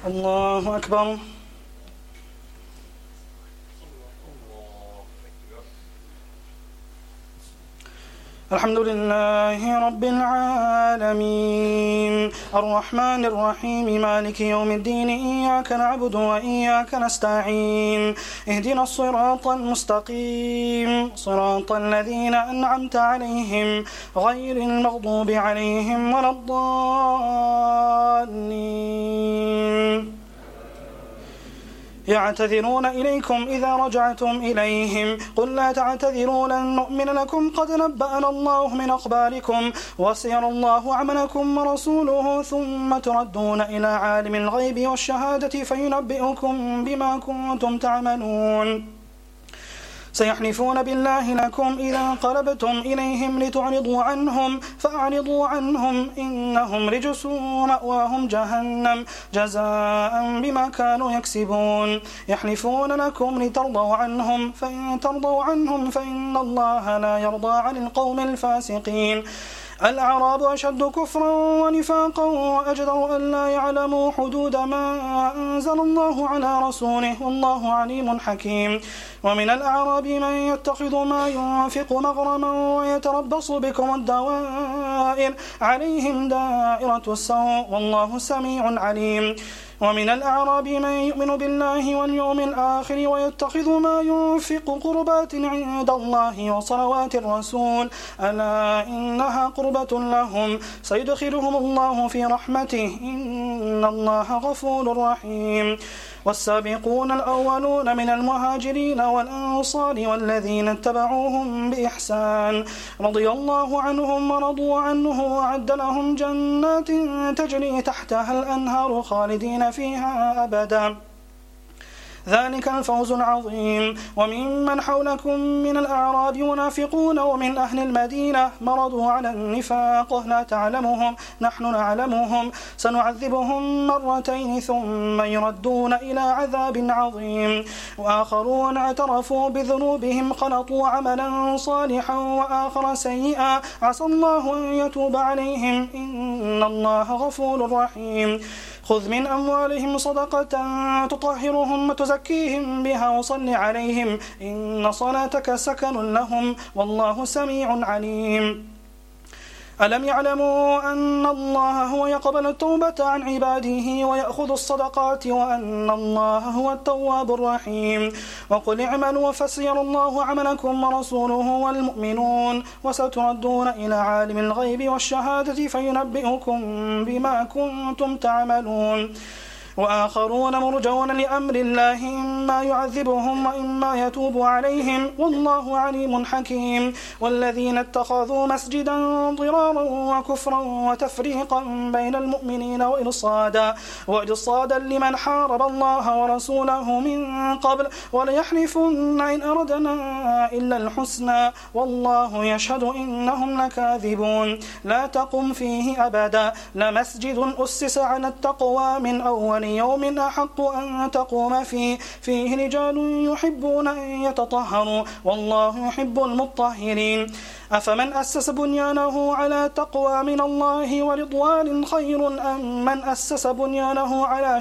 الله أكبر. الحمد لله رب العالمين الرحمن الرحيم مالك يوم الدين إياك نعبد وإياك نستعين اهدنا الصراط المستقيم صراط الذين أنعمت عليهم غير المغضوب عليهم ولا الضالين. يعتذرون إليكم إذا رجعتم إليهم قل لا تعتذروا لن نؤمن لكم قد نبأنا الله من أخباركم وسيرى الله عملكم ورسوله ثم تردون إلى عالم الغيب والشهادة فينبئكم بما كنتم تعملون. سيحلفون بالله لكم إذا انقلبتم إليهم لتعرضوا عنهم فأعرضوا عنهم إنهم رجس ومأواهم جهنم جزاء بما كانوا يكسبون. يحلفون لكم لترضوا عنهم فإن ترضوا عنهم فإن الله لا يرضى عن القوم الفاسقين. الأعراب أشد كفرا ونفاقا وأجدر أن لا يعلموا حدود ما أنزل الله على رسوله والله عليم حكيم. ومن الأعراب من يتخذ ما ينفق مغرما ويتربص بكم الدوائر عليهم دائرة السوء والله سميع عليم. ومن الأعراب من يؤمن بالله واليوم الآخر ويتخذ ما ينفق قربات عند الله وصلوات الرسول ألا إنها قربة لهم سيدخلهم الله في رحمته إن الله غفور رحيم. والسابقون الأولون من المهاجرين والأنصار والذين اتبعوهم بإحسان رضي الله عنهم ورضوا عنه وأعد لهم جنات تجري تحتها الأنهار خالدين فيها أبدا ذلك الفوز العظيم. وممن حولكم من الأعراب منافقون ومن أهل المدينة مرضوا على النفاق لا تعلمهم نحن نعلمهم سنعذبهم مرتين ثم يردون إلى عذاب عظيم. وآخرون اعترفوا بذنوبهم خلطوا عملا صالحا وآخر سيئا عسى الله أن يتوب عليهم إن الله غفور رحيم. خذ من أموالهم صدقة تطهرهم وتزكيهم بها وصل عليهم إن صلاتك سكن لهم والله سميع عليم. ألم يعلموا أن الله هو يقبل التوبة عن عباده ويأخذ الصدقات وأن الله هو التواب الرحيم. وقل اعملوا فسيرى الله عملكم ورسوله والمؤمنون وستردون إلى عالم الغيب والشهادة فينبئكم بما كنتم تعملون. وآخرون مرجون لأمر الله إما يعذبهم وإما يتوب عليهم والله عليم حكيم. والذين اتخذوا مسجدا ضرارا وكفرا وتفريقا بين المؤمنين وإرصادا لمن حارب الله ورسوله من قبل وليحلفن إن أردنا إلا الحسنى والله يشهد إنهم لكاذبون. لا تقم فيه أبدا لمسجد أسس على التقوى من أول يوم أحق أن تقوم فيه رجال يحبون أن يتطهروا والله يحب المطهرين. أفمن أسس بنيانه على تقوى من الله ورضوان خير أم من أسس بنيانه على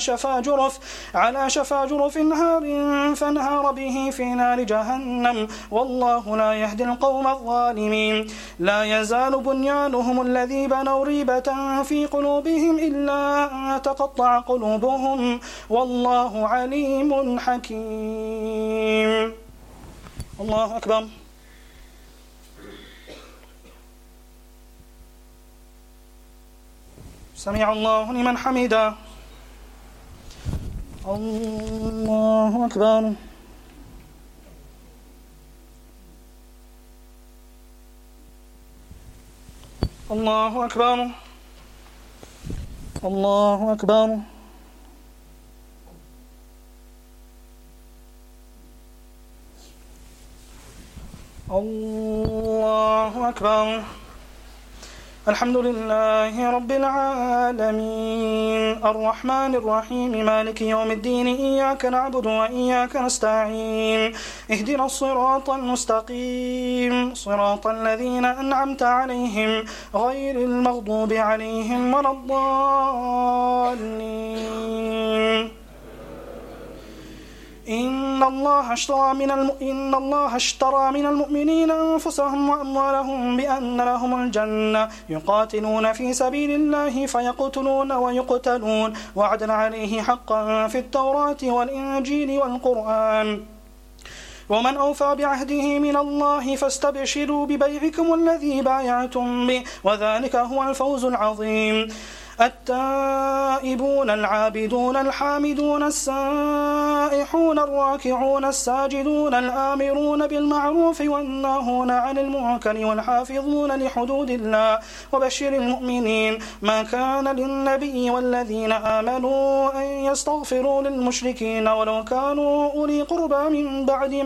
شفا جرف هار فانهار به في نار جهنم والله لا يهدي القوم الظالمين. لا يزال بنيانهم الذي بنوا ريبة في قلوبهم إلا أن تقطع قلوبهم والله عليم حكيم. الله أكبر. سمع الله لمن حمده. الله أكبر. الله أكبر. الله أكبر. الله أكبر. الحمد لله رب العالمين الرحمن الرحيم مالك يوم الدين إياك نعبد وإياك نستعين اهدنا الصراط المستقيم صراط الذين أنعمت عليهم غير المغضوب عليهم ولا الضالين. إن الله اشترى من المؤمنين أنفسهم وأموالهم بأن لهم الجنة يقاتلون في سبيل الله فيقتلون ويقتلون وعدا عليه حقا في التوراة والإنجيل والقرآن ومن أوفى بعهده من الله فاستبشروا ببيعكم الذي بايعتم به وذلك هو الفوز العظيم. التائبون العابدون الحامدون السائحون الراكعون الساجدون الآمرون بالمعروف والناهون عن المنكر والحافظون لحدود الله وبشر المؤمنين. ما كان للنبي والذين آمنوا أن يستغفروا للمشركين ولو كانوا أولي قربى من بعد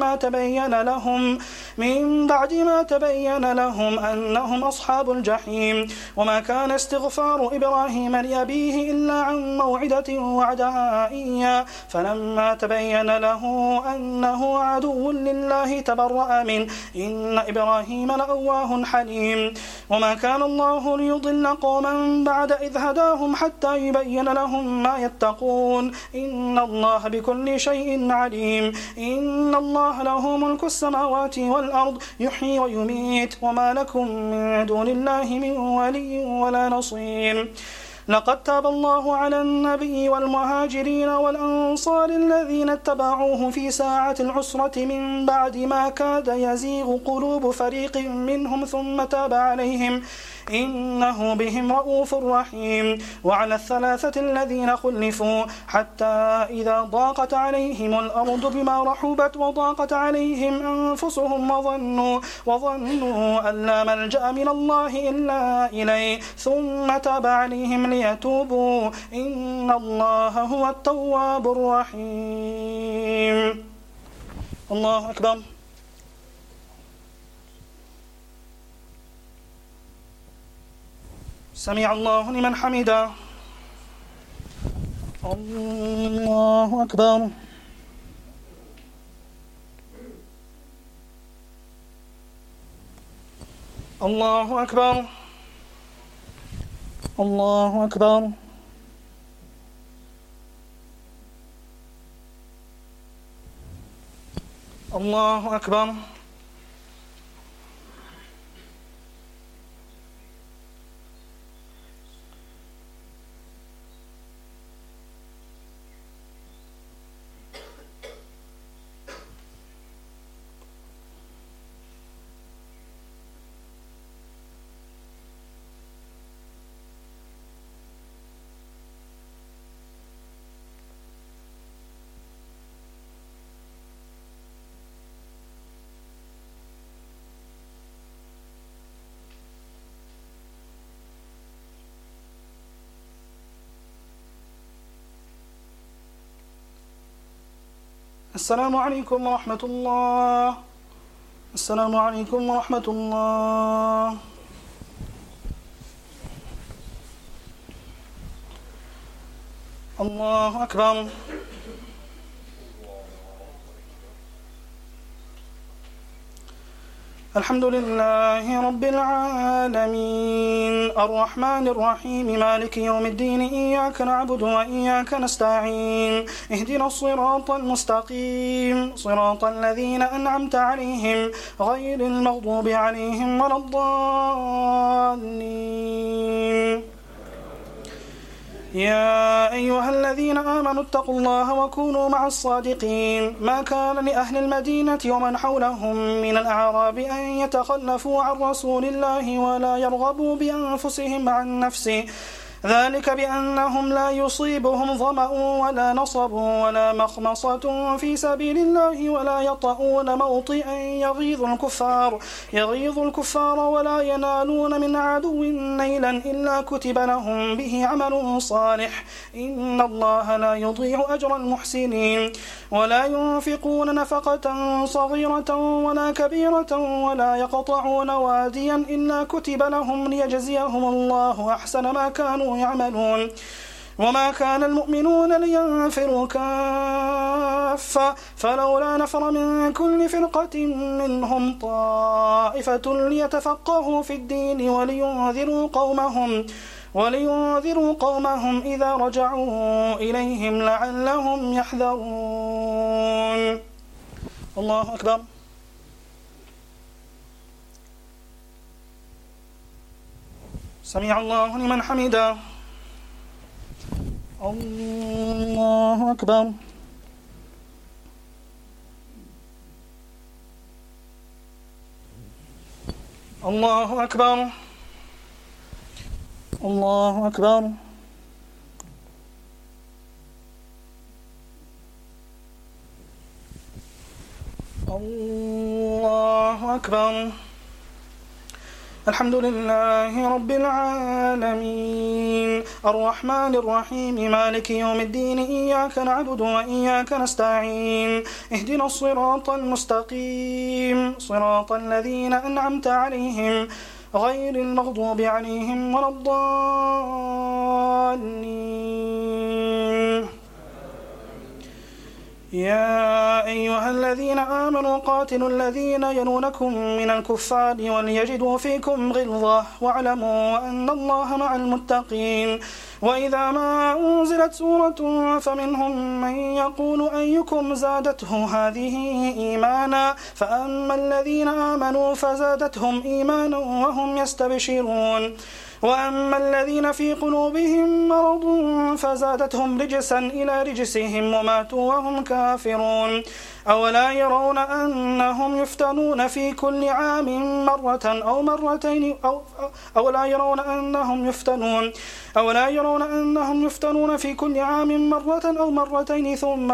ما تبين لهم أنهم أصحاب الجحيم. وما كان استغفار إبراهيم لأبيه إلا عن موعدة وعدها إياه فلما تبين له أنه عدو لله تبرأ منه إن إبراهيم لأواه حليم. وما كان الله ليضل قوما بعد إذ هداهم حتى يبين لهم ما يتقون إن الله بكل شيء عليم. إن الله له ملك السماوات والأرض يحيي ويميت وما لكم من دون الله من ولي ولا نصير. لقد تاب الله على النبي والمهاجرين والأنصار الذين اتبعوه في ساعة العسرة من بعد ما كاد يزيغ قلوب فريق منهم ثم تاب عليهم إنه بهم رؤوف رحيم. وعلى الثلاثة الذين خلفوا حتى إذا ضاقت عليهم الأرض بما رحبت وضاقت عليهم أنفسهم وظنوا أن لا ملجأ من الله إلا إليه ثم تاب عليهم ليتوبوا إن الله هو التواب الرحيم. الله أكبر. سمع الله لمن حمده. الله أكبر. الله أكبر. الله أكبر. الله أكبر. السلام عليكم ورحمة الله. السلام عليكم ورحمة الله. الله أكبر. الحمد لله رب العالمين الرحمن الرحيم مالك يوم الدين إياك نعبد وإياك نستعين اهدنا الصراط المستقيم صراط الذين أنعمت عليهم غير المغضوب عليهم ولا الضالين. يا أيها الذين آمنوا اتقوا الله وكونوا مع الصادقين. ما كان لأهل المدينة ومن حولهم من الأعراب أن يتخلفوا عن رسول الله ولا يرغبوا بأنفسهم عن نفسه ذلك بأنهم لا يصيبهم ظمأ ولا نصب ولا مخمصة في سبيل الله ولا يطؤون موطئا يغيظ الكفار ولا ينالون من عدو نيلا إلا كتب لهم به عمل صالح إن الله لا يضيع أجر المحسنين. ولا ينفقون نفقة صغيرة ولا كبيرة ولا يقطعون واديا إلا كتب لهم ليجزيهم الله أحسن ما كانوا يعملون. وما كان المؤمنون لينفروا كافة فلولا نفر من كل فرقة منهم طائفة ليتفقهوا في الدين ولينذروا قومهم إذا رجعوا إليهم لعلهم يحذرون. الله أكبر. سمع الله لمن حمده. الله أكبر. الله أكبر. الله أكبر. الله أكبر. الحمد لله رب العالمين الرحمن الرحيم مالك يوم الدين إياك نعبد وإياك نستعين اهدنا الصراط المستقيم صراط الذين أنعمت عليهم غير المغضوب عليهم ولا الضالين. يا أيها الذين آمنوا قاتلوا الذين يلونكم من الكفار وليجدوا فيكم غلظة واعلموا أن الله مع المتقين. وإذا ما أنزلت سورة فمنهم من يقول أيكم زادته هذه إيمانا فأما الذين آمنوا فزادتهم إيمانا وهم يستبشرون وأما الذين في قلوبهم مرض فزادتهم رجسا إلى رجسهم وماتوا وهم كافرون. أولا يرون أنهم يفتنون في كل عام مرة أو مرتين أولا يرون أنهم يفتنون في كل عام مرة أو مرتين ثم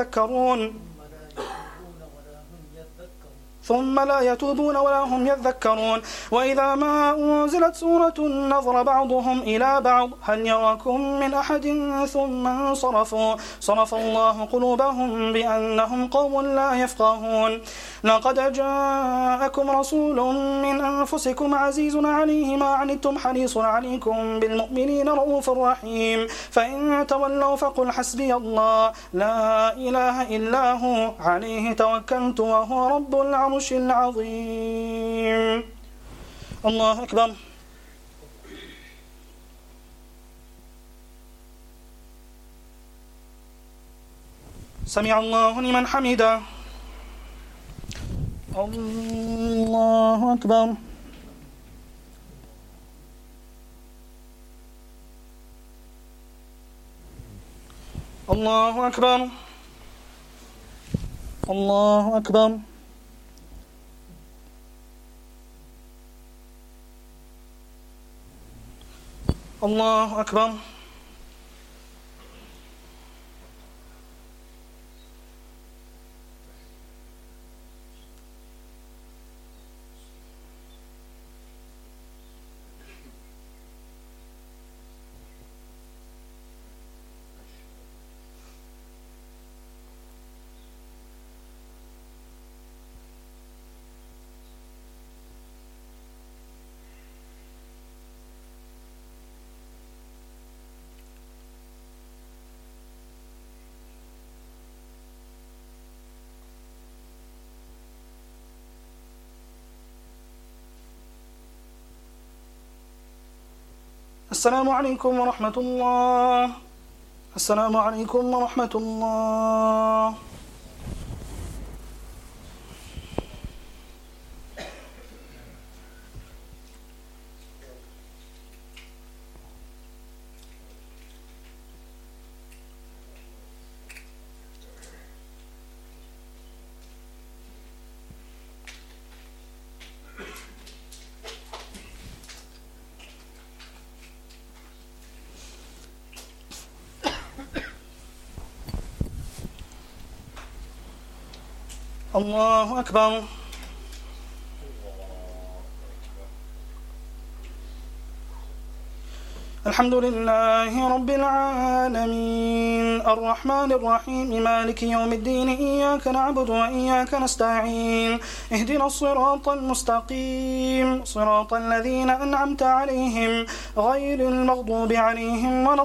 لا يتوبون ولا هم يذكرون. وإذا ما أنزلت سورة نظر بعضهم إلى بعض هل يراكم من أحد ثم انصرفوا صرف الله قلوبهم بأنهم قوم لا يفقهون. لقد جاءكم رسول من أنفسكم عزيز عليه ما عنتم حريص عليكم بالمؤمنين رؤوف رحيم فإن تولوا فقل حسبي الله لا إله إلا هو عليه توكلت وهو رب العرش العظيم. الله أكبر. سمع الله لمن حمده. الله أكبر. الله أكبر. الله أكبر. الله أكبر. السلام عليكم ورحمة الله. السلام عليكم ورحمة الله. الله أكبر. الحمد لله رب العالمين الرحمن الرحيم مالك يوم الدين إياك نعبد وإياك نستعين اهدنا الصراط المستقيم صراط الذين أنعمت عليهم غير المغضوب عليهم ولا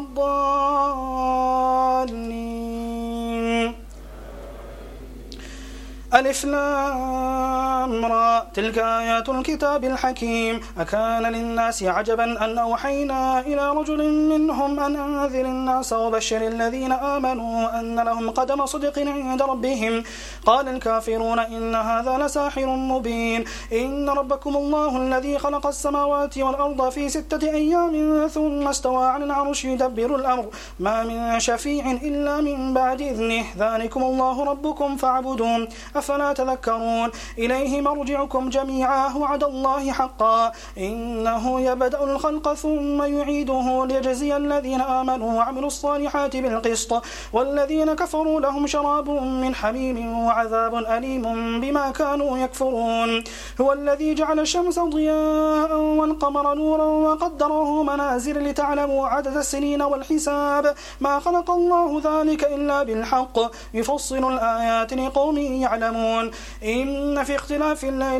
الضالين. ألف لام أمرا تلك آيات الكتاب الحكيم أكان للناس عجبا أن أوحينا إلى رجل منهم أن أنذر الناس وبشر الذين آمنوا أن لهم قدم صدق عند ربهم قال الكافرون إن هذا لساحر مبين إن ربكم الله الذي خلق السماوات والأرض في 6 أيام ثم استوى على العرش يدبر الأمر ما من شفيع إلا من بعد إذنه ذلكم الله ربكم فاعبدون أفلا تذكرون إليه مرجعكم جميعا وعد الله حقا إنه يبدأ الخلق ثم يعيده ليجزي الذين آمنوا وعملوا الصالحات بالقسط والذين كفروا لهم شراب من حميم وعذاب أليم بما كانوا يكفرون هو الذي جعل الشمس ضياء والقمر نورا وقدره منازل لتعلموا عدد السنين والحساب ما خلق الله ذلك إلا بالحق يفصل الآيات لقوم يعلمون إن في اختلاف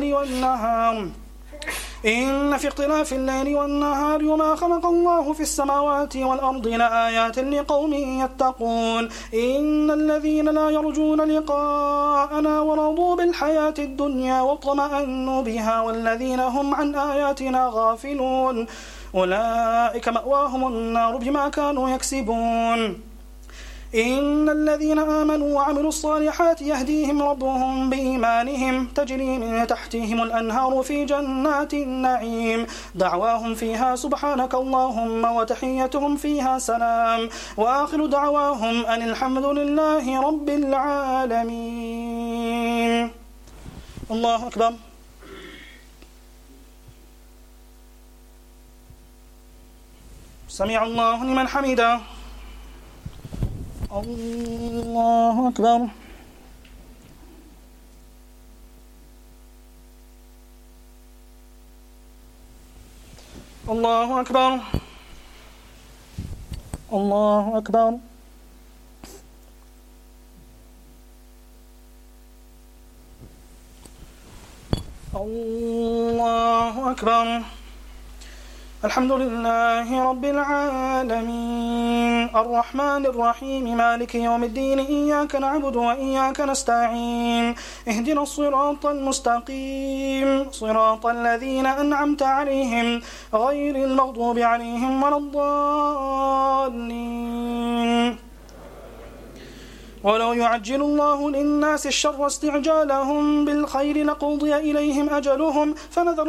الليل والنهار وما خلق الله في السماوات والأرض لآيات لقوم يتقون إن الذين لا يرجون لقاءنا ورضوا بالحياة الدنيا واطمأنوا بها والذين هم عن آياتنا غافلون أولئك مأواهم النار بما كانوا يكسبون إن الذين آمنوا وعملوا الصالحات يهديهم ربهم بإيمانهم تجري من تحتهم الأنهار في جنات النعيم دعواهم فيها سبحانك اللهم وتحيتهم فيها سلام وآخر دعواهم أن الحمد لله رب العالمين. الله أكبر. سمع الله لمن حمده. الله أكبر. الله أكبر. الله أكبر. الله أكبر. الحمد لله رب العالمين الرحمن الرحيم مالك يوم الدين إياك نعبد وإياك نستعين اهدنا الصراط المستقيم صراط الذين أنعمت عليهم غير المغضوب عليهم ولا الضالين. ولو يعجل الله للناس الشر استعجالهم بالخير لقضي إليهم أجلهم فنذر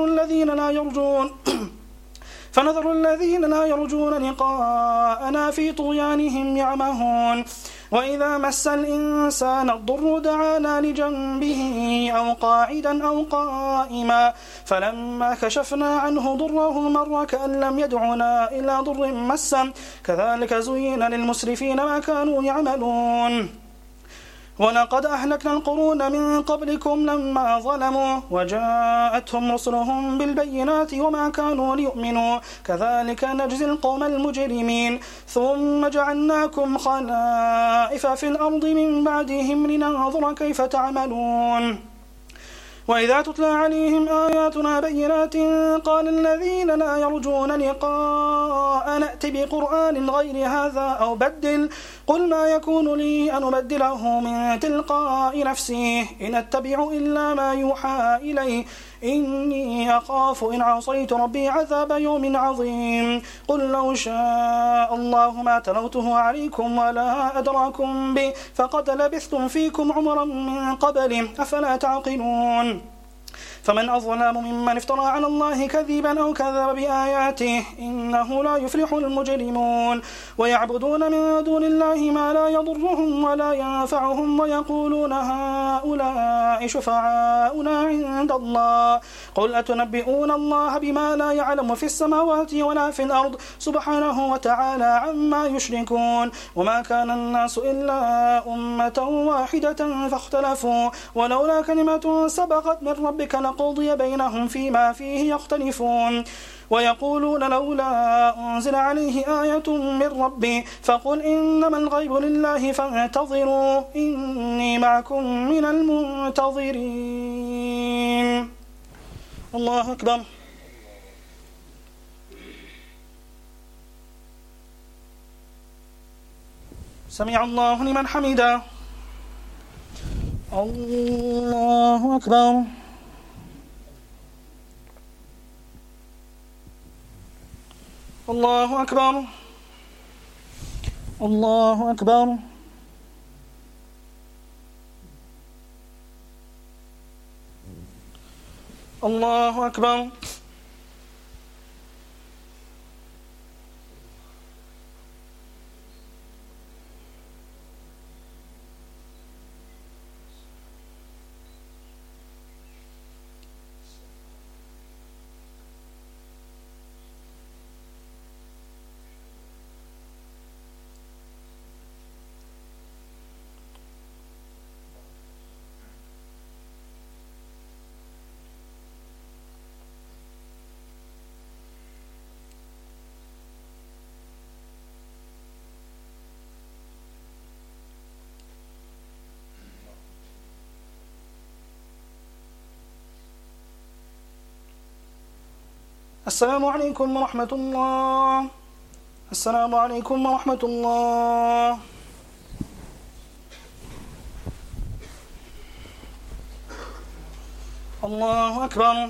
الذين لا يرجون لقاءنا في طغيانهم يعمهون وإذا مس الإنسان الضر دعانا لجنبه أو قاعدا أو قائما فلما كشفنا عنه ضره مر كأن لم يدعنا إلى ضر مسا كذلك زين للمسرفين ما كانوا يعملون. ولقد أهلكنا القرون من قبلكم لما ظلموا وجاءتهم رسلهم بالبينات وما كانوا ليؤمنوا كذلك نجزي القوم المجرمين ثم جعلناكم خلائف في الأرض من بعدهم لننظر كيف تعملون. وإذا تتلى عليهم آياتنا بينات قال الذين لا يرجون لقاء نأت بقرآن غير هذا أو بدل قل ما يكون لي أن أبدله من تلقاء نفسي إن أتبع إلا ما يوحى إلي إني أخاف إن عصيت ربي عذاب يوم عظيم. قل لو شاء الله ما تلوته عليكم ولا أدراكم به فقد لبثتم فيكم عمرا من قبل أفلا تعقلون. فمن أظلم ممن افترى على الله كذبا أو كذب بآياته إنه لا يفلح المجرمون. ويعبدون من دون الله ما لا يضرهم ولا ينفعهم ويقولون هؤلاء شفعاؤنا عند الله قل أتنبئون الله بما لا يعلم في السماوات ولا في الأرض سبحانه وتعالى عما يشركون. وما كان الناس إلا أمة واحدة فاختلفوا ولولا كلمة سبقت من ربك لقضي بينهم فيما فيه يختلفون. ويقولون لولا أنزل عليه آية من ربي فقل إنما الغيب لله فانتظروا إني معكم من المنتظرين. الله أكبر. سمع الله لمن حمده. الله أكبر. الله أكبر الله أكبر الله أكبر. السلام عليكم ورحمة الله. السلام عليكم ورحمة الله. الله أكبر.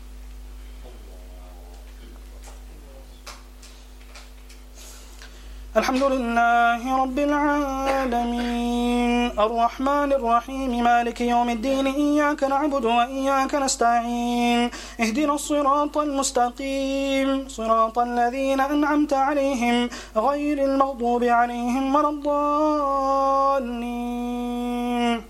الحمد لله رب العالمين الرحمن الرحيم مالك يوم الدين إياك نعبد وإياك نستعين اهدنا الصراط المستقيم صراط الذين أنعمت عليهم غير المغضوب عليهم ولا الضالين.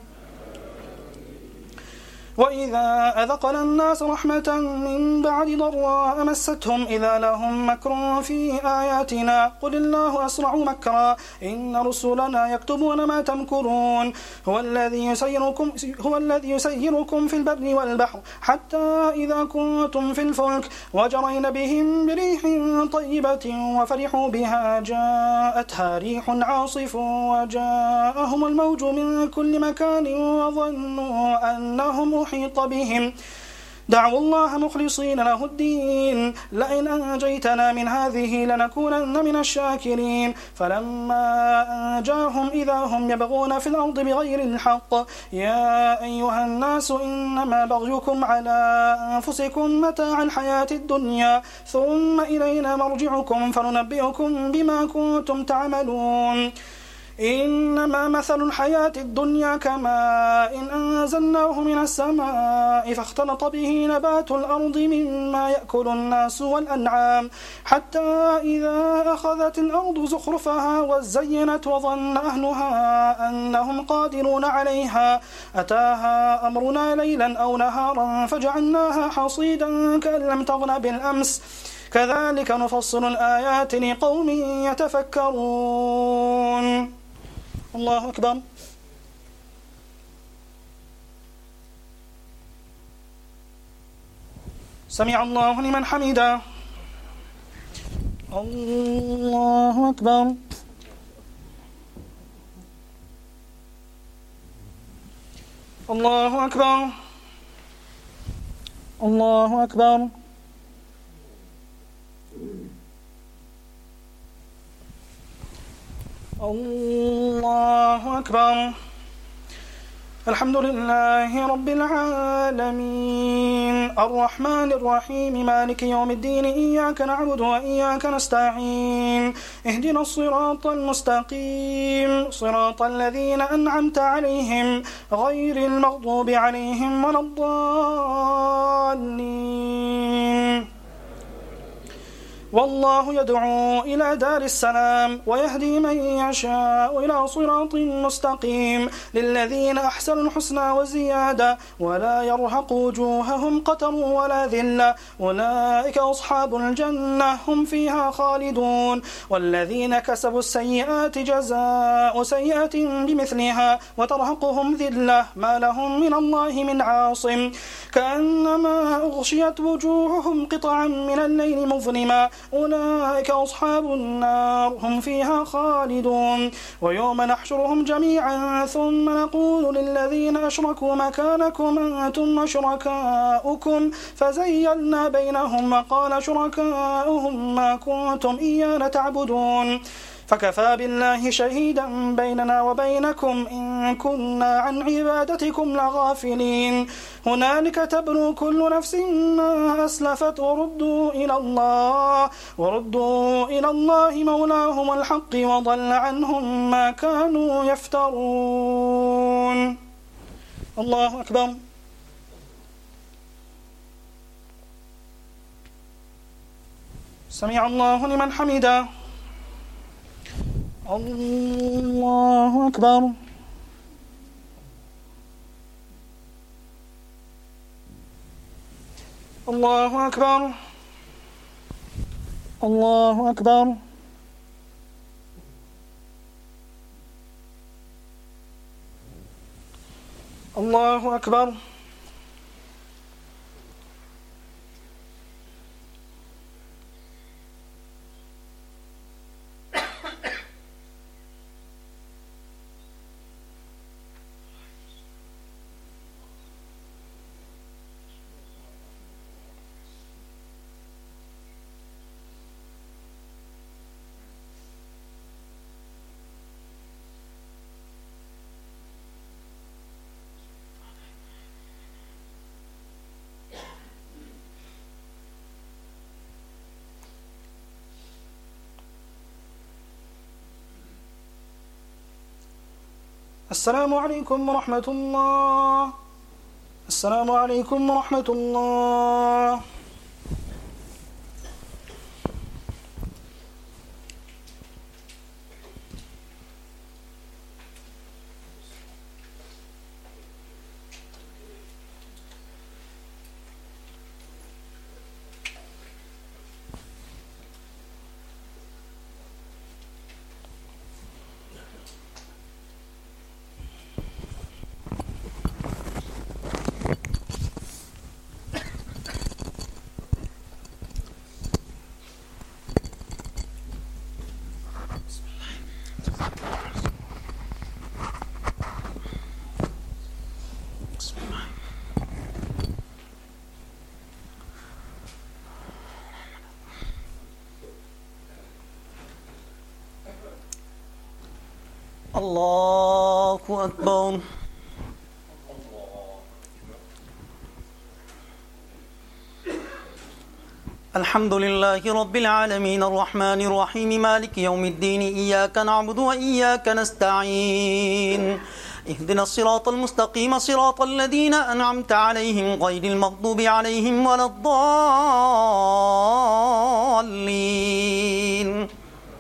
وإذا أذقنا الناس رحمة من بعد ضراء مستهم إذا لهم مكر في آياتنا قل الله أسرع مكرا إن رسلنا يكتبون ما تمكرون هو الذي يسيركم في البر والبحر حتى إذا كنتم في الفلك وجرين بهم بريح طيبة وفرحوا بها جاءتها ريح عاصف وجاءهم الموج من كل مكان وظنوا أنهم أحيط بهم دعوا الله مخلصين له الدين لئن أنجيتنا من هذه لنكونن من الشاكرين فلما أنجاهم إذا هم يبغون في الأرض بغير الحق يا أيها الناس إنما بغيكم على أنفسكم متاع الحياة الدنيا ثم إلينا مرجعكم فننبئكم بما كنتم تعملون إنما مثل الحياة الدنيا كماء إن أنزلناه من السماء فاختلط به نبات الأرض مما يأكل الناس والأنعام حتى إذا أخذت الأرض زخرفها وزينت وظن أهلها أنهم قادرون عليها أتاها أمرنا ليلا أو نهارا فجعلناها حصيدا كأن لم تغن بالأمس كذلك نفصل الآيات لقوم يتفكرون. الله أكبر. سمع الله لمن حمده. الله أكبر. الله أكبر. الله أكبر. الله أكبر. الحمد لله رب العالمين الرحمن الرحيم مالك يوم الدين إياك نعبد وإياك نستعين اهدنا الصراط المستقيم صراط الذين أنعمت عليهم غير المغضوب عليهم ولا الضالين. والله يدعو إلى دار السلام ويهدي من يشاء إلى صراط مستقيم للذين أحسنوا الحسنى وزيادة ولا يرهق وجوههم قتر ولا ذلة أولئك أصحاب الجنة هم فيها خالدون والذين كسبوا السيئات جزاء سيئة بمثلها وترهقهم ذلة ما لهم من الله من عاصم كأنما أغشيت وجوههم قطعا من الليل مظلما أولئك أصحاب النار هم فيها خالدون ويوم نحشرهم جميعا ثم نقول للذين أشركوا مكانكم أنتم وشركاؤكم فزيلنا بينهم وقال شركاؤهم ما كنتم إيانا تعبدون فكفى بالله شهيدا بيننا وبينكم إن كنا عن عبادتكم لغافلين هنالك تبلو كل نفس ما أسلفت وردوا إلى الله مولاهم الحق وضل عنهم ما كانوا يفترون. الله أكبر. سمع الله لمن حمده. الله أكبر. الله أكبر. الله أكبر. الله أكبر. السلام عليكم ورحمة الله. السلام عليكم ورحمة الله. الله أكبر. الحمد لله رب العالمين الرحمن الرحيم مالك يوم الدين إياك نعبد وإياك نستعين اهدنا الصراط المستقيم صراط الذين أنعمت عليهم غير المغضوب عليهم ولا الضالين.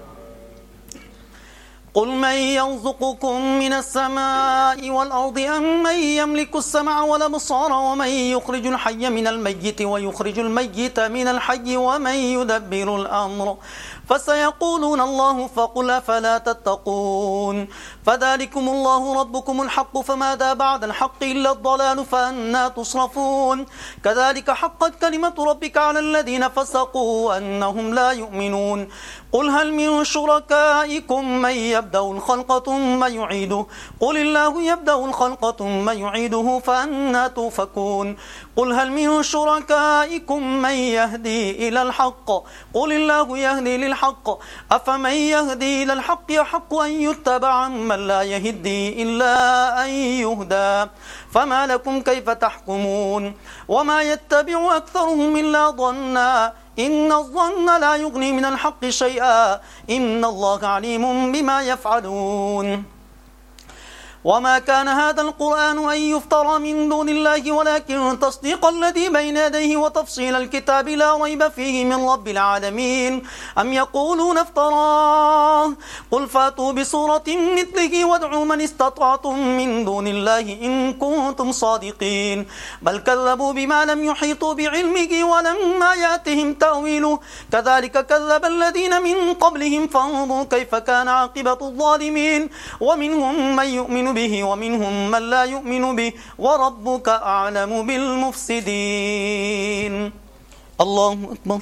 قل من يرزقكم من السماء والأرض أم من يملك السمع والأبصار ومن يخرج الحي من الميت ويخرج الميت من الحي ومن يدبر الأمر فسيقولون الله فقل أفلا تتقون. فذلكم الله ربكم الحق فماذا بعد الحق إلا الضلال فأنا تصرفون. كذلك حقت كلمة ربك على الذين فسقوا أنهم لا يؤمنون. قل هل من شركائكم من يبدأ الخلق ثم يعيده قل الله يبدأ الخلق ثم يعيده فأنا توفكون. قل هل من شركائكم من يهدي إلى الحق قل الله يهدي للحق أفمن يهدي إلى الحق يحق أن يتبع من لا يهدي إلا أن يهدى فما لكم كيف تحكمون. وما يتبع أكثرهم إلا ظنا إن الظن لا يغني من الحق شيئا إن الله عليم بما يفعلون. وما كان هذا القرآن أن يفترى من دون الله ولكن تصديق الذي بين يديه وتفصيل الكتاب لا ريب فيه من رب العالمين. أم يقولون افتراه قل فاتوا بسورة مثله وادعوا من استطعتم من دون الله إن كنتم صادقين. بل كذبوا بما لم يحيطوا بعلمه ولما يأتهم تأويله كذلك كذب الذين من قبلهم فانظروا كيف كان عاقبة الظالمين. ومنهم من يؤمن به ومنهم من لا يؤمن به وربك أعلم بالمفسدين. الله أكبر.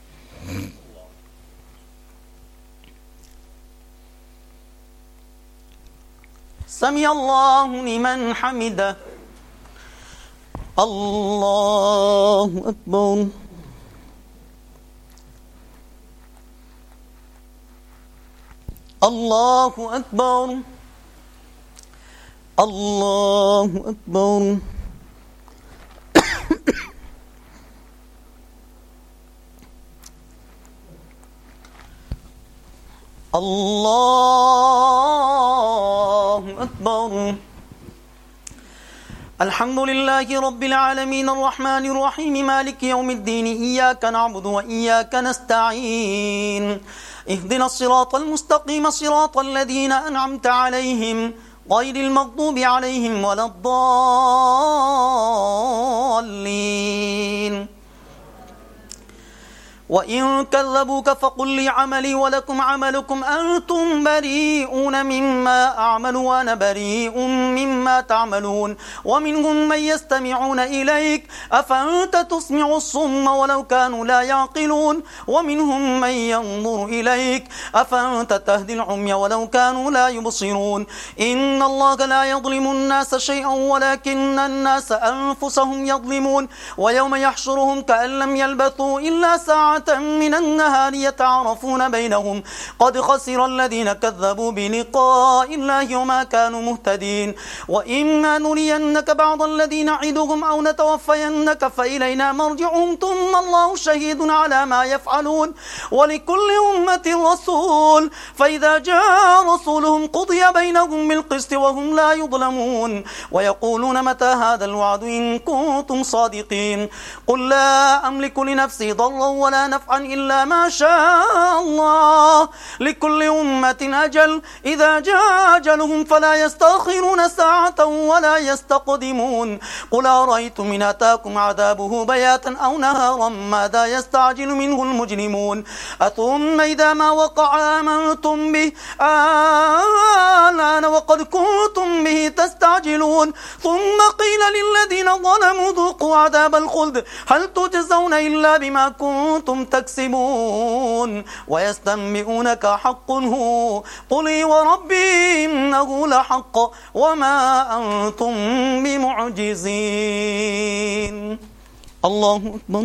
سمع الله لمن حمده. الله أكبر. الله أكبر الله أكبر الله أكبر. الحمد لله رب العالمين الرحمن الرحيم مالك يوم الدين إياك نعبد وإياك نستعين اهدنا الصراط المستقيم صراط الذين أنعمت عليهم غير المغضوب عليهم ولا الضالين. وإن كذبوك فقل لي عملي ولكم عملكم أنتم بريئون مما أعمل وأنا بريء مما تعملون. ومنهم من يستمعون إليك أفأنت تسمع الصم ولو كانوا لا يعقلون. ومنهم من ينظر إليك أفأنت تهدي العمي ولو كانوا لا يبصرون. إن الله لا يظلم الناس شيئا ولكن الناس أنفسهم يظلمون. ويوم يحشرهم كأن لم يلبثوا إلا ساعة من النهار يتعارفون بينهم قد خسر الذين كذبوا بلقاء الله وما كانوا مهتدين. وإما نرينك بعض الذين نعدهم أو نتوفينك فإلينا مرجعهم ثم الله شهيد على ما يفعلون. ولكل أمة رسول فإذا جاء رسولهم قضي بينهم بالقسط وهم لا يظلمون. ويقولون متى هذا الوعد إن كنتم صادقين. قل لا أملك لنفسي ضرا ولا نفعا إلا ما شاء الله لكل أمة أجل إذا جاء أجلهم فلا يستأخرون ساعة ولا يستقدمون. قل أرأيتم إن أتاكم عذابه بياتا أو نهارا ماذا يستعجل منه المجرمون. أثم إذا ما وقع آمنتم به الآن وقد كنتم به تستعجلون. ثم قيل للذين ظلموا ذوقوا عذاب الخلد هل تجزون إلا بما كنتم تكسبون. ويستنبئونك حق هو قل وربي إنه لحق وما أنتم بمعجزين. الله أكبر.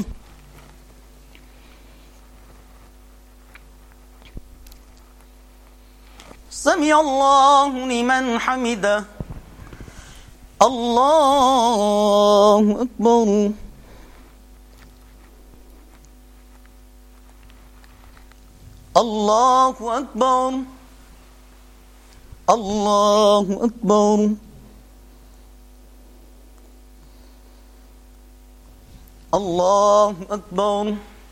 سمع الله لمن حمده. الله أكبر. الله أكبر. الله أكبر. الله أكبر.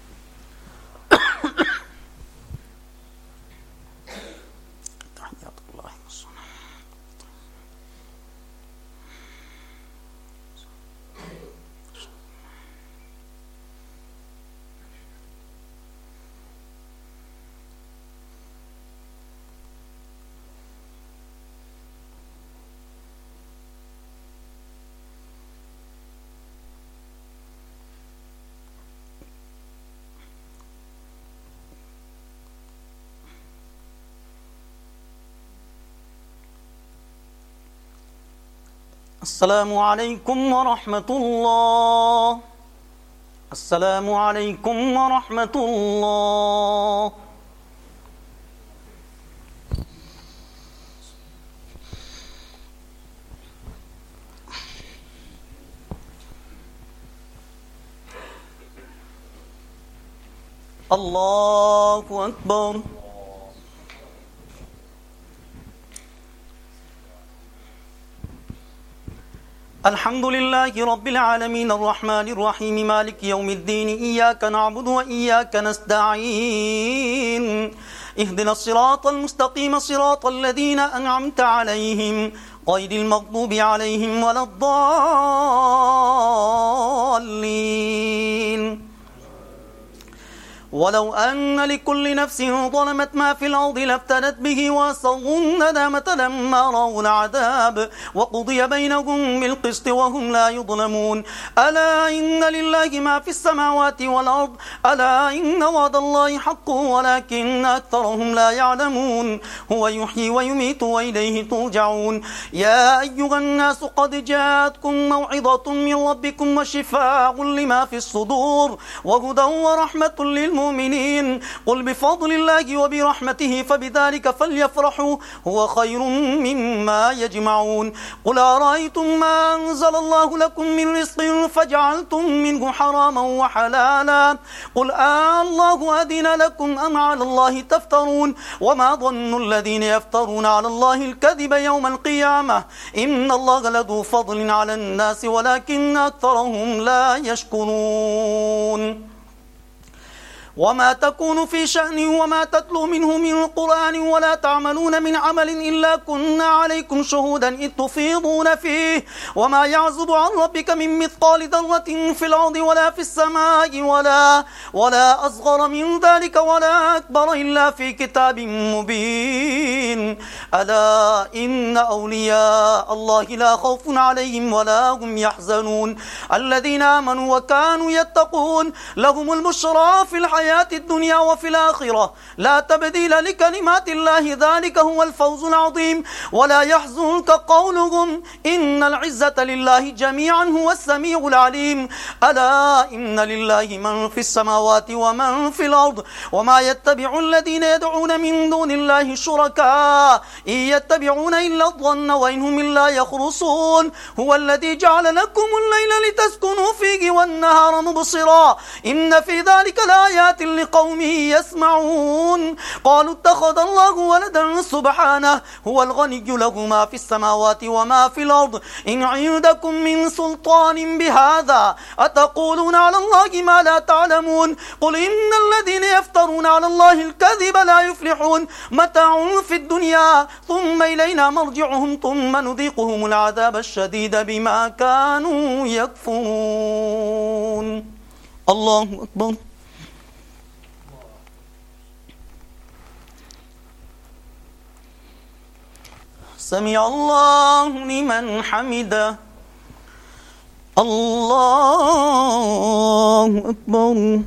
السلام عليكم ورحمة الله. السلام عليكم ورحمة الله. الله أكبر. الحمد لله رب العالمين الرحمن الرحيم مالك يوم الدين إياك نعبد وإياك نستعين اهدنا الصراط المستقيم صراط الذين أنعمت عليهم غير المغضوب عليهم ولا الضالين. ولو أن لكل نفس ظلمت ما في الأرض لافتدت به وأسروا الندامة لما رأوا العذاب وقضي بينهم بالقسط وهم لا يظلمون. ألا إن لله ما في السماوات والأرض ألا إن وعد الله حق ولكن أكثرهم لا يعلمون. هو يحيي ويميت وإليه ترجعون. يا أيها الناس قد جاءتكم موعظة من ربكم وشفاء لما في الصدور وهدى ورحمة للمؤمنين المؤمنين قل بفضل الله وبرحمته فبذلك فليفرحوا هو خير مما يجمعون قل أرأيتم ما أنزل الله لكم من رزق فجعلتم منه حراما وحلالا قل الله أذن لكم أم على الله تفترون وما ظن الذين يفترون على الله الكذب يوم القيامة إن الله لذو فضل على الناس ولكن أكثرهم لا يشكرون وما تكون في شأن وما تتلو منه من القرآن ولا تعملون من عمل إلا كنا عليكم شهودا إذ تفيضون فيه وما يعزب عن ربك من مثقال ذرة في الأرض ولا في السماء ولا أصغر من ذلك ولا أكبر إلا في كتاب مبين ألا إن أولياء الله لا خوف عليهم ولا هم يحزنون الذين آمنوا وكانوا يتقون لهم البشرى في الحياة الدنيا وفي الآخرة لا تبديل لكلمات الله ذلك هو الفوز العظيم ولا يحزنك قولهم إن العزة لله جميعا هو السميع العليم ألا إن لله من في السماوات ومن في الأرض وما يتبع الذين يدعون من دون الله شركاء إن يتبعون إلا الظن وإن هم إلا يخرصون هو الذي جعل لكم الليل لتسكنوا فيه والنهار مبصرا إن في ذلك لآيات لقوم يسمعون قالوا اتخذ الله ولدا سبحانه هو الغني له ما في السماوات وما في الأرض إن عندكم من سلطان بهذا أتقولون على الله ما لا تعلمون قل إن الذين يفترون على الله الكذب لا يفلحون متاع في الدنيا ثم إلينا مرجعهم ثم نذيقهم العذاب الشديد بما كانوا يكفرون الله أكبر سمع الله لمن حمده الله أكبر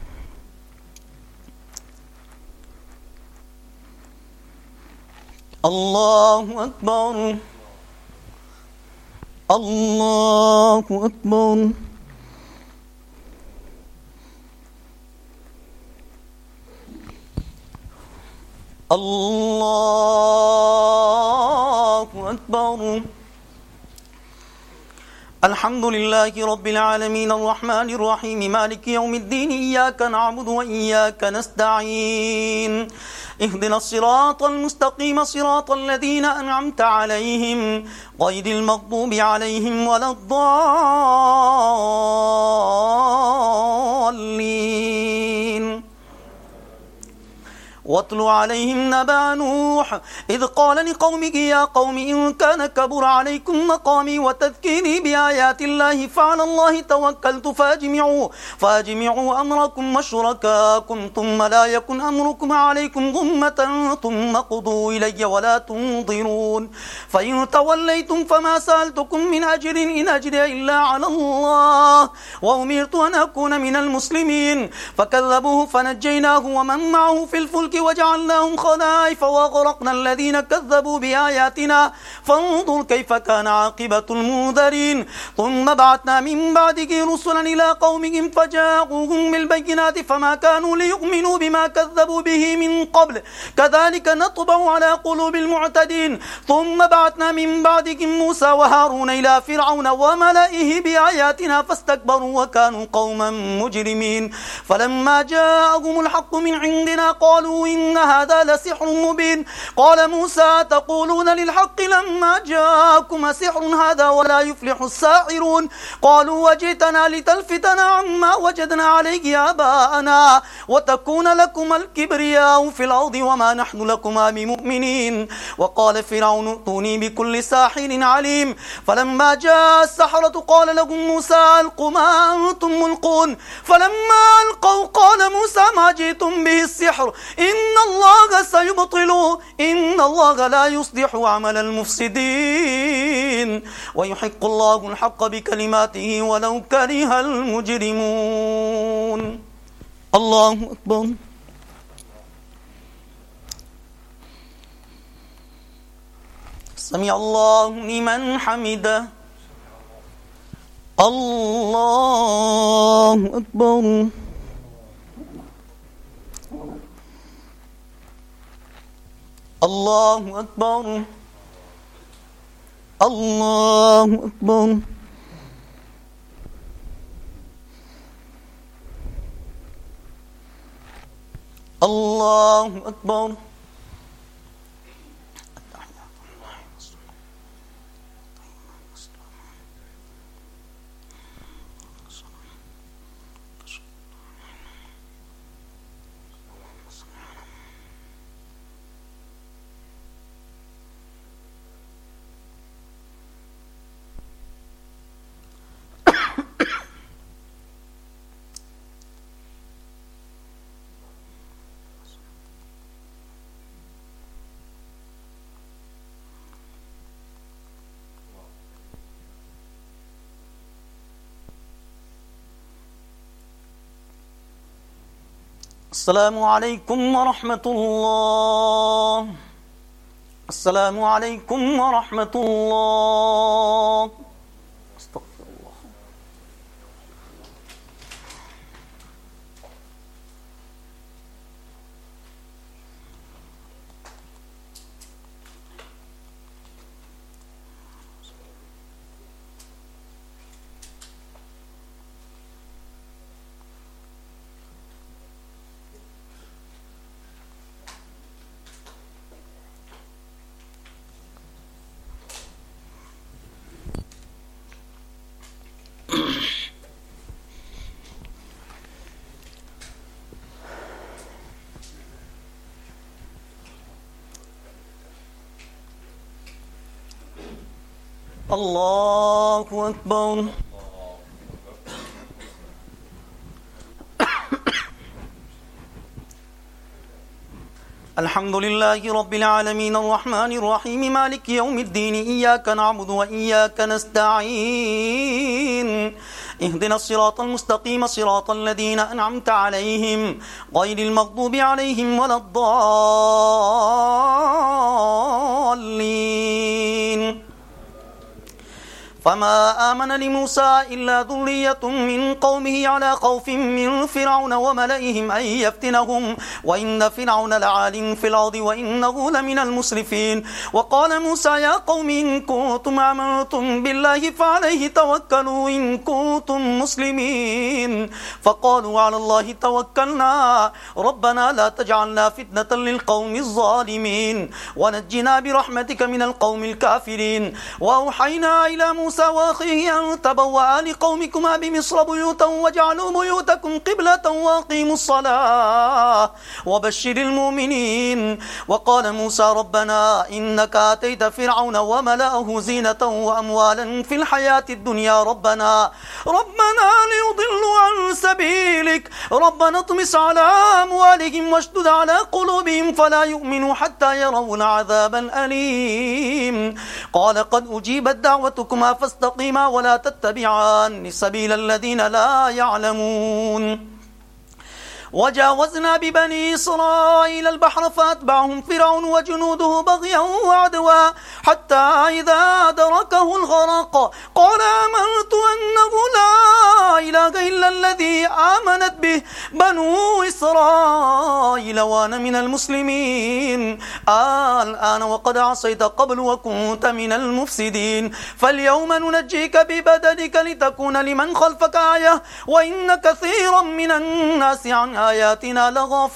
الله أكبر الله أكبر الله أكبر الحمد لله رب العالمين الرحمن الرحيم مالك يوم الدين إياك نعبد وإياك نستعين اهدنا الصراط المستقيم صراط الذين أنعمت عليهم غير المغضوب عليهم ولا الضالين واتل عليهم نبأ نوح إذ قال لقومه يا قوم إن كان كبر عليكم مقامي وتذكيري بآيات الله فعلى الله توكلت فاجمعوا أمركم وشركاكم ثم لا يكن أمركم عليكم غمة ثم قضوا إلي ولا تنظرون فإن توليتم فما سألتكم من أجر إن أجري إلا على الله وأمرت أن أكون من المسلمين فكذبوه فنجيناه ومن معه في الفلك وجعلناهم خلائف وأغرقنا الذين كذبوا بآياتنا فانظر كيف كان عاقبة المنذرين ثم بعثنا من بعده رسلا إلى قومهم فجاءوهم بالبينات فما كانوا ليؤمنوا بما كذبوا به من قبل كذلك نطبع على قلوب المعتدين ثم بعثنا من بعدهم موسى وهارون إلى فرعون وملئه بآياتنا فاستكبروا وكانوا قوما مجرمين فلما جاءهم الحق من عندنا قالوا إن هذا لسحر مبين قال موسى تقولون للحق لما جاءكم سحر هذا ولا يفلح الساحرون قالوا وجئتنا لتلفتنا عما وجدنا عليه آباءنا وتكون لكم الكبرياء في الأرض وما نحن لكما بمؤمنين وقال فرعون ائتوني بكل ساحر عليم فلما جاء السحرة قال لهم موسى ألقوا ما أنتم ملقون فلما ألقوا قال موسى ما جئتم به السحر إن الله سيبطله إن الله لا يصلح عمل المفسدين ويحق الله الحق بكلماته ولو كره المجرمون الله أكبر سمع الله لمن حمده الله أكبر الله أكبر الله أكبر الله أكبر. السلام عليكم ورحمة الله. السلام عليكم ورحمة الله. استغفر الله. الله أكبر. الحمد لله رب العالمين الرحمن الرحيم مالك يوم الدين إياك نعبد وإياك نستعين اهدنا الصراط المستقيم صراط الذين أنعمت عليهم غير المغضوب عليهم ولا الضالين. فما آمن لموسى إلا ذرية من قومه على خوف من فرعون وملئهم أن يفتنهم وإن فرعون لعال في الأرض وإنه لمن المسرفين. وقال موسى يا قوم إن كنتم آمنتم بالله فعليه توكلوا إن كنتم مسلمين. فقالوا على الله توكلنا ربنا لا تجعلنا فتنة للقوم الظالمين ونجنا برحمتك من القوم الكافرين. وأوحينا إلى موسى وأخيه أن تبوأ لقومكما بمصر بيوتا وجعلوا بيوتكم قبلة وأقيموا الصلاة وبشر المؤمنين. وقال موسى ربنا إنك آتيت فرعون وملأه زينة وأموالا في الحياة الدنيا ربنا ليضلوا عن سبيلك ربنا اطمس على أموالهم واشدد على قلوبهم فلا يؤمنوا حتى يروا العذاب الأليم. قال قد أجيبت دعوتكما فاستقيما ولا تتبعان سبيل الذين لا يعلمون. وجاوزنا ببني إسرائيل البحر فأتبعهم فرعون وجنوده بغيا وعدوا حتى إذا أدركه الغرق قال آمنت أنه لا إله إلا الذي آمنت به بنو إسرائيل وأنا من المسلمين. الآن وقد عصيت قبل وكنت من المفسدين فاليوم ننجيك ببدنك لتكون لمن خلفك آية وإن كثيرا من الناس عن آياتنا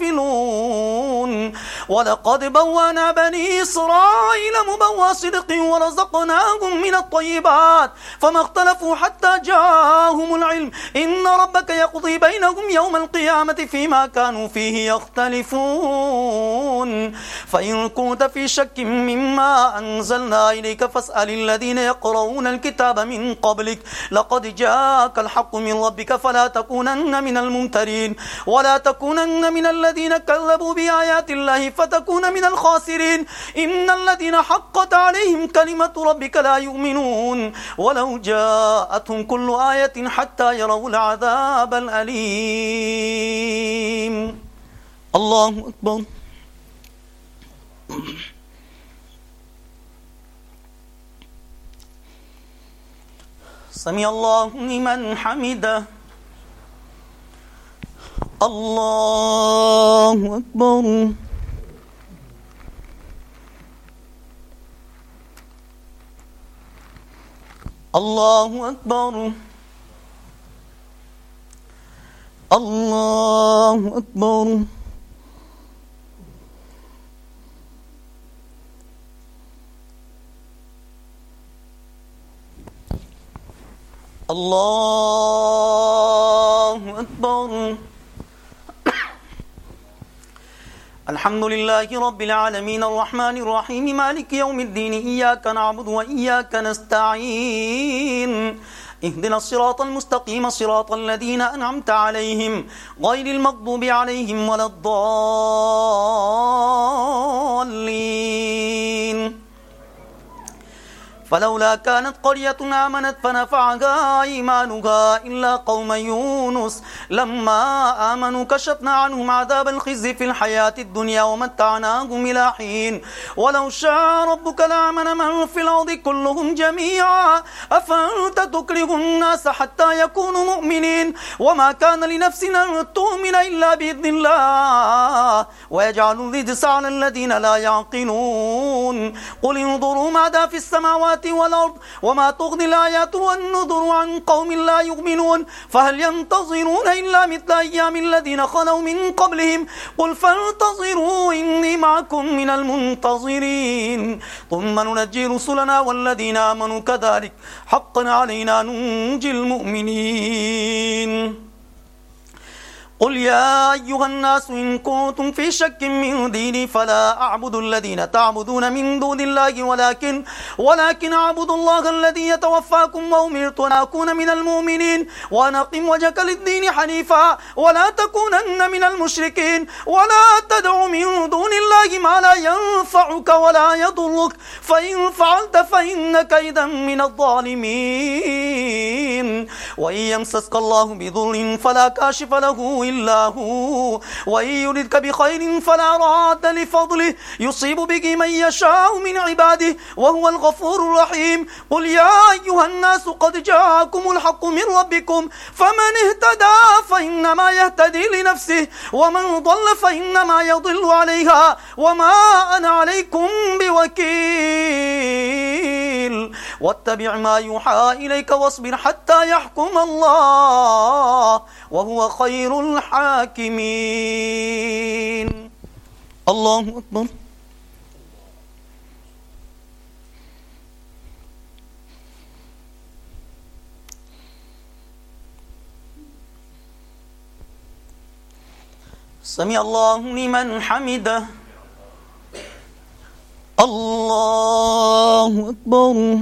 لغافلون. ولقد بوأنا بني إسرائيل مبوأ صدق ورزقناهم من الطيبات فما اختلفوا حتى جاءهم العلم إن ربك يقضي بينهم يوم القيامة فيما كانوا فيه يختلفون. فإن كنت في شك مما أنزلنا إليك فاسأل الذين يقرؤون الكتاب من قبلك لقد جاءك الحق من ربك فلا تكونن من الممترين ولا تكونن من الذين كذبوا بآيات الله فتكون من الخاسرين. إن الذين حقت عليهم كلمة ربك لا يؤمنون ولو جاءتهم كل آية حتى يروا العذاب الأليم. الله أكبر. سمع الله لمن حمده. الله أكبر. الله أكبر الله أكبر الله أكبر. الحمد لله رب العالمين الرحمن الرحيم مالك يوم الدين إياك نعبد وإياك نستعين اهدنا الصراط المستقيم صراط الذين أنعمت عليهم غير المغضوب عليهم ولا الضالين. فلولا كانت قرية آمنت فنفعها إيمانها إلا قوم يونس لما آمنوا كشفنا عنهم عذاب الخزي في الحياة الدنيا ومتعناهم إلى حين ولو شاء ربك لآمن من في الأرض كلهم جميعا أفأنت تكره الناس حتى يكونوا مؤمنين وما كان لنفس أن تؤمن إلا بإذن الله ويجعل الرجس على الذين لا يعقلون. قل انظروا ماذا في السماوات والأرض وما تغني الآيات والنذر عن قوم لا يؤمنون فهل ينتظرون إلا مثل أيام الذين خلوا من قبلهم قل فانتظروا إني معكم من المنتظرين ثم ننجي رسلنا والذين آمنوا كذلك حقا علينا ننجي المؤمنين. قل يا أيها الناس إن كنتم في شك من ديني فلا أعبد الذين تعبدون من دون الله ولكن أعبد الله الذي يتوفاكم وأمرت أن أكون من المؤمنين وأن أقم وجهك للدين حنيفا ولا تكونن من المشركين ولا تدع من دون الله ما لا ينفعك ولا يضرك فإن فعلت فإنك إذا من الظالمين. وإن يمسسك الله بضر فلا كاشف له إلا هو وإن يردك بخير فلا راد لفضله يصيب به من يشاء من عباده وهو الغفور الرحيم. قل يا أيها الناس قد جاءكم الحق من ربكم فمن اهتدى فإنما يهتدي لنفسه ومن ضل فإنما يضل عليها وما أنا عليكم بوكيل. واتبع ما يوحى إليك واصبر حتى يحكم الله وهو خير الحاكمين. الله أكبر. سمع الله لمن حمده. الله أكبر.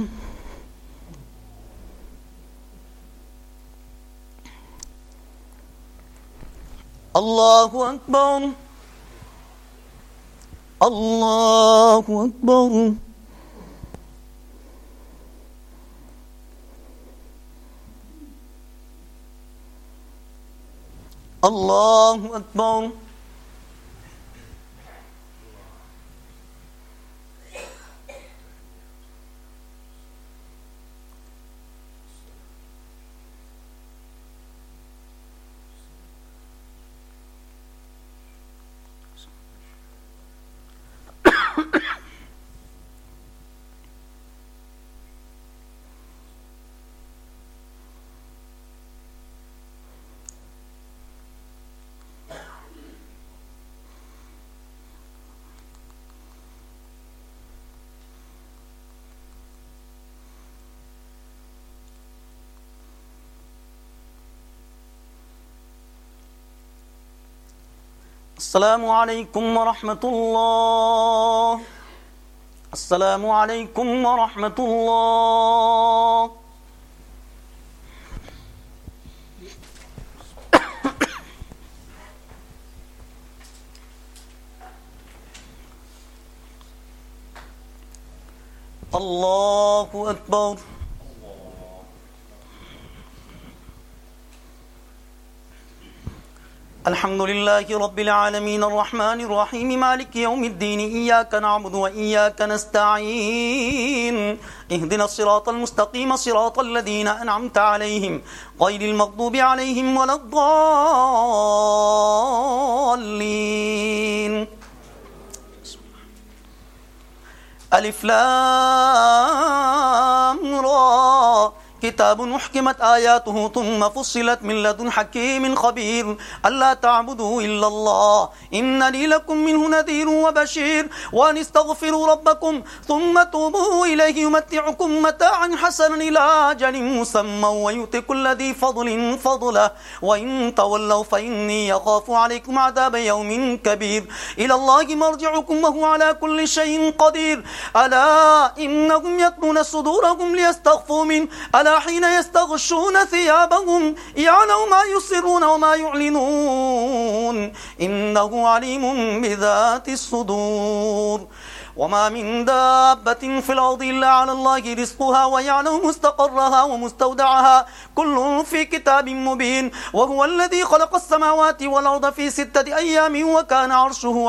الله أكبر. الله أكبر. الله أكبر. السلام عليكم ورحمة الله. السلام عليكم ورحمة الله. الله أكبر. الحمد لله رب العالمين الرحمن الرحيم مالك يوم الدين إياك نعبد وإياك نستعين اهدنا الصراط المستقيم صراط الذين أنعمت عليهم غير المغضوب عليهم ولا الضالين. ألف لام را كتاب أحكمت آياته ثم فصلت من لدن حكيم خبير ألا تعبدوا إلا الله إنني لكم منه نذير وبشير وأن استغفروا ربكم ثم توبوا إليه يمتعكم متاعا حسنا إلى أجل مسمى ويؤتي كل ذي فضل فضله وإن تولوا فإني يخاف عليكم عذاب يوم كبير إلى الله مرجعكم وهو على كل شيء قدير ألا إنهم يثنون صدورهم ليستخفوا منه ألا حين يستغشون ثيابهم يعلم ما يسرون وما يعلنون إنه عليم بذات الصدور وما من دابة في الأرض إلا على الله رزقها ويعلم مستقرها ومستودعها كل في كتاب مبين وهو الذي خلق السماوات والأرض في 6 أيام وكان عرشه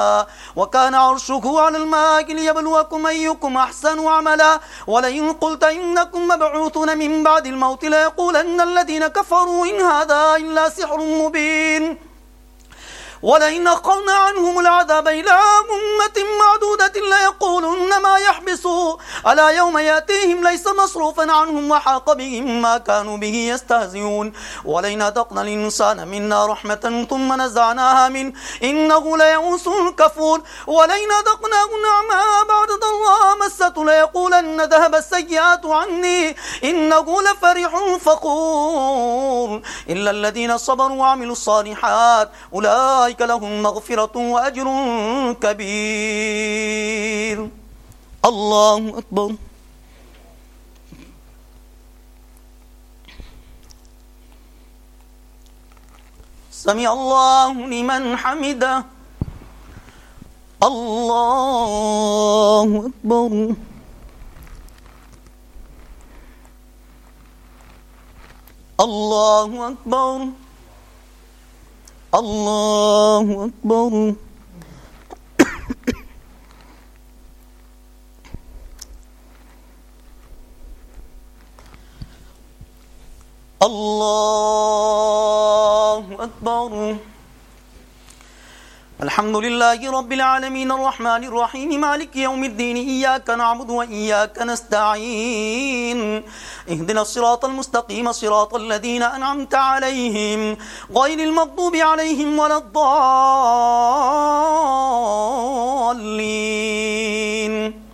على الماء ليبلوكم أيكم أحسن عملا ولئن قلت إنكم مبعوثون من بعد الموت ليقولن الذين كفروا إن هذا إلا سحر مبين ولئن أخرنا عنهم العذاب إلى أمة معدودة ليقولن ما يحبسوا ألا يوم يأتيهم ليس مصروفا عنهم وحاق بهم ما كانوا به يستهزئون ولئن أذقنا الإنسان منا رحمة ثم نزعناها منه إنه ليئوس كفور ولئن أذقناه نعماء بعد ضراء مسته ليقولن ذهب السيئات عني إنه لفرح فخور إلا الذين صبروا وعملوا الصالحات أولئك لهم مغفرة وأجر كبير الله أكبر سمع الله لمن حمده الله أكبر الله أكبر الله أكبر الله أكبر الحمد لله رب العالمين الرحمن الرحيم مالك يوم الدين إياك نعبد وإياك نستعين اهدنا الصراط المستقيم صراط الذين أنعمت عليهم غير المغضوب عليهم ولا الضالين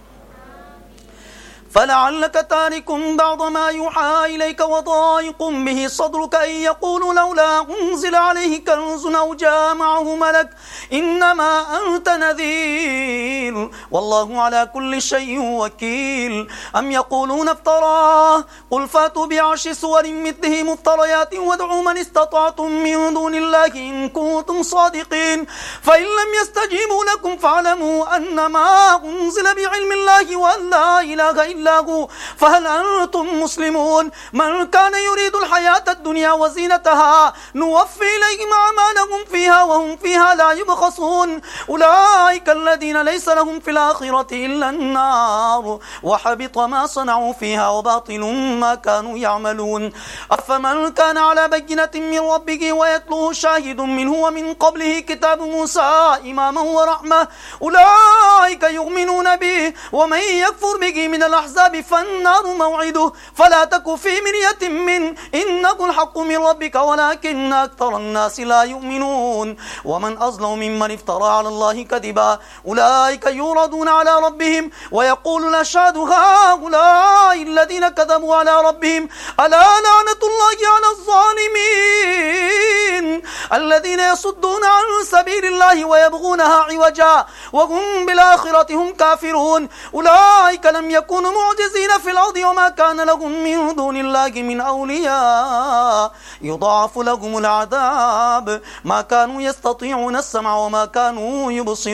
فلعلك تارك بعض ما يوحى إليك وضائق به صدرك أن يقولوا لولا أنزل عليه كنز أو جاء معه ملك إنما أنت نذير والله على كل شيء وكيل أم يقولون افتراه قل فاتوا بعشر سور مثله مفتريات وادعوا من استطعتم من دون الله إن كنتم صادقين فإن لم يستجيبوا لكم فاعلموا أنما أنزل بعلم الله وأن لا إله إلا هو فهل أنتم مسلمون من كان يريد الحياة الدنيا وزينتها نوفي إليهم أعمالهم فيها وهم فيها لا يبخسون أولئك الذين ليس لهم في الآخرة إلا النار وحبط ما صنعوا فيها وباطل ما كانوا يعملون أفمن كان على بينة من ربه ويتلوه شاهد منه ومن قبله كتاب موسى إماما ورحمة أولئك يؤمنون به ومن يكفر به من الأحزاب فالنار موعده فلا تك في مرية من إنه الحق من ربك ولكن أكثر الناس لا يؤمنون ومن أظلم ممن افترى على الله كذبا أولئك يوردون على ربهم ويقول الأشهاد هؤلاء الذين كذبوا على ربهم ألا لعنة الله على الظالمين الذين يصدون عن سبيل الله ويبغونها عوجا وهم بالآخرة هم كافرون أولئك لم يكونوا معجزين في الأرض وما كان لهم من دون الله من أولياء يضاعف لهم العذاب ما كانوا يستطيعون السمع وما كانوا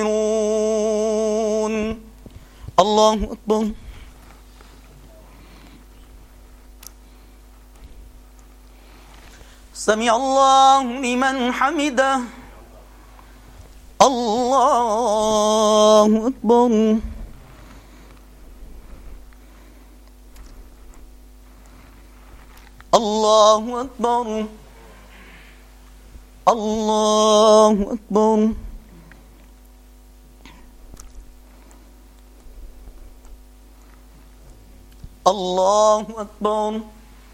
يبصرون الله أكبر سمع الله لمن حمده الله أكبر الله أكبر الله أكبر الله أكبر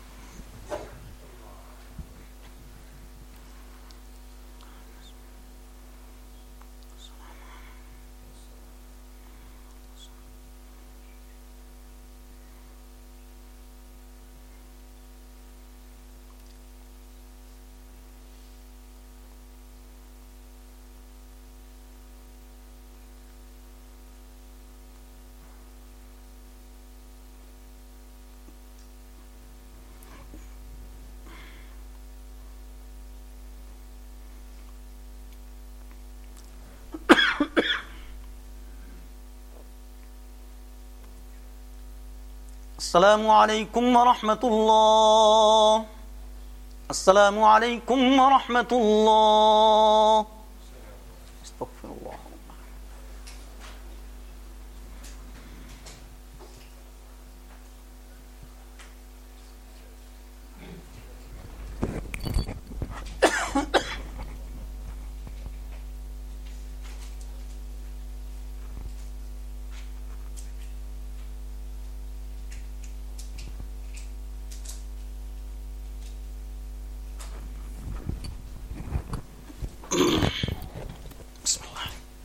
السلام عليكم ورحمة الله. السلام عليكم ورحمة الله. استغفر الله. بسم الله.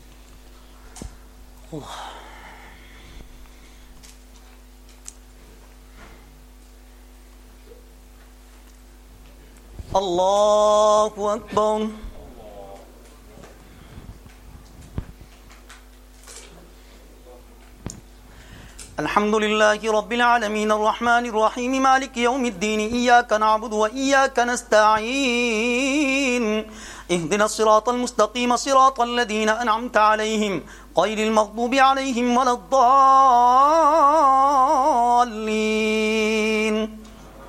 الله أكبر. الحمد لله رب العالمين الرحمن الرحيم مالك يوم الدين إياك نعبد وإياك نستعين اهدنا الصراط المستقيم صراط الذين أنعمت عليهم غير المغضوب عليهم ولا الضالين.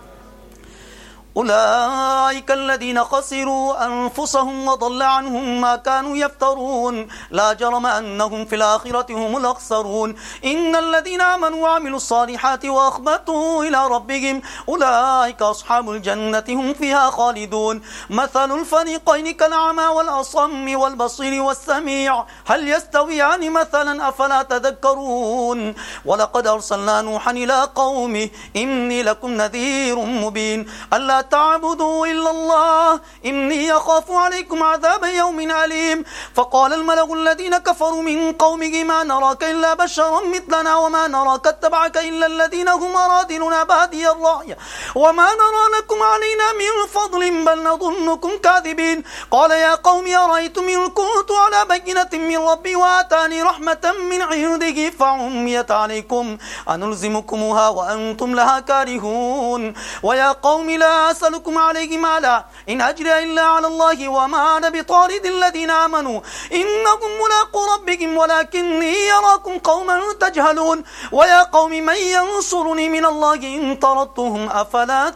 أولئك الذين خسروا أنفسهم وضل عنهم ما كانوا يفترون لا جرم أنهم في الآخرة هم الأخسرون. إن الذين آمنوا وعملوا الصالحات وأخبتوا إلى ربهم أولئك أصحاب الجنة هم فيها خالدون. مثل الفريقين كالأعمى والأصم والبصير والسميع هل يستويان مثلا أفلا تذكرون. ولقد أرسلنا نوحا إلى قومه إني لكم نذير مبين ألا تعبدوا إلا الله إني أخاف عليكم عذاب يوم أليم. فقال الملأ الذين كفروا من قومه ما نراك إلا بشرا مثلنا وما نراك اتبعك إلا الذين هم أرادلنا بادي الرأي وما نرى لكم علينا من فضل بل نظنكم كاذبين. قال يا قوم أرأيتم إن كنت على بينة من ربي وآتاني رحمة من عنده فعميت عليكم أنلزمكموها وأنتم لها كارهون. ويا قوم لا أسألكم عليه مالا إن أجري إلا على الله وما أنا بطارد الذين آمنوا إنكم ملاقو ربكم ولكني أراكم قوما تجهلون. ويا قوم من ينصرني من الله إن طردتهم أفلا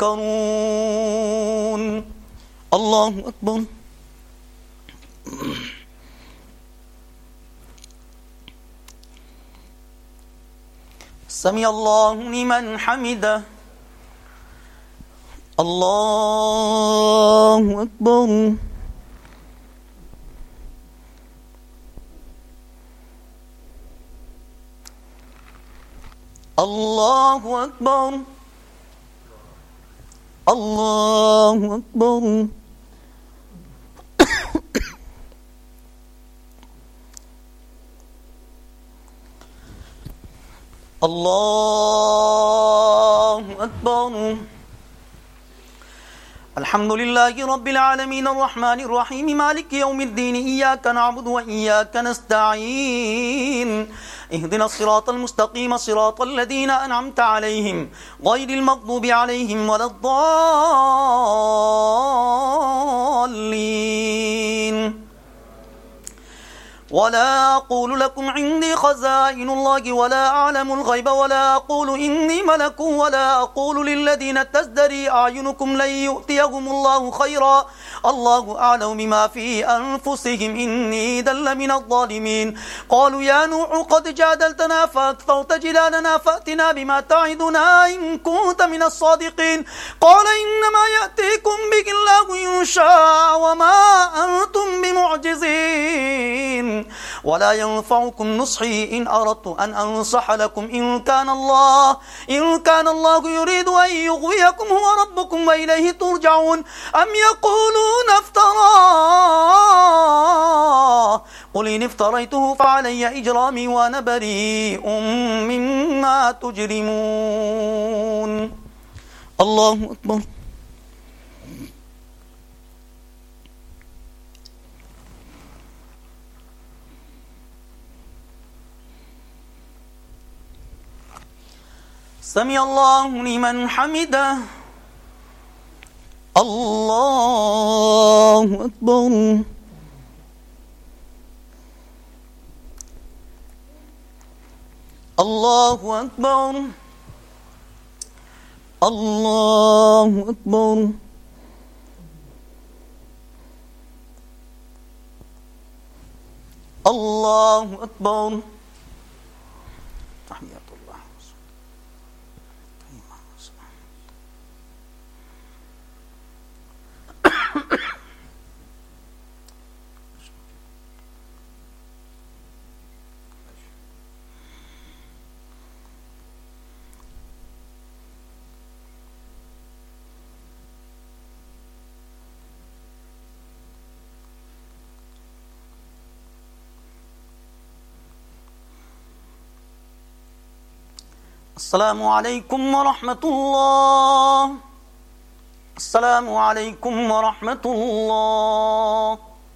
تذكرون. الله أكبر. سمع الله لمن حمده. الله أكبر. الله أكبر. الله أكبر. الله أكبر. الحمد لله رب العالمين الرحمن الرحيم مالك يوم الدين إياك نعبد وإياك نستعين اهدنا الصراط المستقيم صراط الذين أنعمت عليهم غير المغضوب عليهم ولا الضالين. ولا أقول لكم عندي خزائن الله ولا أعلم الغيب ولا أقول إني ملك ولا أقول للذين تزدري أعينكم لن يؤتيهم الله خيرا الله أعلم بما في أنفسهم إني إذا لمن الظالمين. قالوا يا نوح قد جادلتنا فأكثرت جدالنا فأتنا بما تعدنا إن كنت من الصادقين. قال إنما يأتيكم به الله إن شاء وما أنتم بمعجزين ولا ينفعكم نصحي إن أردت أن أنصح لكم إن كان الله يريد أن يغويكم هو ربكم وإليه ترجعون. أم يقولون افتراه قل إن افتريته فعلي إجرامي وأنا بريء مما تجرمون. الله أكبر. سمع الله لمن حمده. الله أكبر. الله أكبر. الله أكبر. الله أكبر. تحيات الله. السلام عليكم ورحمة الله. السلام عليكم ورحمة الله.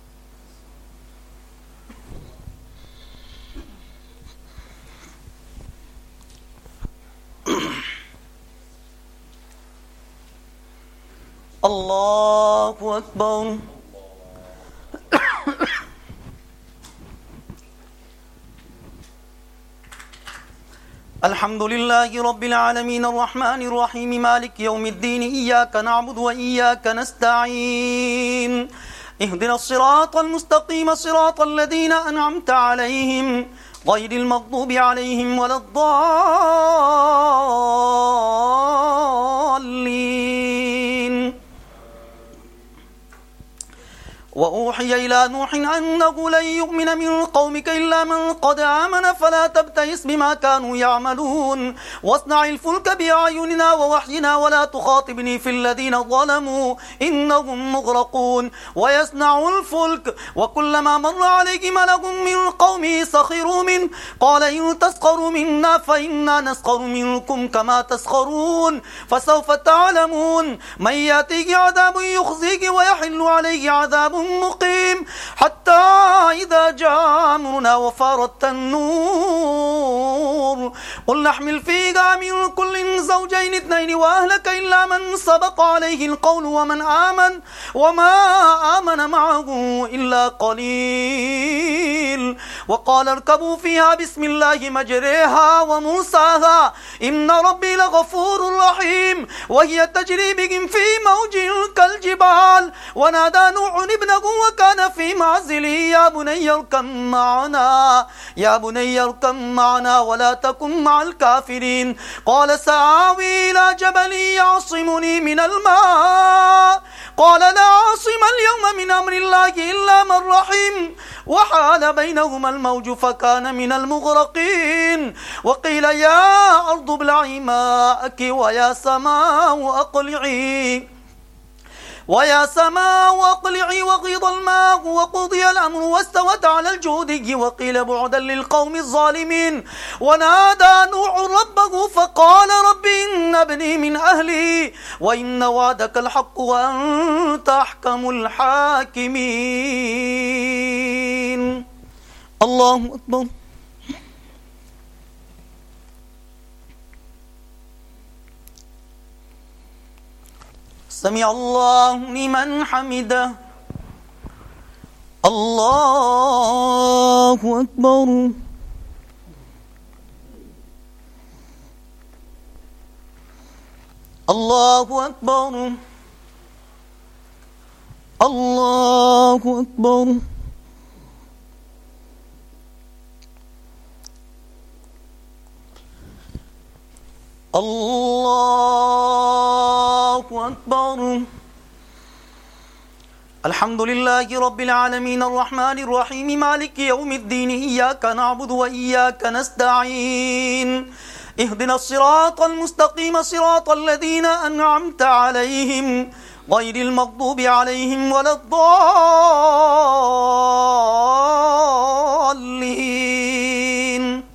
الله أكبر. الحمد لله رب العالمين الرحمن الرحيم مالك يوم الدين إياك نعبد وإياك نستعين اهدنا الصراط المستقيم صراط الذين أنعمت عليهم غير المغضوب عليهم ولا الضالين. وأوحي إلى نوح أنه لن يؤمن من قومك إلا من قد آمن فلا تبتئس بما كانوا يعملون واصنع الفلك بأعيننا ووحينا ولا تخاطبني في الذين ظلموا إنهم مغرقون. ويصنع الفلك وكلما مر عليه ملأ من قومه سخروا منه قال إن تسخروا منا فإنا نسخر منكم كما تسخرون فسوف تعلمون من يأتيه عذاب يخزيه ويحل عليه عذاب مقيم حتى إذا جاء أمرنا وفارت النور قل نحمل فيها من كل زوجين اثنين وأهلك إلا من سبق عليه القول وما آمن معه إلا قليل. وقال اركبوا فيها بسم الله مجريها ومرساها إن ربي لغفور رحيم وهي تجري بهم في موج كالجبال ونادى نوح ابنه وكان في معزله يا بني اركب معنا ولا تكن مع الكافرين. قال سآوي إلى جبل يعصمني من الماء قال لا عاصم اليوم من أمر الله إلا من رحم وحال بينهما الموج فكان من المغرقين. وقيل يا أرض ابلعي ماءك ويا سماء أقلعي وغيض الماء وقضي الأمر واستوت على الجودي وقيل بعدا للقوم الظالمين. ونادى نوح ربه فقال رب إن ابني من أهلي وإن وعدك الحق وأنت أحكم الحاكمين. الله أكبر. سمع الله لمن حمده. الله أكبر. الله أكبر. الله أكبر. الله أكبر. الحمد لله رب العالمين الرحمن الرحيم مالك يوم الدين إياك نعبد وإياك نستعين اهدنا الصراط المستقيم صراط الذين أنعمت عليهم غير المغضوب عليهم ولا الضالين.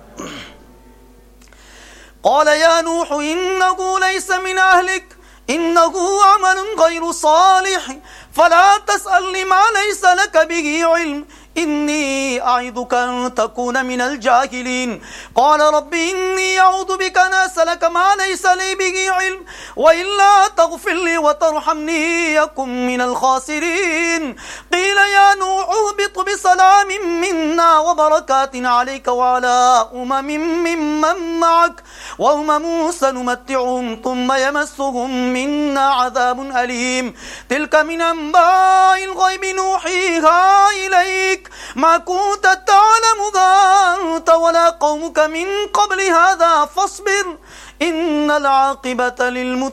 قال يا نوح إنه ليس من أهلك إنه عمل غير صالح फला तसअलनी मा लैसा लक बिही इल्म इन्नी अईदुक अन तकून मिनल जाहिलीन क़ाल रब्बी इन्नी अऊज़ु बिक अन असअलक मा लैसा ली बिही इल्म व इल्ला तग़फ़िर ली व तरहमनी अकुन मिनल ख़ासिरीन क़ील या नूह अहबित बिसलामिन मिन्ना व बरकातिन अलैका व अला उममिन मिम्मन मअक व उममुन सनुमत्तिउहुम थुम्मा यमस्सुहुम मिन्ना अज़ाबुन अलीम तिल्क मिन अंबाइल ग़ैबि नूहीहा इलैक ما كنت تعلمها أنت ولا قومك من قبل هذا فاصبر إن العاقبة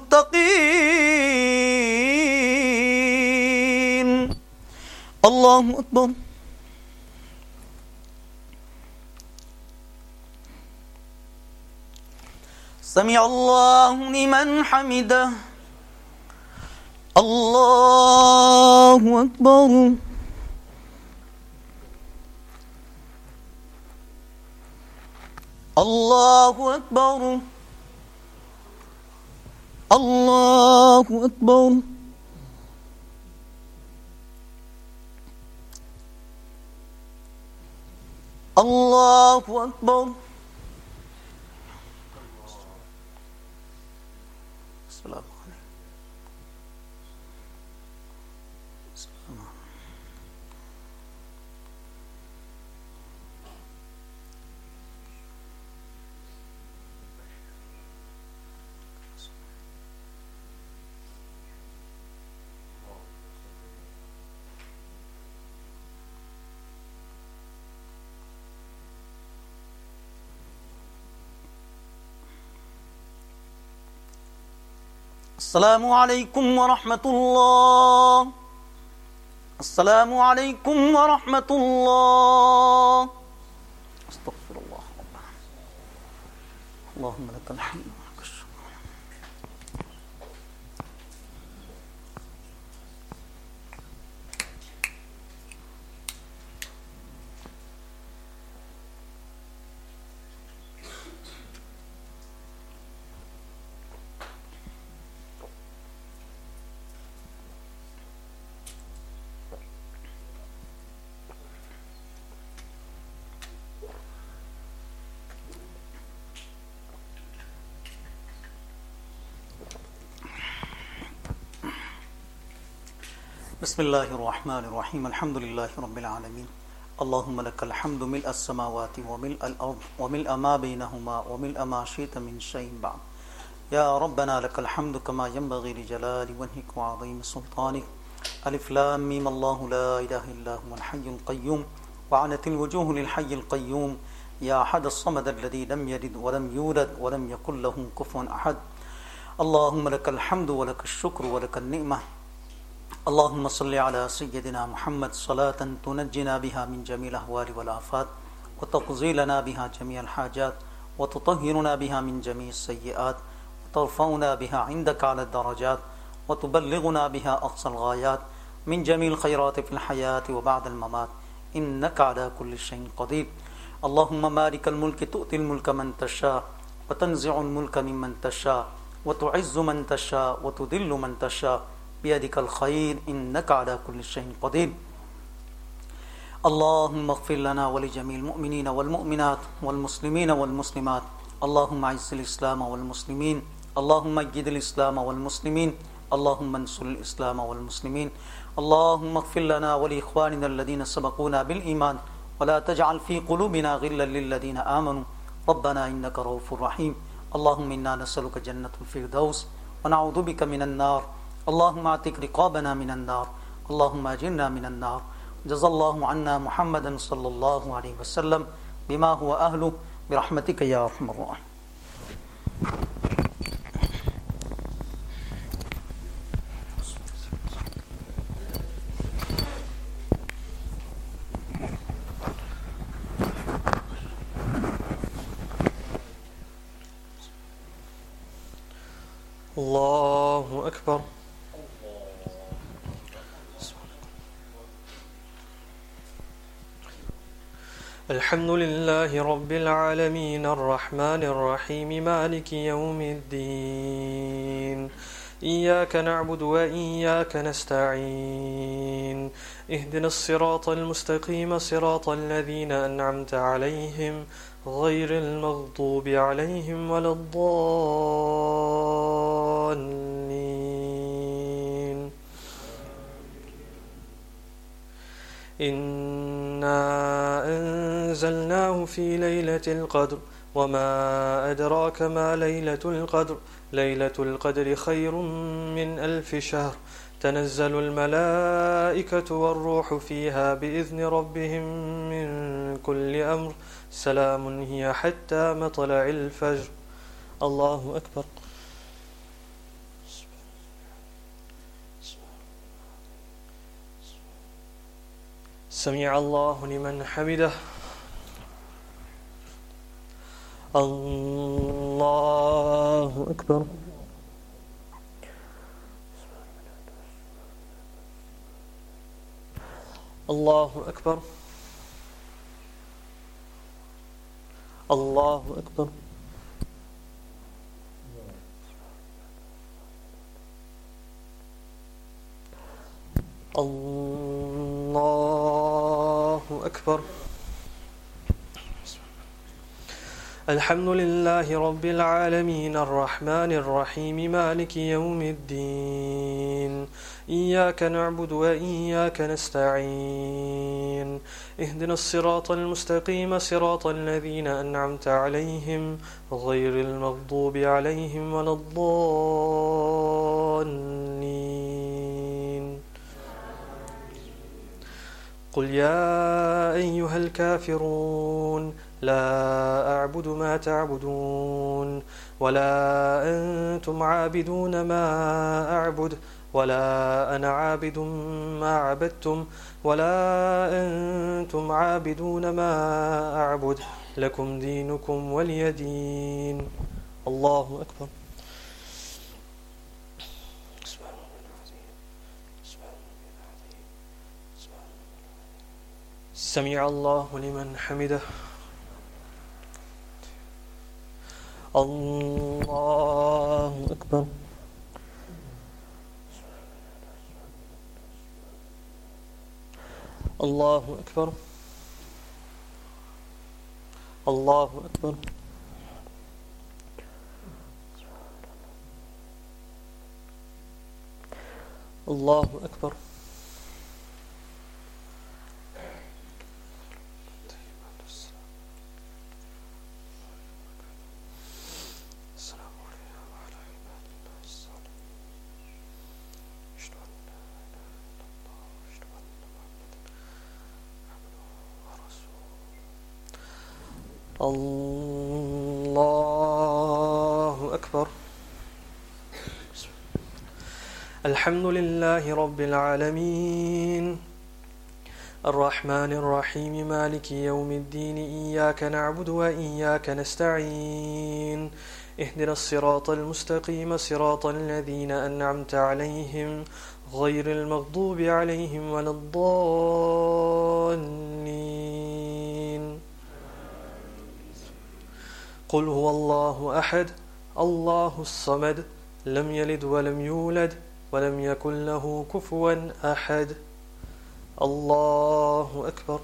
للمتقين الله أكبر سمع الله لمن حمده الله أكبر الله أكبر الله أكبر الله أكبر السلام عليكم السلام عليكم ورحمة الله السلام عليكم ورحمة الله استغفر الله اللهم لك الحمد ولك الشكر بسم الله الرحمن الرحيم الحمد لله رب العالمين اللهم لك الحمد ملء السماوات وملء الأرض وملء ما بينهما وملء ما شئت من شيء بعد يا ربنا لك الحمد كما ينبغي لجلال وجهك وعظيم سلطانك ألف لام ميم الله لا إله إلا هو الحي القيوم وعنت الوجوه للحي القيوم يا أحد الصمد الذي لم يلد ولم يولد ولم يكن له كفوا أحد اللهم لك الحمد ولك الشكر ولك النعمة اللهم صل على سيدنا محمد صلاة تنجنا بها من جميع الأهوال والآفات وتقضي لنا بها جميع الحاجات وتطهرنا بها من جميع السيئات وترفعنا بها عندك على الدرجات وتبلغنا بها أقصى الغايات من جميع الخيرات في الحياة وبعد الممات إنك على كل شيء قدير اللهم مالك الملك تؤتي الملك من تشاء وتنزع الملك ممن تشاء وتعز من تشاء وتذل من تشاء بيدك الخير إنك على كل شيء قدير اللهم اغفر لنا ولجميع المؤمنين والمؤمنات والمسلمين والمسلمات اللهم اعز الإسلام والمسلمين اللهم اجد الإسلام والمسلمين اللهم انصر الإسلام والمسلمين اللهم اغفر لنا ولإخواننا الذين سبقونا بالإيمان ولا تجعل في قلوبنا غلا للذين آمنوا ربنا إنك رؤوف رحيم اللهم إنا نسألك جنة الفردوس ونعوذ بك من النار اللهم اعتق رقابنا من النار اللهم اجرنا من النار جزا الله عنا محمدا صلى الله عليه وسلم بما هو أهله برحمتك يا أرحم الراحمين الله أكبر الحمد لله رب العالمين الرحمن الرحيم مالك يوم الدين إياك نعبد وإياك نستعين اهدنا الصراط المستقيم صراط الذين أنعمت عليهم غير المغضوب عليهم ولا الضالين إنا أنزلناه في ليلة القدر وما أدراك ما ليلة القدر ليلة القدر خير من 1000 شهر تنزل الملائكة والروح فيها بإذن ربهم من كل أمر سلام هي حتى مطلع الفجر. الله أكبر. سمع الله لمن حمده. الله أكبر. الله أكبر. الله أكبر. الله أكبر. الحمد لله رب العالمين الرحمن الرحيم مالك يوم الدين إياك نعبد وإياك نستعين اهدنا الصراط المستقيم صراط الذين أنعمت عليهم غير المغضوب عليهم ولا الضالين. قل يا أيها الكافرون لا أعبد ما تعبدون ولا أنتم عابدون ما أعبد ولا أنا عابد ما عبدتم ولا أنتم عابدون ما أعبد لكم دينكم ولي دين. الله أكبر. سمع الله لمن حمده. الله أكبر. الله أكبر. الله أكبر. الله أكبر. الله أكبر. الحمد لله رب العالمين الرحمن الرحيم مالك يوم الدين إياك نعبد وإياك نستعين اهدنا الصراط المستقيم صراط الذين أنعمت عليهم غير المغضوب عليهم ولا الضالين. قل هو الله أحد الله الصمد لم يلد ولم يولد ولم يكن له كفوا أحد. الله أكبر.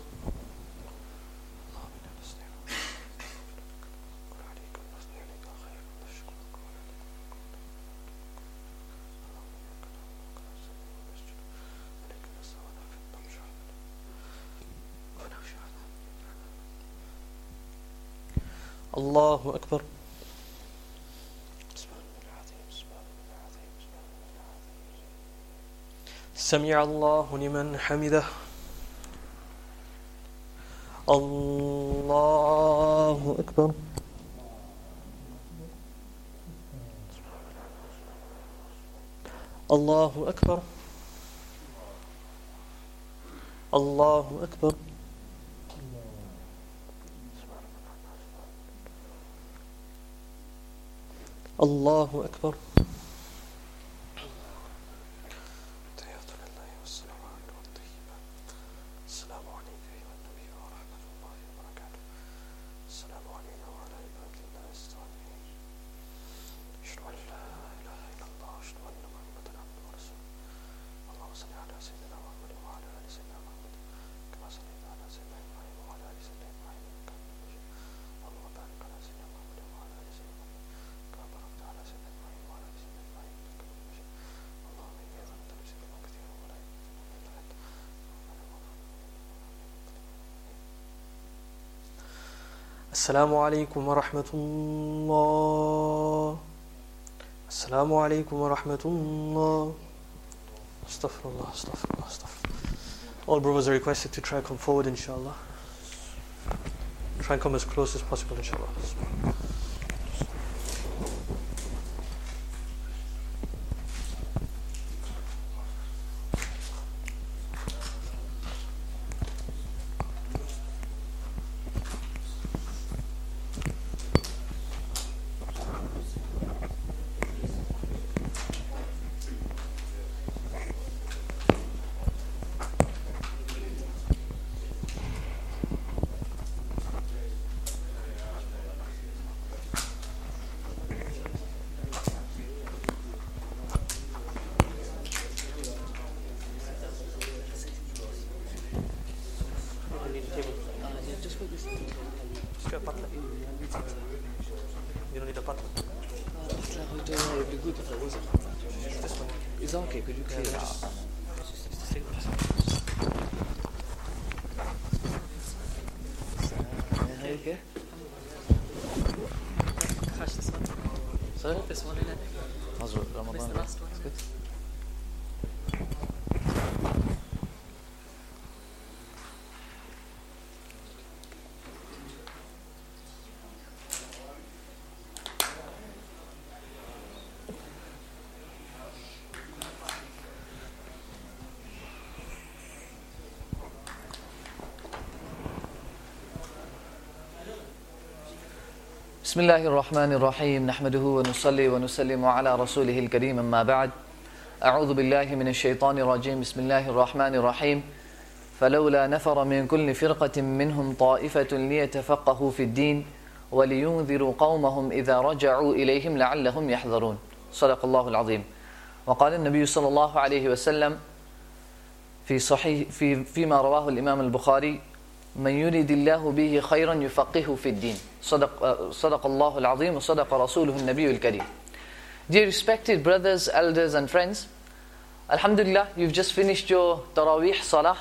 الله أكبر. سمع الله لمن حمده. الله أكبر. الله أكبر. الله أكبر. الله أكبر. السلام عليكم ورحمة الله. السلام عليكم ورحمة الله. Astaghfirullah, astaghfirullah, astaghfirullah. All brothers are requested to try come forward, inshallah. Try and come as close as possible, inshallah. You don't need a button. It would be good if it wasn't. This one. It's okay, could you clear it out? Okay. Crash this one. Sorry? This one, innit? How's it, Ramadan? Missed the last one. It's good. بسم الله الرحمن الرحيم نحمده ونصلي ونسلم على رسوله الكريم أما بعد أعوذ بالله من الشيطان الرجيم بسم الله الرحمن الرحيم فلولا نفر من كل فرقة منهم طائفة ليتفقهوا في الدين ولينذروا قومهم إذا رجعوا إليهم لعلهم يحذرون صدق الله العظيم وقال النبي صلى الله عليه وسلم فيما رواه الإمام البخاري من يريد الله به خيرا يفقهه في الدين صدق الله العظيم وصدق رسوله النبي الكريم. Dear respected brothers, elders and friends, Alhamdulillah, you've just finished your Taraweeh Salah.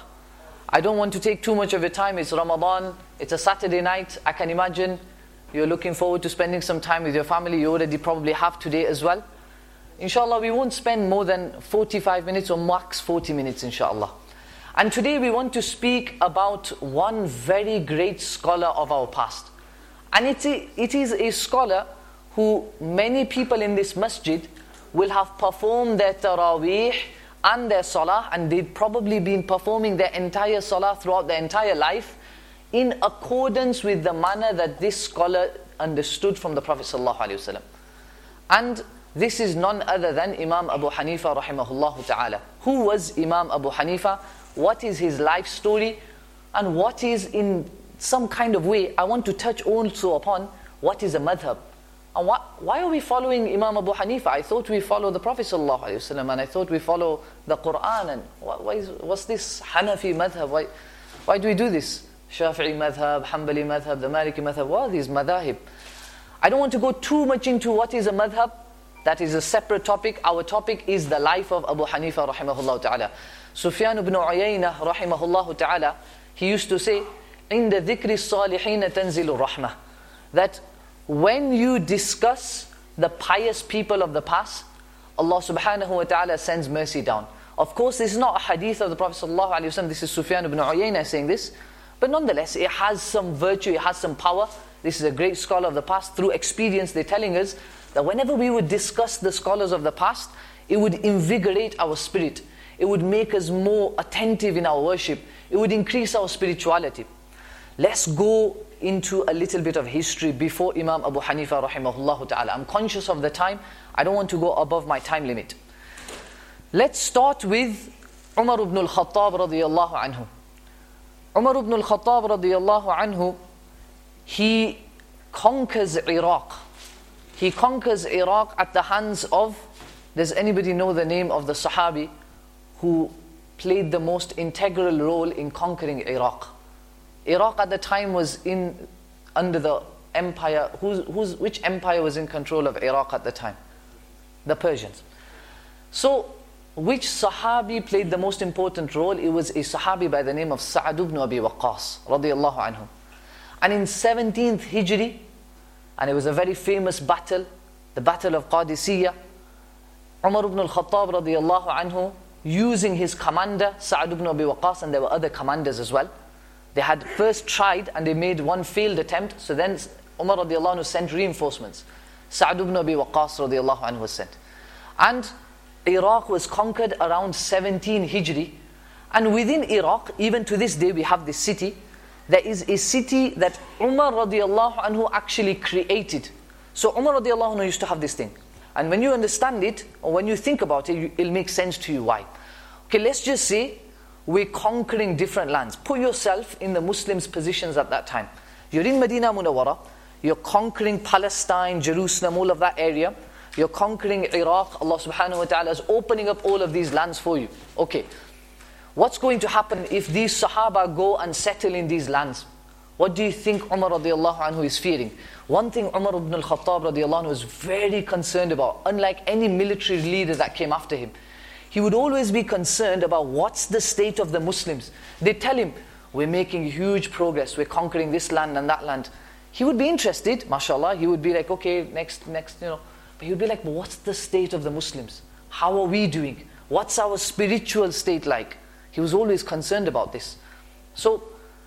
I don't want to take too much of your time. It's Ramadan, it's a Saturday night. I can imagine you're looking forward to spending some time with your family. You already probably have today as well. Inshallah, we won't spend more than 45 minutes or max 40 minutes, inshallah. And today we want to speak about one very great scholar of our past. And it is a scholar who many people in this masjid will have performed their Taraweeh and their Salah, and they'd probably been performing their entire Salah throughout their entire life in accordance with the manner that this scholar understood from the Prophet ﷺ. And this is none other than Imam Abu Hanifa rahimahullah ta'ala. Who was Imam Abu Hanifa? What is his life story? And what is, in some kind of way, I want to touch also upon what is a madhab. And why are we following Imam Abu Hanifa? I thought we follow the Prophet ﷺ, and I thought we follow the Quran. And what's this Hanafi madhab? Why do we do this? Shafi'i madhab, Hanbali madhab, the Maliki madhab. What are these madhahib? I don't want to go too much into what is a madhab. That is a separate topic. Our topic is the life of Abu Hanifa rahimahullah ta'ala. Sufyan ibn Uyaynah rahimahullah ta'ala, he used to say, عند ذكر الصالحين تنزل الرحمة, that when you discuss the pious people of the past, Allah subhanahu wa ta'ala sends mercy down. Of course, this is not a hadith of the Prophet sallallahu alaihi wasallam. This is Sufyan ibn Uyaynah saying this. But nonetheless, it has some virtue, it has some power. This is a great scholar of the past. Through experience, they're telling us that whenever we would discuss the scholars of the past, it would invigorate our spirit. It would make us more attentive in our worship. It would increase our spirituality. Let's go into a little bit of history before Imam Abu Hanifa rahimahullah ta'ala. I'm conscious of the time. I don't want to go above my time limit. Let's start with Umar ibn al-Khattab radiyallahu anhu. Umar ibn al-Khattab radiyallahu anhu, he conquers Iraq. He conquers Iraq at the hands of, does anybody know the name of the Sahabi who played the most integral role in conquering Iraq? Iraq at the time was under the empire. Which empire was in control of Iraq at the time? The Persians. So, which Sahabi played the most important role? It was a Sahabi by the name of Sa'ad ibn Abi Waqqas radiyallahu anhu. And in 17th Hijri, and it was a very famous battle, the Battle of Qadisiyah, Umar ibn al-Khattab radiyallahu anhu, using his commander, Sa'd ibn Abi Waqqas, and there were other commanders as well. They had first tried and they made one failed attempt, so then Umar radiyallahu anhu sent reinforcements. Sa'd ibn Abi Waqqas radiyallahu anhu was sent. And Iraq was conquered around 17 Hijri. And within Iraq, even to this day, we have this city. There is a city that Umar radiyallahu anhu actually created. So Umar radiyallahu anhu used to have this thing. And when you understand it, or when you think about it, it'll make sense to you why. Okay, let's just say we're conquering different lands. Put yourself in the Muslims' positions at that time. You're in Medina Munawwara, you're conquering Palestine, Jerusalem, all of that area. You're conquering Iraq. Allah subhanahu wa ta'ala is opening up all of these lands for you. Okay. What's going to happen if these Sahaba go and settle in these lands? What do you think Umar radiallahu anhu is fearing? One thing Umar ibn al-Khattab radiallahu anhu was very concerned about, unlike any military leader that came after him. He would always be concerned about what's the state of the Muslims. They tell him, we're making huge progress, we're conquering this land and that land. He would be interested, mashallah, he would be like, okay, next, but he would be like, but what's the state of the Muslims? How are we doing? What's our spiritual state like? He was always concerned about this. So,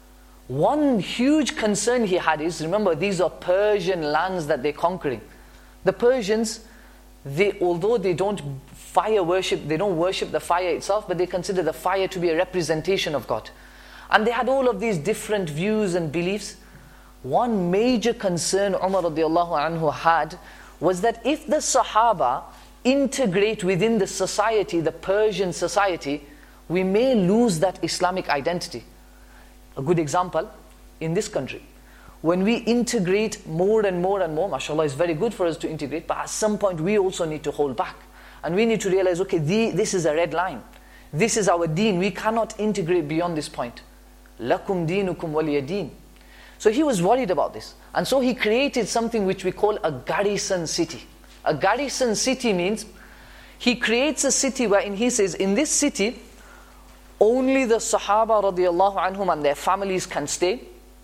one huge concern he had is, remember, these are Persian lands that they're conquering. The Persians, although they don't fire worship, they don't worship the fire itself, but they consider the fire to be a representation of God. And they had all of these different views and beliefs. One major concern Umar radiallahu anhu had was that if the Sahaba integrate within the society, the Persian society, we may lose that Islamic identity. A good example, in this country, when we integrate more and more and more, mashallah, it's very good for us to integrate, but at some point we also need to hold back. And we need to realize, okay, this is a red line. This is our deen. We cannot integrate beyond this point. Lakum deenukum waliya deen. So he was worried about this. And so he created something which we call a garrison city. A garrison city means, he creates a city wherein he says, in this city, only the Sahaba radiallahu anhum and their families can stay.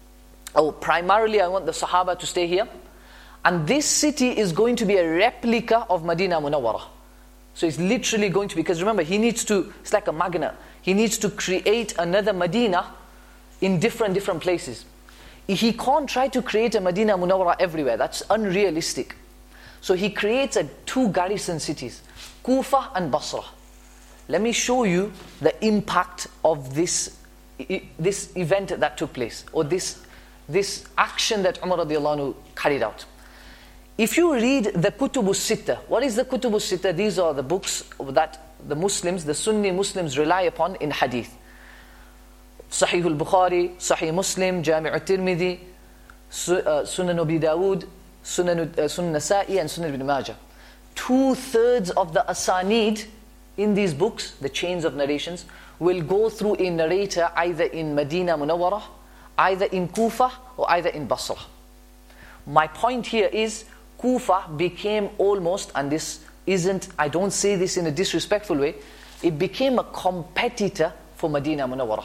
Primarily I want the Sahaba to stay here. And this city is going to be a replica of Medina Munawwara. So it's literally going to be, because remember, it's like a magnet. He needs to create another Medina in different places. He can't try to create a Medina Munawwara everywhere. That's unrealistic. So he creates two garrison cities, Kufa and Basra. Let me show you the impact of this event that took place, or this action that Umar radiallahu anhu carried out. If you read the Kutubus Sitta, what is the Kutubus Sitta? These are the books that the Muslims, the Sunni Muslims rely upon in hadith. Sahih al-Bukhari, Sahih Muslim, Jami' al-Tirmidhi, Sunan Abi Dawood, Sunan Nasa'i and Sunan Ibn Majah. 2/3 of the asanid in these books, the chains of narrations, will go through a narrator either in Medina Munawwara, either in Kufa, or either in Basra. My point here is, Kufa became almost, and this isn't, I don't say this in a disrespectful way, it became a competitor for Medina Munawwara.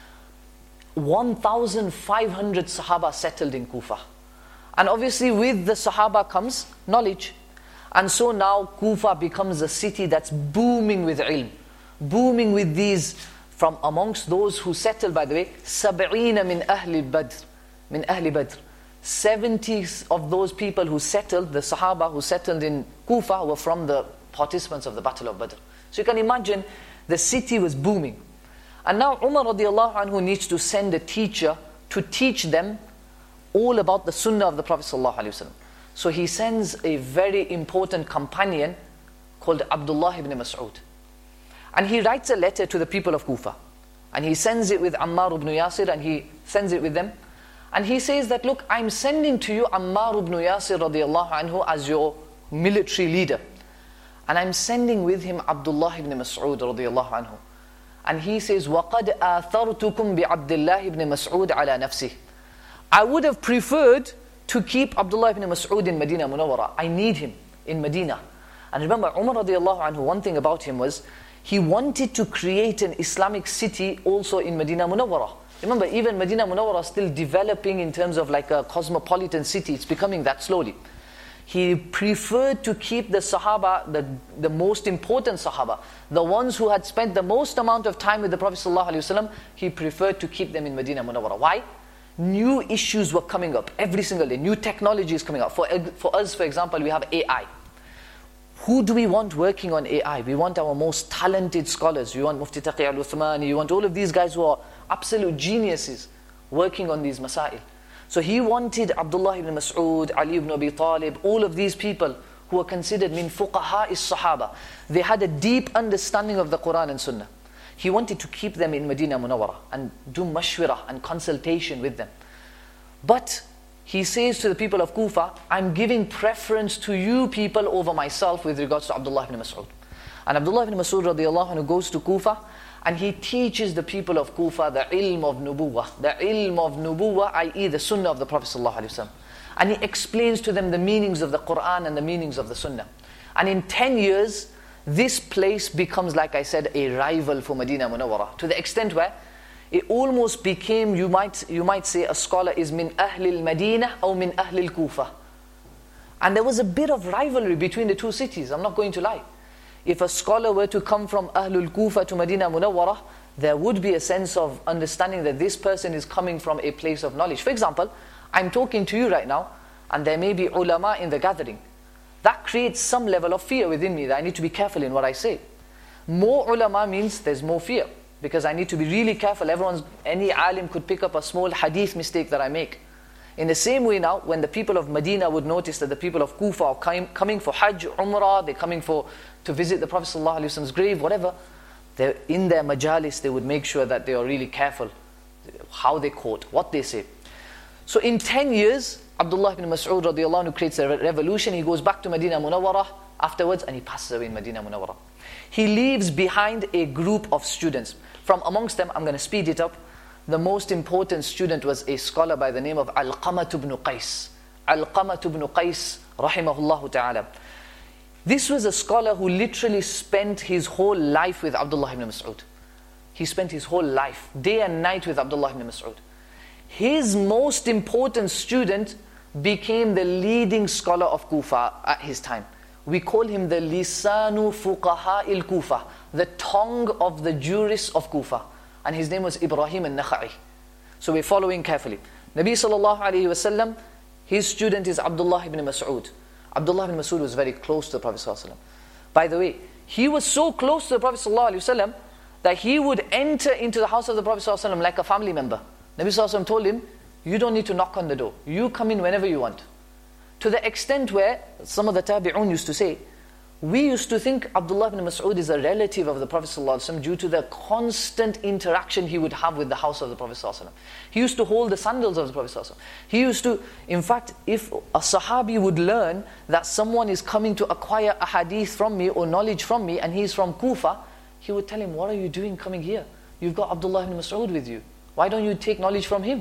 1,500 Sahaba settled in Kufa. And obviously with the Sahaba comes knowledge. And so now Kufa becomes a city that's booming with ilm. Booming with these, from amongst those who settled, by the way, 70 min ahli Badr. 70 of those people who settled, the Sahaba who settled in Kufa, were from the participants of the Battle of Badr. So you can imagine, the city was booming. And now Umar radiallahu anhu needs to send a teacher to teach them all about the sunnah of the Prophet sallallahu alaihi wasallam. So he sends a very important companion called Abdullah ibn Mas'ud. And he writes a letter to the people of Kufa. And he sends it with Ammar ibn Yasir, and he sends it with them. And he says that, look, I'm sending to you Ammar ibn Yasir radiallahu anhu as your military leader. And I'm sending with him Abdullah ibn Mas'ud radiallahu anhu. And he says, وَقَدْ آثَرْتُكُمْ بِعَبْدِ اللَّهِ ibn Mas'ud عَلَى نَفْسِهِ. I would have preferred to keep Abdullah ibn Mas'ud in Medina Munawwara. I need him in Medina. And remember, Umar radiallahu anhu, one thing about him was, he wanted to create an Islamic city also in Medina Munawwara. Remember, even Medina Munawwara is still developing in terms of like a cosmopolitan city. It's becoming that slowly. He preferred to keep the Sahaba, the most important Sahaba, the ones who had spent the most amount of time with the Prophet ﷺ, he preferred to keep them in Medina Munawwara. Why? New issues were coming up every single day. New technology is coming up. For us, for example, we have AI. Who do we want working on AI? We want our most talented scholars. We want Mufti Taqi al-Uthmani. We want all of these guys who are absolute geniuses working on these masail. So he wanted Abdullah ibn Mas'ud, Ali ibn Abi Talib, all of these people who were considered min fuqaha is-sahaba. They had a deep understanding of the Quran and Sunnah. He wanted to keep them in Medina Munawwara and do mashwirah and consultation with them. But he says to the people of Kufa, I'm giving preference to you people over myself with regards to Abdullah ibn Mas'ud. And Abdullah ibn Mas'ud radiallahu anhu goes to Kufa and he teaches the people of Kufa the ilm of nubuwwah. The ilm of nubuwwah, i.e. the sunnah of the Prophet ﷺ. And he explains to them the meanings of the Quran and the meanings of the sunnah. And in 10 years, this place becomes, like I said, a rival for Medina Munawwara. To the extent where it almost became, you might say a scholar is min Ahlil Medina or min Ahlil Kufa. And there was a bit of rivalry between the two cities, I'm not going to lie. If a scholar were to come from Ahlul Kufa to Medina Munawwara, there would be a sense of understanding that this person is coming from a place of knowledge. For example, I'm talking to you right now, and there may be ulama in the gathering. That creates some level of fear within me that I need to be careful in what I say. More ulama means there's more fear, because I need to be really careful. Any alim could pick up a small hadith mistake that I make. In the same way now, when the people of Medina would notice that the people of Kufa are coming for Hajj, Umrah, they're coming to visit the Prophet ﷺ's grave, whatever, in their majalis, they would make sure that they are really careful how they quote, what they say. So in 10 years, Abdullah ibn Mas'ud radiallahu anhu creates a revolution. He goes back to Medina Munawwara afterwards and he passes away in Medina Munawwara. He leaves behind a group of students. From amongst them, I'm going to speed it up, the most important student was a scholar by the name of Alqamah ibn Qais. Alqamah ibn Qais, rahimahullah ta'ala. This was a scholar who literally spent his whole life with Abdullah ibn Mas'ud. He spent his whole life, day and night with Abdullah ibn Mas'ud. His most important student became the leading scholar of Kufa at his time. We call him the Lisanu Fuqaha il-Kufa, the tongue of the jurists of Kufa. And his name was Ibrahim al-Nakha'i. So we're following carefully. Nabi sallallahu alayhi wasallam, his student is Abdullah ibn Mas'ud. Abdullah ibn Mas'ud was very close to the Prophet sallallahu alayhi wasallam. By the way, he was so close to the Prophet sallallahu alayhi wasallam that he would enter into the house of the Prophet sallallahu alayhi wasallam like a family member. Nabi sallallahu alayhi wasallam told him, you don't need to knock on the door. You come in whenever you want. To the extent where some of the tabi'un used to say, we used to think Abdullah ibn Mas'ud is a relative of the Prophet ﷺ due to the constant interaction he would have with the house of the Prophet ﷺ. He used to hold the sandals of the Prophet ﷺ. He used to, in fact, if a sahabi would learn that someone is coming to acquire a hadith from me or knowledge from me and he's from Kufa, he would tell him, what are you doing coming here? You've got Abdullah ibn Mas'ud with you. Why don't you take knowledge from him?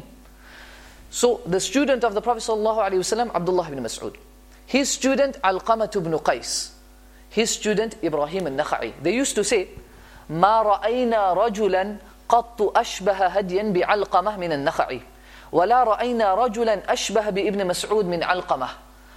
So the student of the Prophet ﷺ, Abdullah ibn Mas'ud. His student, Alqamah ibn Qais. His student, Ibrahim al-Nakha'i. They used to say, مَا رَأَيْنَا رَجُلًا قَطُّ أَشْبَهَ هَدْيًا بِعَلْقَمَةٍ مِنَ النَّخَعِ وَلَا رَأَيْنَا رَجُلًا أَشْبَهَ بِإِبْنِ مَسْعُودٍ مِنْ عَلْقَمَةٍ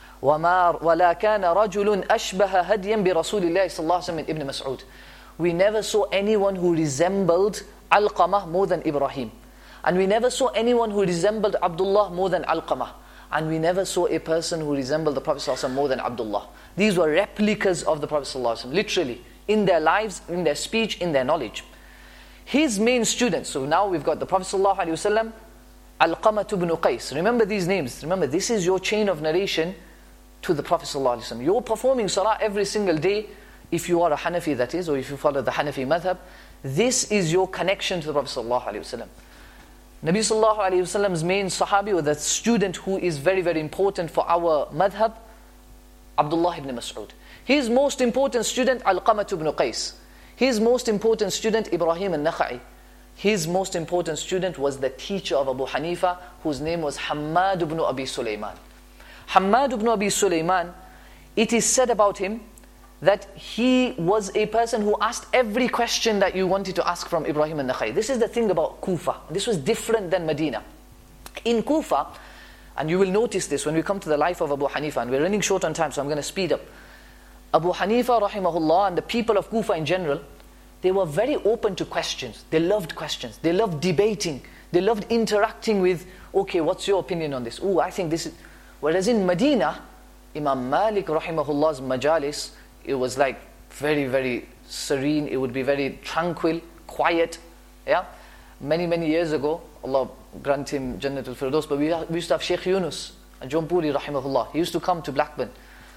وَلَا كَانَ رَجُلٌ أَشْبَهَ هَدْيًا بِرَسُولِ اللَّهِ صَلَّى اللَّهُ عَلَيْهِ وَسَلَّمَ مِنْ إِبْنِ مَسْعُودٍ. We never saw anyone who resembled Alqamah more than Ibrahim. And we never saw anyone who resembled Abdullah more than Alqamah. And we never saw a person who resembled the Prophet ﷺ more than Abdullah. These were replicas of the Prophet ﷺ, literally, in their lives, in their speech, in their knowledge. His main students, so now we've got the Prophet ﷺ, Alqamah ibn Qais. Remember these names. Remember, this is your chain of narration to the Prophet ﷺ. You're performing salah every single day, if you are a Hanafi that is, or if you follow the Hanafi madhab. This is your connection to the Prophet ﷺ. Nabi sallallahu alayhi wasallam's main sahabi, or the student who is very, very important for our madhab, Abdullah ibn Mas'ud. His most important student, Alqamah ibn Qais. His most important student, Ibrahim al-Nakha'i. His most important student was the teacher of Abu Hanifa, whose name was Hammad ibn Abi Sulaiman. Hammad ibn Abi Sulaiman, it is said about him that he was a person who asked every question that you wanted to ask from Ibrahim an-Nakhai. This is the thing about Kufa. This was different than Medina. In Kufa, and you will notice this when we come to the life of Abu Hanifa, and we're running short on time, so I'm going to speed up. Abu Hanifa rahimahullah and the people of Kufa in general, they were very open to questions. They loved questions. They loved debating. They loved interacting with, okay, what's your opinion on this? Oh, I think this is... Whereas in Medina, Imam Malik rahimahullah's majalis, it was like very, very serene. It would be very tranquil, quiet. Yeah? Many, many years ago, Allah grant him Jannatul Firdaus, but we used to have Sheikh Yunus Jampuri rahimahullah. He used to come to Blackburn.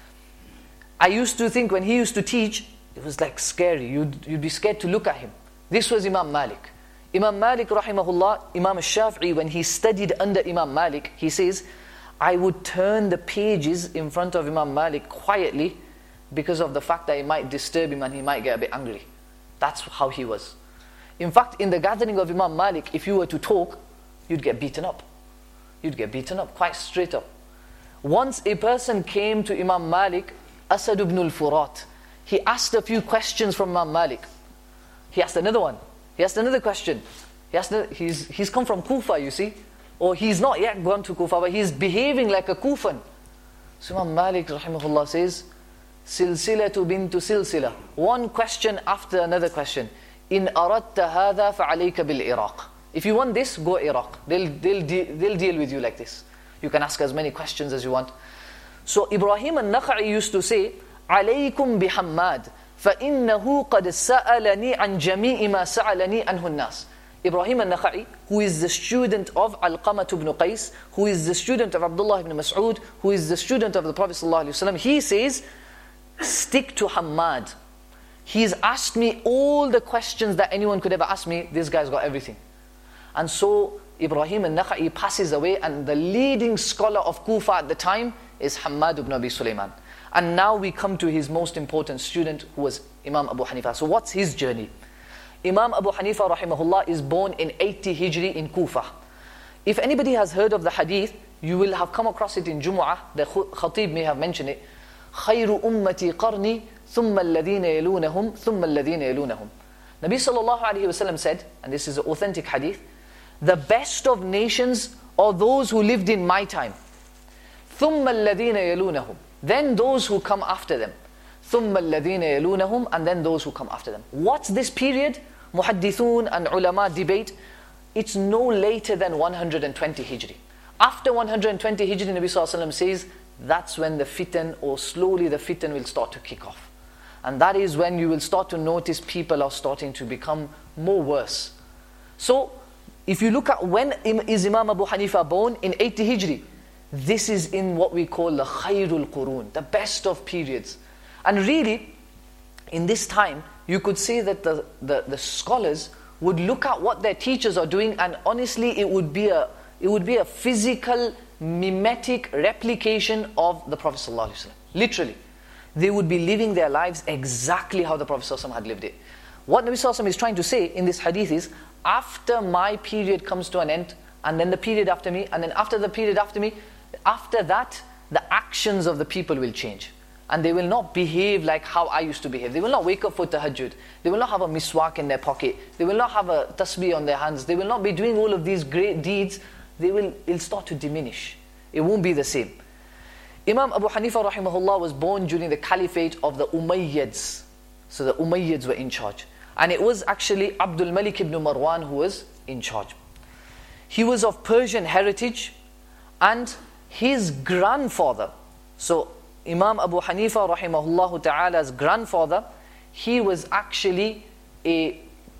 I used to think when he used to teach, it was like scary. You'd be scared to look at him. This was Imam Malik. Imam Malik rahimahullah, Imam al-Shafi'i, when he studied under Imam Malik, he says, I would turn the pages in front of Imam Malik quietly because of the fact that it might disturb him and he might get a bit angry. That's how he was. In fact, in the gathering of Imam Malik, if you were to talk, you'd get beaten up. You'd get beaten up, quite straight up. Once a person came to Imam Malik, Asad ibn al-Furat. He asked a few questions from Imam Malik. He asked another one. He asked another question. He's come from Kufa, you see. Or he's not yet gone to Kufa, but he's behaving like a Kufan. So Imam Malik rahimahullah says, Silsilatu bintu silsila. One question after another question. In aradta hadha fa'alayka bil Iraq. If you want this, go Iraq. They'll deal with you like this. You can ask as many questions as you want. So Ibrahim an-Nakhai used to say, Alaykum bihammad, فَإِنَّهُ قَدْ سَأَلَنِي عَنْ جَمِيعِ مَا سَأَلَنِي عَنْهُ النَّاسِ. Ibrahim an-Nakhai, who is the student of Alqamah ibn Qais, who is the student of Abdullah ibn Mas'ud, who is the student of the Prophet ﷺ, he says, stick to Hammad. He's asked me all the questions that anyone could ever ask me. This guy's got everything. And so Ibrahim an-Nakhai passes away, and the leading scholar of Kufa at the time is Hammad ibn Abi Sulaiman. And now we come to his most important student, who was Imam Abu Hanifa. So what's his journey? Imam Abu Hanifa rahimahullah is born in 80 Hijri in Kufa. If anybody has heard of the hadith, you will have come across it in Jumu'ah. The Khatib may have mentioned it. خَيْرُ أُمَّتِي قَرْنِي ثُمَّ الَّذِينَ يَلُونَهُمْ ثُمَّ الَّذِينَ يَلُونَهُمْ. Nabi sallallahu alayhi wasallam said, and this is an authentic hadith, the best of nations are those who lived in my time. ثُمَّ الَّذِينَ يَلُونَهُمْ. Then those who come after them. ثُمَّ الَّذِينَ يَلُونَهُمْ. And then those who come after them. What's this period? Muhaddithun and ulama debate. It's no later than 120 Hijri. After 120 Hijri, Nabi sallallahu alayhi wa sallam says, that's when the fitan, or slowly the fitan will start to kick off. And that is when you will start to notice people are starting to become more worse. So, if you look at when is Imam Abu Hanifa born, in 80 Hijri, this is in what we call the Khairul Qurun, the best of periods. And really, in this time, you could say that the scholars would look at what their teachers are doing, and honestly, it would be a physical, mimetic replication of the Prophet ﷺ. Literally. They would be living their lives exactly how the Prophet ﷺ had lived it. What Nabi ﷺ is trying to say in this hadith is, after my period comes to an end, and then the period after me, and then after the period after me, after that, the actions of the people will change. And they will not behave like how I used to behave. They will not wake up for tahajjud. They will not have a miswak in their pocket. They will not have a tasbih on their hands. They will not be doing all of these great deeds. It'll start to diminish. It won't be the same. Imam Abu Hanifa rahimahullah was born during the caliphate of the Umayyads. So the Umayyads were in charge. And it was actually Abdul Malik ibn Marwan who was in charge. He was of Persian heritage, and his grandfather, so Imam Abu Hanifa rahimahullah ta'ala's grandfather, he was actually a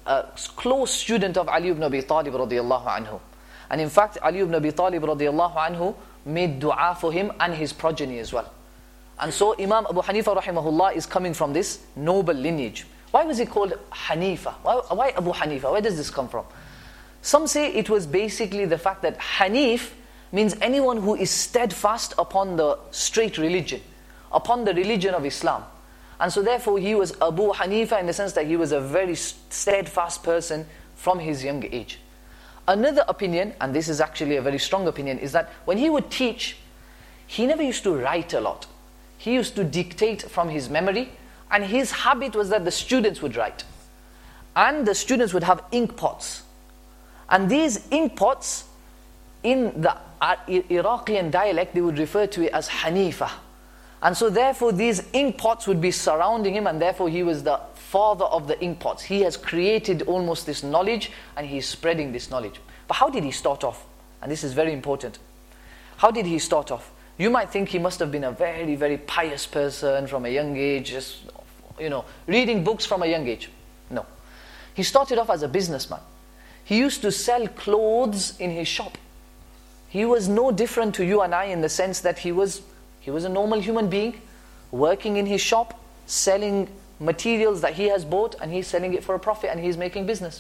close student of Ali ibn Abi Talib radiyallahu anhu. And in fact, Ali ibn Abi Talib radiyallahu anhu made dua for him and his progeny as well. And so Imam Abu Hanifa rahimahullah is coming from this noble lineage. Why was he called Hanifa? Why Abu Hanifa? Where does this come from? Some say it was basically the fact that Hanif means anyone who is steadfast upon the straight religion, upon the religion of Islam. And so therefore he was Abu Hanifa in the sense that he was a very steadfast person from his young age. Another opinion, and this is actually a very strong opinion, is that when he would teach, he never used to write a lot. He used to dictate from his memory, And his habit was that the students would write. And the students would have ink pots. And these ink pots, in the Iraqian dialect, they would refer to it as Hanifa. And so therefore these ink pots would be surrounding him, and therefore he was the father of the ink pots. He has created almost this knowledge, and he's spreading this knowledge. But how did he start off? And this is very important. How did he start off? You might think he must have been a very, very pious person from a young age, just, reading books from a young age. No. He started off as a businessman. He used to sell clothes in his shop. He was no different to you and I in the sense that he was a normal human being, working in his shop, selling materials that he has bought, and he's selling it for a profit, and he's making business.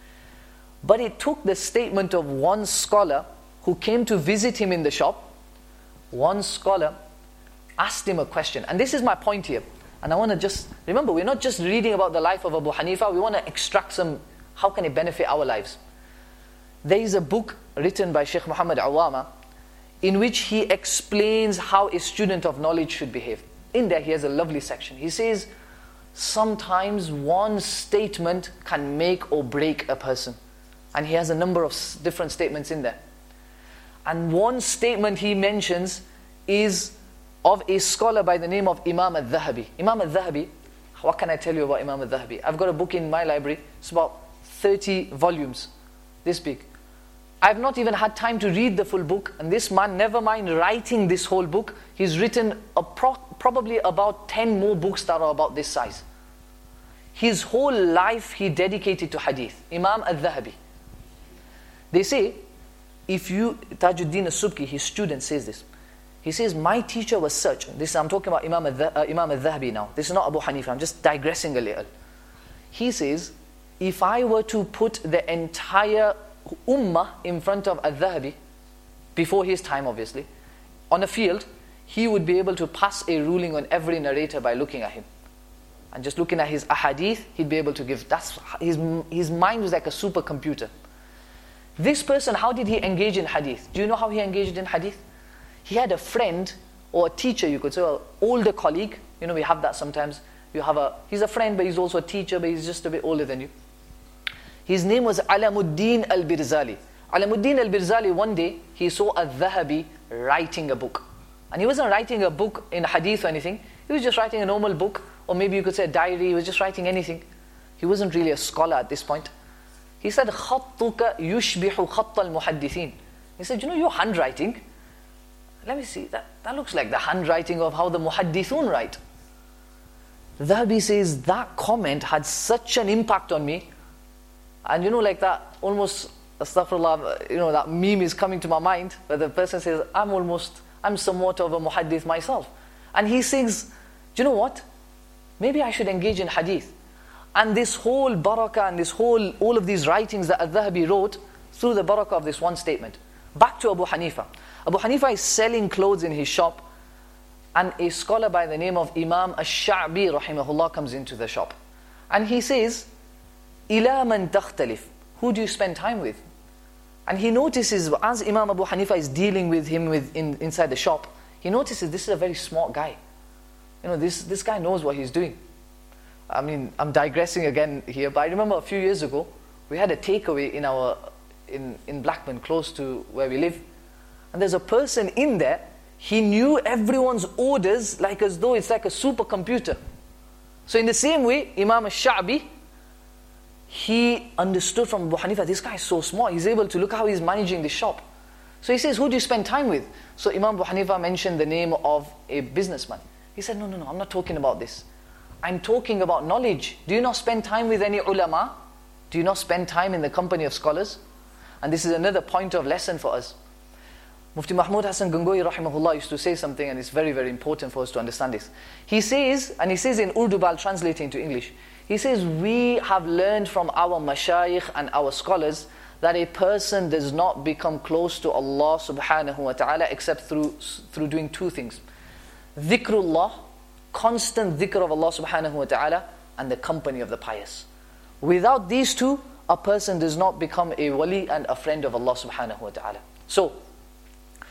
But it took the statement of one scholar who came to visit him in the shop. One scholar asked him a question. And this is my point here. And I want to just, remember, we're not just reading about the life of Abu Hanifa, we want to extract some, how can it benefit our lives? There is a book written by Sheikh Muhammad Awama in which he explains how a student of knowledge should behave. In there he has a lovely section. He says, sometimes one statement can make or break a person. And he has a number of different statements in there. And one statement he mentions is of a scholar by the name of Imam al-Dhahabi. Imam al-Dhahabi, what can I tell you about Imam al-Dhahabi? I've got a book in my library. It's about 30 volumes, this big. I've not even had time to read the full book. And this man, never mind writing this whole book, he's written probably about 10 more books that are about this size. His whole life he dedicated to hadith. Imam al-Dhahabi. They say, Tajuddin al-Subki, his student, says this. He says, my teacher was such. I'm talking about Imam al-Dhahabi now. This is not Abu Hanifa. I'm just digressing a little. He says, if I were to put the entire ummah in front of al-Dhahabi, before his time obviously, on a field, he would be able to pass a ruling on every narrator by looking at him. And just looking at his ahadith, he'd be able to give. His mind was like a supercomputer. This person, how did he engage in hadith? Do you know how he engaged in hadith? He had a friend, or a teacher you could say, an older colleague. We have that sometimes. He's a friend, but he's also a teacher, but he's just a bit older than you. His name was Alamuddin al-Birzali. Alamuddin al-Birzali, one day, he saw al-Dhahabi writing a book. And he wasn't writing a book in hadith or anything. He was just writing a normal book, or maybe you could say a diary. He was just writing anything. He wasn't really a scholar at this point. He said, خَطُّكَ يُشْبِحُ خَطَّ الْمُحَدِّثِينَ. He said, your handwriting, let me see, that looks like the handwriting of how the muhaddithun write. Dhahabi says, that comment had such an impact on me. And like that, almost, astaghfirullah, that meme is coming to my mind, where the person says, I'm somewhat of a muhaddith myself. And he says, do you know what? Maybe I should engage in hadith. And this whole barakah and all of these writings that al-Dhahabi wrote, through the barakah of this one statement. Back to Abu Hanifa. Abu Hanifa is selling clothes in his shop, and a scholar by the name of Imam al-Sha'bi rahimahullah comes into the shop. And he says, إِلَى مَنْ تَخْتَلِفْ. Who do you spend time with? And he notices, as Imam Abu Hanifa is dealing with him inside the shop, he notices this is a very smart guy. This guy knows what he's doing. I mean, I'm digressing again here, but I remember a few years ago, we had a takeaway in Blackburn, close to where we live. And there's a person in there, he knew everyone's orders like as though it's like a supercomputer. So in the same way, Imam al-Sha'bi, he understood from Abu Hanifa, this guy is so smart, he's able to look how he's managing the shop. So he says, who do you spend time with? So Imam Abu Hanifa mentioned the name of a businessman. He said, no, I'm not talking about this. I'm talking about knowledge. Do you not spend time with any ulama? Do you not spend time in the company of scholars? And this is another point of lesson for us. Mufti Mahmud Hassan Gangohi rahimahullah used to say something, and it's very, very important for us to understand this. He says in Urdu, but I'll translate it into English. He says, we have learned from our mashayikh and our scholars that a person does not become close to Allah subhanahu wa ta'ala except through doing two things. Dhikrullah, constant dhikr of Allah subhanahu wa ta'ala, and the company of the pious. Without these two, a person does not become a wali and a friend of Allah subhanahu wa ta'ala. So,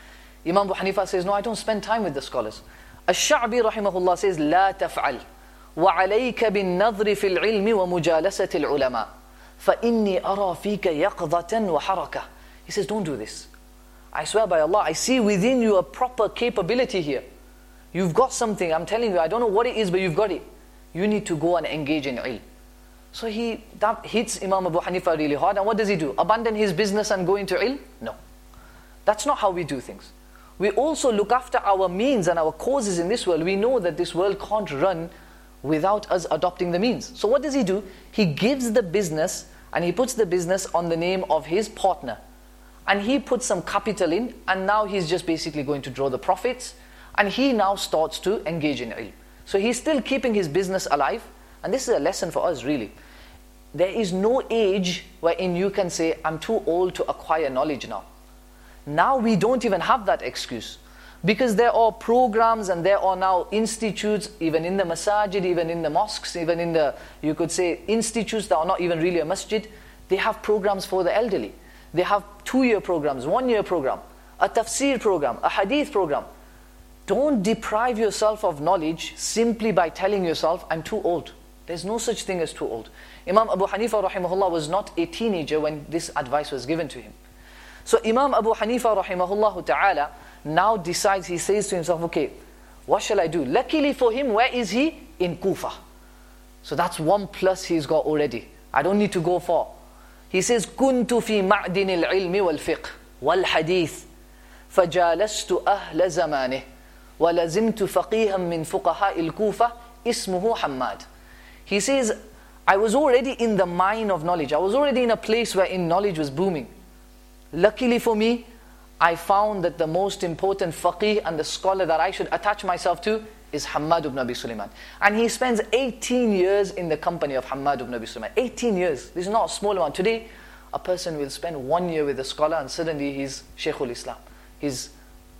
Imam Abu Hanifa says, no, I don't spend time with the scholars. Al-Sha'bi rahimahullah says, la taf'al. وَعَلَيْكَ بِالنَّظْرِ فِي الْعِلْمِ وَمُجَالَسَةِ الْعُلَمَاءِ فَإِنِّي أَرَى فِيكَ يَقْظَةً وَحَرَكَةً. He says, don't do this. I swear by Allah, I see within you a proper capability here. You've got something, I'm telling you, I don't know what it is, but you've got it. You need to go and engage in ilm. So that hits Imam Abu Hanifa really hard. And what does he do? Abandon his business and go into ilm? No. That's not how we do things. We also look after our means and our causes in this world. We know that this world can't run without us adopting the means. So what does he do? He gives the business and he puts the business on the name of his partner. And he puts some capital in, and now he's just basically going to draw the profits, and he now starts to engage in ilm. So he's still keeping his business alive, and this is a lesson for us really. There is no age wherein you can say, I'm too old to acquire knowledge now. Now we don't even have that excuse. Because there are programs and there are now institutes, even in the masajid, even in the mosques, even in the, you could say, institutes that are not even really a masjid. They have programs for the elderly. They have 2-year programs, 1-year program, a tafsir program, a hadith program. Don't deprive yourself of knowledge simply by telling yourself, I'm too old. There's no such thing as too old. Imam Abu Hanifa rahimahullah was not a teenager when this advice was given to him. So Imam Abu Hanifa rahimahullah ta'ala now decides, he says to himself, okay, what shall I do? Luckily for him, where is he? In Kufa. So that's 1+ he's got already. I don't need to go far. He says, كنت في معدن العلم والفقه والحديث فجالست أهل زمانه ولزمت فقيها من فقهاء الكوفة اسمه حماد. He says, I was already in the mine of knowledge. I was already in a place wherein knowledge was booming. Luckily for me, I found that the most important faqih and the scholar that I should attach myself to is Hammad ibn Abi Sulaiman. And he spends 18 years in the company of Hammad ibn Abi Sulaiman. 18 years. This is not a small amount. Today, a person will spend 1 year with a scholar and suddenly he's Shaykhul Islam. He's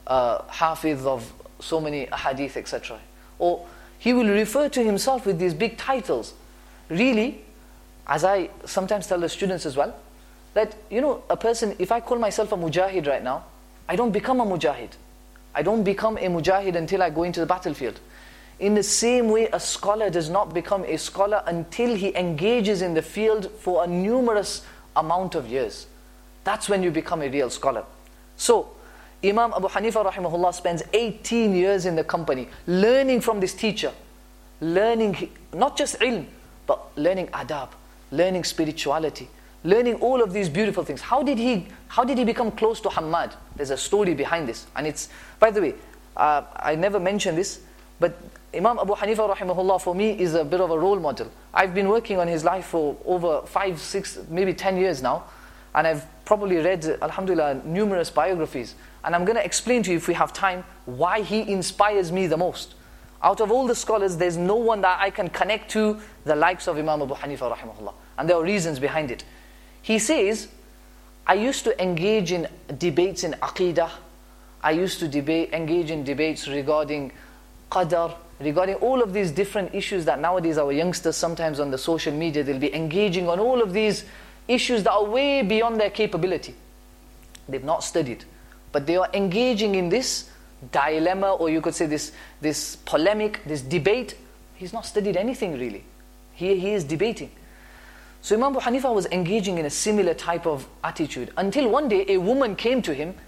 Hafiz of so many hadith, etc. Or he will refer to himself with these big titles. Really, as I sometimes tell the students as well, that, you know, a person, if I call myself a mujahid right now, I don't become a mujahid. I don't become a mujahid until I go into the battlefield. In the same way, a scholar does not become a scholar until he engages in the field for a numerous amount of years. That's when you become a real scholar. So, Imam Abu Hanifa rahimahullah spends 18 years in the company, learning from this teacher. Learning not just ilm, but learning adab, learning spirituality, learning all of these beautiful things. How did he become close to Hammad? There's a story behind this. And it's, by the way, I never mentioned this, but Imam Abu Hanifa rahimahullah for me is a bit of a role model. I've been working on his life for over 5, 6, maybe 10 years now. And I've probably read, alhamdulillah, numerous biographies. And I'm going to explain to you, if we have time, why he inspires me the most. Out of all the scholars, there's no one that I can connect to the likes of Imam Abu Hanifa rahimahullah. And there are reasons behind it. He says, I used to engage in debates in Aqidah. I used to engage in debates regarding Qadar, regarding all of these different issues that nowadays our youngsters sometimes on the social media, they'll be engaging on all of these issues that are way beyond their capability. They've not studied, but they are engaging in this dilemma, or you could say this polemic, this debate. He's not studied anything really. He is debating. So Imam Abu Hanifa was engaging in a similar type of attitude until one day a woman came to him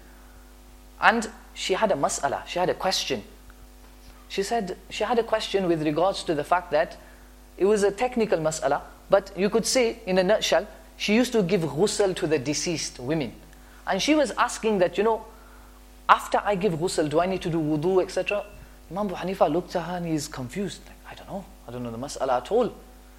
and she had a mas'ala, she had a question. She said she had a question with regards to the fact that it was a technical mas'ala, but you could say in a nutshell, she used to give ghusl to the deceased women. And she was asking that, you know, after I give ghusl, do I need to do wudu, etc.? Imam Abu Hanifa looked at her and he's confused. Like, I don't know the mas'ala at all.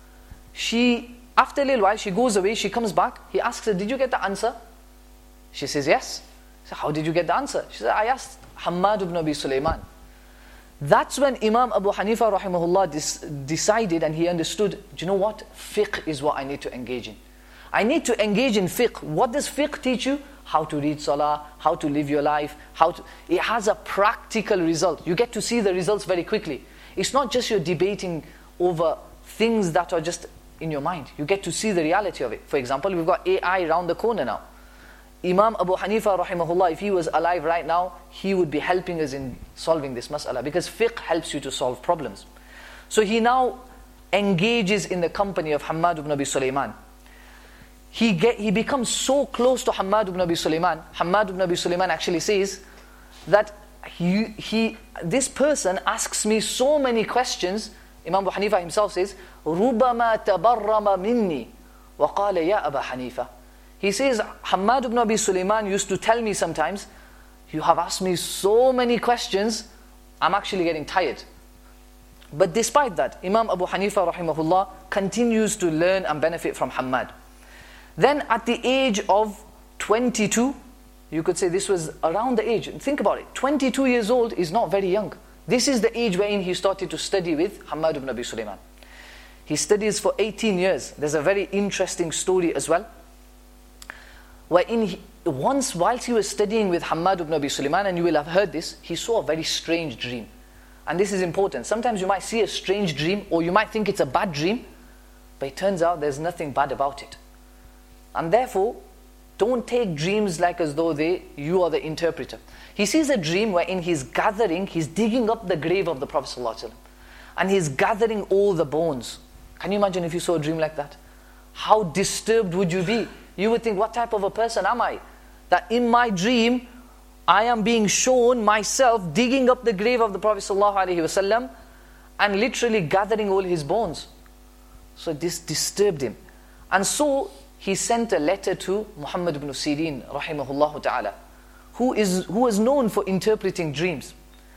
After a little while, she goes away, she comes back. He asks her, did you get the answer? She says, yes. He said, how did you get the answer? She said, I asked Hammad ibn Abi Sulaiman. That's when Imam Abu Hanifa rahimahullah decided and he understood, do you know what? Fiqh is what I need to engage in. I need to engage in fiqh. What does fiqh teach you? How to read salah, how to live your life, it has a practical result. You get to see the results very quickly. It's not just you're debating over things that are just in your mind. You get to see the reality of it. For example, we've got AI around the corner now. Imam Abu Hanifa rahimahullah, if he was alive right now, he would be helping us in solving this mas'ala, because fiqh helps you to solve problems. So he now engages in the company of Hammad ibn Abi Sulaiman, he becomes so close to Hammad ibn Abi Sulaiman. Hammad ibn Abi Sulaiman actually says that this person asks me so many questions. Imam Abu Hanifa himself says, رُبَّمَا تَبَرَّمَ مِنِّي وَقَالَ يَا أَبَا حَنِيفَةَ. He says, Hammad ibn Abi Sulaiman used to tell me sometimes, you have asked me so many questions, I'm actually getting tired. But despite that, Imam Abu Hanifa rahimahullah continues to learn and benefit from Hammad. Then at the age of 22, you could say this was around the age, think about it, 22 years old is not very young. This is the age wherein he started to study with Hammad ibn Abi Sulaiman. He studies for 18 years. There's a very interesting story as well, wherein whilst he was studying with Hammad ibn Abi Sulaiman, and you will have heard this, he saw a very strange dream. And this is important. Sometimes you might see a strange dream, or you might think it's a bad dream, but it turns out there's nothing bad about it. And therefore, don't take dreams like as though you are the interpreter. He sees a dream wherein he's digging up the grave of the Prophet ﷺ, and he's gathering all the bones. Can you imagine if you saw a dream like that? How disturbed would you be? You would think, what type of a person am I? That in my dream, I am being shown myself digging up the grave of the Prophet ﷺ and literally gathering all his bones. So this disturbed him. And so he sent a letter to Muhammad ibn Sirin rahimahullah ta'ala, who was known for interpreting dreams.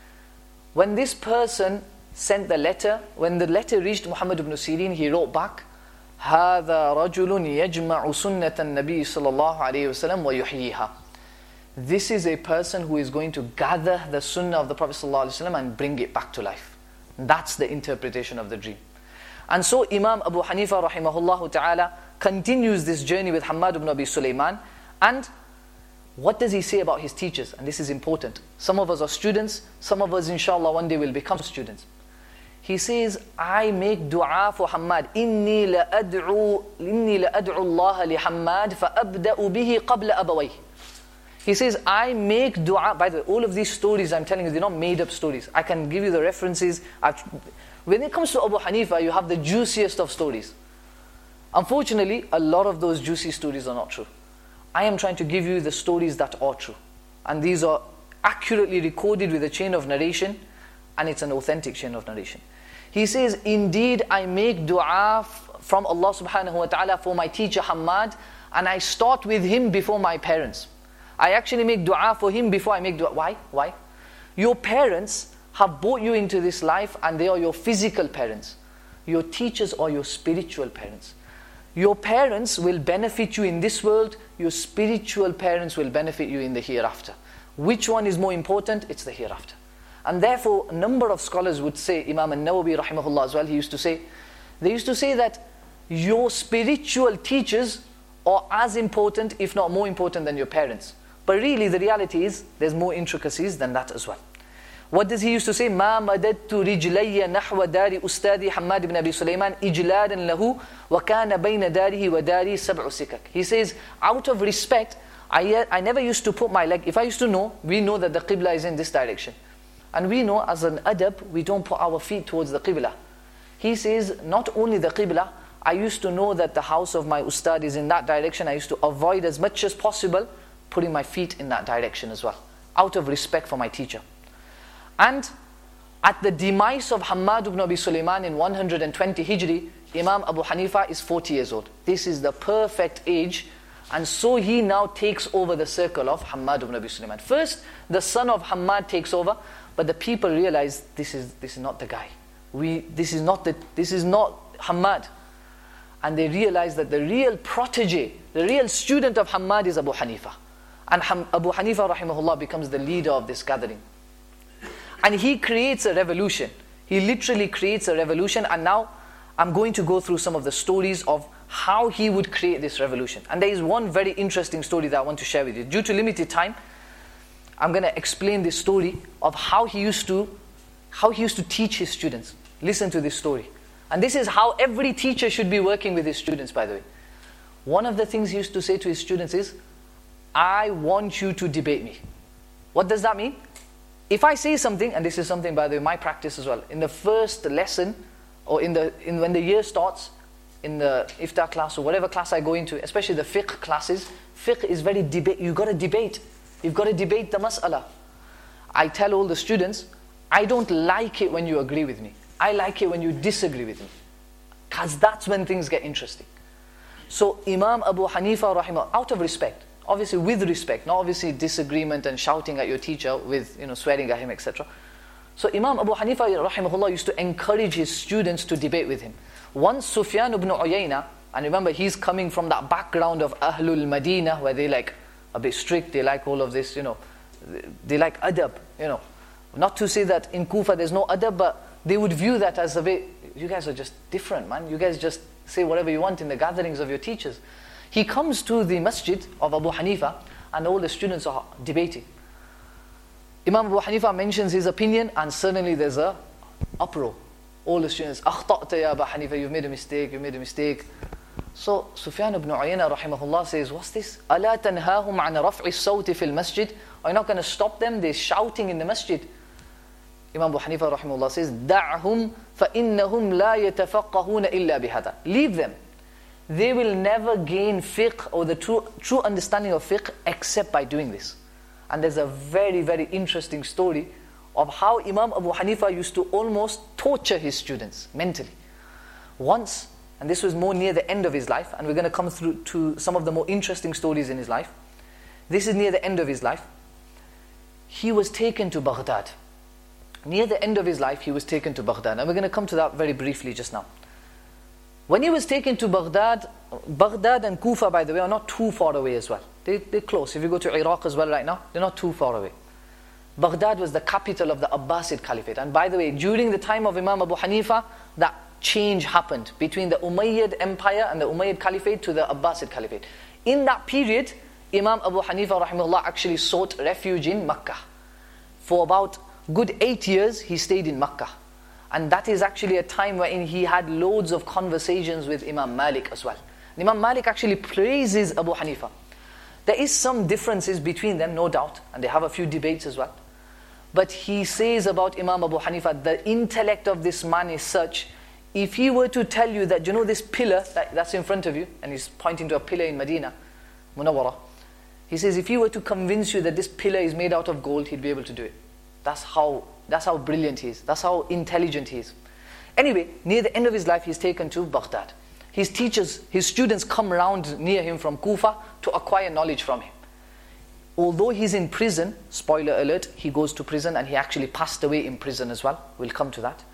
When this person sent the letter, when the letter reached Muhammad ibn Sirin, he wrote back, هَذَا رَجُلٌ يَجْمَعُ سُنَّةَ النَّبِيِّ صَلَى اللَّهُ عَلَيْهِ وَسَلَّمَ وَيُحْيِيهَا. This is a person who is going to gather the sunnah of the Prophet ﷺ and bring it back to life. That's the interpretation of the dream. And so Imam Abu Hanifa rahimahullah ta'ala continues this journey with Hammad ibn Abi Sulaiman. And what does he say about his teachers? And this is important. Some of us are students, some of us inshallah one day will become students. He says, I make dua for Hammad. إِنِّي لَأَدْعُو اللَّهَ لِحَمَّادٍ فَأَبْدَأُ بِهِ قَبْلَ أَبَوَيْهِ. He says, I make dua. By the way, all of these stories I'm telling you, they're not made up stories. I can give you the references. When it comes to Abu Hanifa, you have the juiciest of stories. Unfortunately, a lot of those juicy stories are not true. I am trying to give you the stories that are true. And these are accurately recorded with a chain of narration, and it's an authentic chain of narration. He says, indeed, I make dua from Allah subhanahu wa ta'ala for my teacher Hammad, and I start with him before my parents. I actually make dua for him before I make dua. Why? Your parents have brought you into this life, and they are your physical parents. Your teachers are your spiritual parents. Your parents will benefit you in this world. Your spiritual parents will benefit you in the hereafter. Which one is more important? It's the hereafter. And therefore, a number of scholars would say, Imam al-Nawawi rahimahullah as well, they used to say that your spiritual teachers are as important, if not more important than your parents. But really the reality is, there's more intricacies than that as well. What does he used to say? مَا مَدَدْتُ رِجْلَيَّ نَحْوَ دَارِ أُسْتَادِ حَمَّادِ بْنِ أَبِي سُلَيْمَانَ إِجْلَادًا لَهُ وَكَانَ بَيْنَ دَارِهِ وَدَارِي سَبْعُ سِكَكٍ. He says, out of respect, I never used to put my leg, if I used to know, we know that the Qibla is in this direction. And we know as an adab, we don't put our feet towards the Qibla. He says, not only the Qibla, I used to know that the house of my ustad is in that direction. I used to avoid as much as possible putting my feet in that direction as well, out of respect for my teacher. And at the demise of Hammad ibn Abi Sulaiman in 120 Hijri, Imam Abu Hanifa is 40 years old. This is the perfect age. And so he now takes over the circle of Hammad ibn Abi Sulaiman. First, the son of Hammad takes over, but the people realize this is not the guy. This is not Hammad. And they realize that the real protege, the real student of Hammad is Abu Hanifa. And Abu Hanifa rahimahullah becomes the leader of this gathering. And he creates a revolution. He literally creates a revolution. And now I'm going to go through some of the stories of how he would create this revolution. And there is one very interesting story that I want to share with you. Due to limited time, I'm going to explain this story of how he used to teach his students. Listen to this story. And this is how every teacher should be working with his students, by the way. One of the things he used to say to his students is, I want you to debate me. What does that mean? If I say something, and this is something, by the way, my practice as well. In the first lesson, or when the year starts, in the iftar class or whatever class I go into, especially the fiqh classes, fiqh is very debate. You've got to debate. You've got to debate the mas'ala. I tell all the students, I don't like it when you agree with me. I like it when you disagree with me. Because that's when things get interesting. So Imam Abu Hanifa rahimahullah, out of respect, obviously with respect, not obviously disagreement and shouting at your teacher with, swearing at him, etc. So Imam Abu Hanifa rahimahullah used to encourage his students to debate with him. Once Sufyan ibn Uyayna, and remember he's coming from that background of Ahlul Madinah, where they like a bit strict, they like all of this, they like adab, Not to say that in Kufa there's no adab, but they would view that as a bit, you guys are just different, man. You guys just say whatever you want in the gatherings of your teachers. He comes to the masjid of Abu Hanifa, and all the students are debating. Imam Abu Hanifa mentions his opinion, and suddenly there's a uproar. All the students, أخطأت يا أبا Hanifa, you've made a mistake. So Sufyan ibn Uyayna rahimahullah says, what's this? ألا تنهاهم عن رفع الصوت في المسجد? Are you not going to stop them? They're shouting in the masjid. Imam Abu Hanifa rahimahullah says, دعهم فإنهم لا يتفقهون إلا بهذا. Leave them. They will never gain fiqh or the true understanding of fiqh except by doing this. And there's a very, very interesting story of how Imam Abu Hanifa used to almost torture his students mentally. Once, and this was more near the end of his life, and we're going to come through to some of the more interesting stories in his life. This is near the end of his life. He was taken to Baghdad. Near the end of his life, he was taken to Baghdad. And we're going to come to that very briefly just now. When he was taken to Baghdad and Kufa, by the way, are not too far away as well. They're close. If you go to Iraq as well right now, they're not too far away. Baghdad was the capital of the Abbasid Caliphate. And by the way, during the time of Imam Abu Hanifa, that change happened between the Umayyad Empire and the Umayyad Caliphate to the Abbasid Caliphate. In that period, Imam Abu Hanifa rahimahullah actually sought refuge in Makkah. For about good 8 years, he stayed in Makkah. And that is actually a time wherein he had loads of conversations with Imam Malik as well. And Imam Malik actually praises Abu Hanifa. There is some differences between them, no doubt, and they have a few debates as well. But he says about Imam Abu Hanifa, the intellect of this man is such, if he were to tell you that, this pillar that's in front of you, and he's pointing to a pillar in Medina, Munawwara, he says if he were to convince you that this pillar is made out of gold, he'd be able to do it. That's how brilliant he is. That's how intelligent he is. Anyway, near the end of his life, he's taken to Baghdad. His teachers, his students come around near him from Kufa to acquire knowledge from him. Although he's in prison, spoiler alert, he goes to prison and he actually passed away in prison as well. We'll come to that.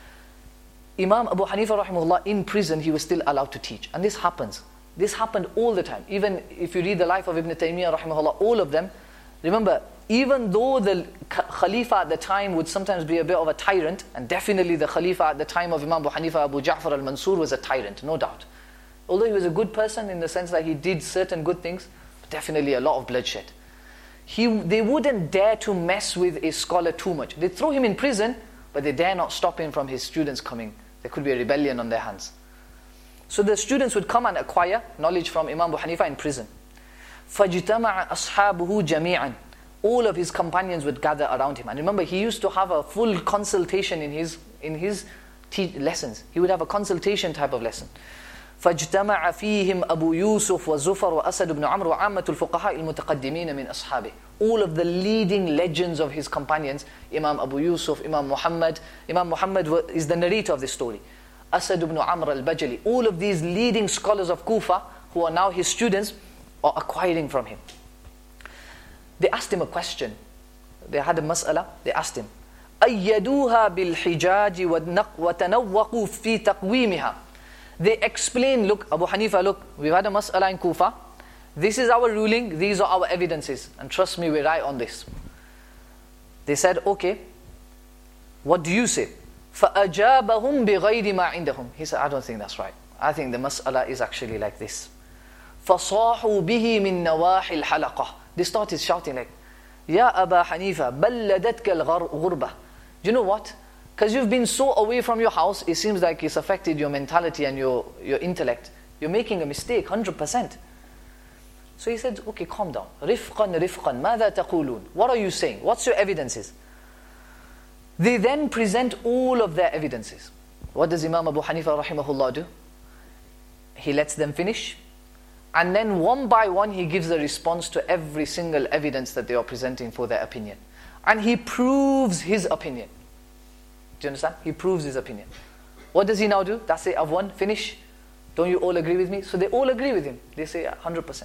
Imam Abu Hanifa rahimahullah, in prison, he was still allowed to teach. And this happens. This happened all the time. Even if you read the life of Ibn Taymiyyah rahimahullah, all of them, remember, even though the Khalifa at the time would sometimes be a bit of a tyrant, and definitely the Khalifa at the time of Imam Abu Hanifa, Abu Ja'far al-Mansur, was a tyrant, no doubt. Although he was a good person in the sense that he did certain good things, but definitely a lot of bloodshed. They wouldn't dare to mess with a scholar too much. They throw him in prison, but they dare not stop him from his students coming. There could be a rebellion on their hands. So the students would come and acquire knowledge from Imam Abu Hanifa in prison. فَاجْتَمَعَ أَصْحَابُهُ جَمِيعًا. All of his companions would gather around him. And remember, he used to have a full consultation in his lessons. He would have a consultation type of lesson. فاجتمع فيهم أبو يوسف وزفر وأسد بن عمرو وعامة الفقهاء المتقدمين من أصحابه. All of the leading legends of his companions, Imam Abu Yusuf, Imam Muhammad is the narrator of this story. Asad ibn Amr al-Bajali. All of these leading scholars of Kufa, who are now his students, are acquiring from him. They asked him a question. They had a mas'ala. They asked him, أَيَّدُوهَا بِالْحِجَاجِ وَتَنَوَّقُوا فِي تَقْوِيمِهَا. They explain, look, Abu Hanifa, look, we've had a mas'ala in Kufa. This is our ruling, these are our evidences. And trust me, we're right on this. They said, okay, what do you say? فَأَجَابَهُمْ بِغَيْرِ مَا عِنْدَهُمْ. He said, I don't think that's right. I think the mas'ala is actually like this. فَصَاحُوا بِهِ مِن نَوَاحِ الْحَلَقَةِ. They started shouting like, Ya Aba Hanifa, بَلَّدَتْكَ الْغُرْبَةِ. Do you know what? Because you've been so away from your house, it seems like it's affected your mentality and your intellect. You're making a mistake, 100%. So he said, okay, calm down. رِفْقًا رِفْقًا ماذا تقولون? What are you saying? What's your evidences? They then present all of their evidences. what does Imam Abu Hanifa rahimahullah do? He lets them finish, and then one by one he gives a response to every single evidence that they are presenting for their opinion. And he proves his opinion. Do you understand? He proves his opinion. What does he now do? That's it, I've won, finish. Don't you all agree with me? So they all agree with him. They say 100%.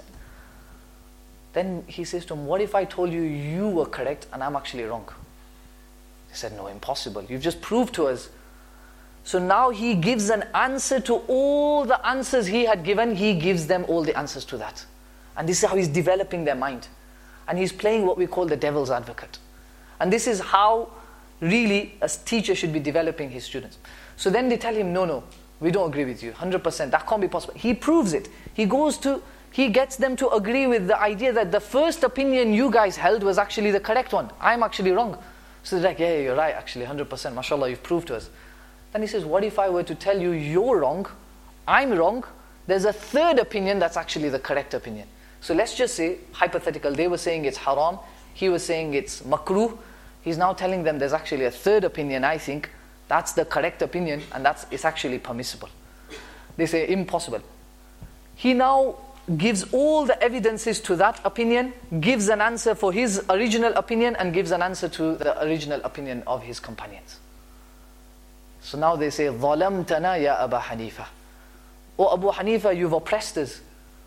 Then he says to them, what if I told you you were correct and I'm actually wrong? They said, no, impossible. You've just proved to us. So now he gives an answer to all the answers he had given. He gives them all the answers to that. And this is how he's developing their mind. And he's playing what we call the devil's advocate. And this is how really a teacher should be developing his students. So then they tell him, no, we don't agree with you, 100%, that can't be possible. He proves it. He gets them to agree with the idea that the first opinion you guys held was actually the correct one. I'm actually wrong. So they're like, yeah, you're right, actually, 100%, mashallah, you've proved to us. Then he says, what if I were to tell you you're wrong, I'm wrong, there's a third opinion that's actually the correct opinion. So let's just say, hypothetical, they were saying it's haram, he was saying it's makruh. He's now telling them there's actually a third opinion, I think, that's the correct opinion, and it's actually permissible. They say, impossible. He now gives all the evidences to that opinion, gives an answer for his original opinion, and gives an answer to the original opinion of his companions. So now they say, ظَلَمْتَنَا يَا أَبَا حَنِيفَةَ. Oh Abu Hanifa, you've oppressed us.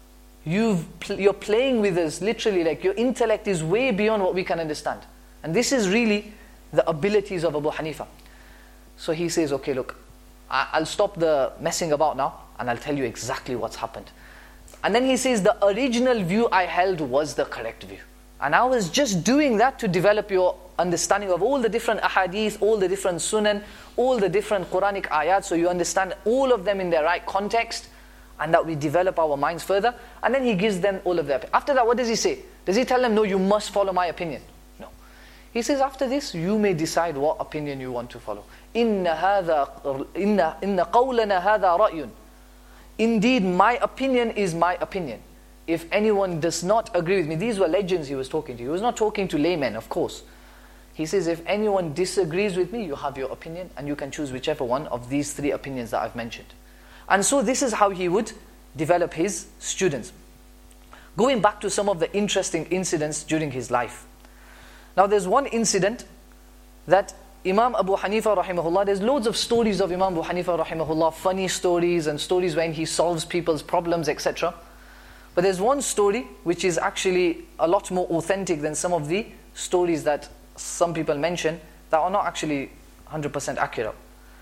You're playing with us, literally, like your intellect is way beyond what we can understand. And this is really the abilities of Abu Hanifa. So he says, okay, look, I'll stop the messing about now, and I'll tell you exactly what's happened. And then he says, the original view I held was the correct view. And I was just doing that to develop your understanding of all the different ahadith, all the different sunan, all the different Quranic ayat, so you understand all of them in their right context, and that we develop our minds further. And then he gives them all of their opinion. After that, what does he say? Does he tell them, no, you must follow my opinion? No. He says, after this, you may decide what opinion you want to follow. إِنَّ قَوْلَنَا هَذَا رَأْيٌ. Indeed, my opinion is my opinion. If anyone does not agree with me, these were legends he was talking to. He was not talking to laymen, of course. He says, if anyone disagrees with me, you have your opinion, and you can choose whichever one of these three opinions that I've mentioned. And so this is how he would develop his students. Going back to some of the interesting incidents during his life. Now there's one incident that Imam Abu Hanifa rahimahullah, there's loads of stories of Imam Abu Hanifa rahimahullah, funny stories and stories when he solves people's problems, etc. But there's one story which is actually a lot more authentic than some of the stories that some people mention that are not actually 100% accurate.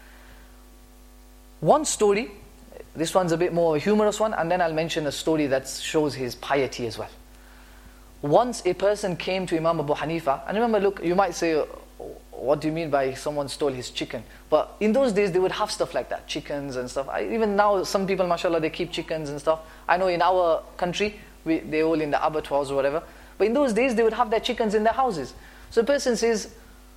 One story, this one's a bit more a humorous one, and then I'll mention a story that shows his piety as well. Once a person came to Imam Abu Hanifa, and remember, look, you might say, what do you mean by someone stole his chicken? But in those days, they would have stuff like that, chickens and stuff. Even now, some people, mashallah, they keep chickens and stuff. I know in our country, they're all in the abattoirs or whatever. But in those days, they would have their chickens in their houses. So a person says,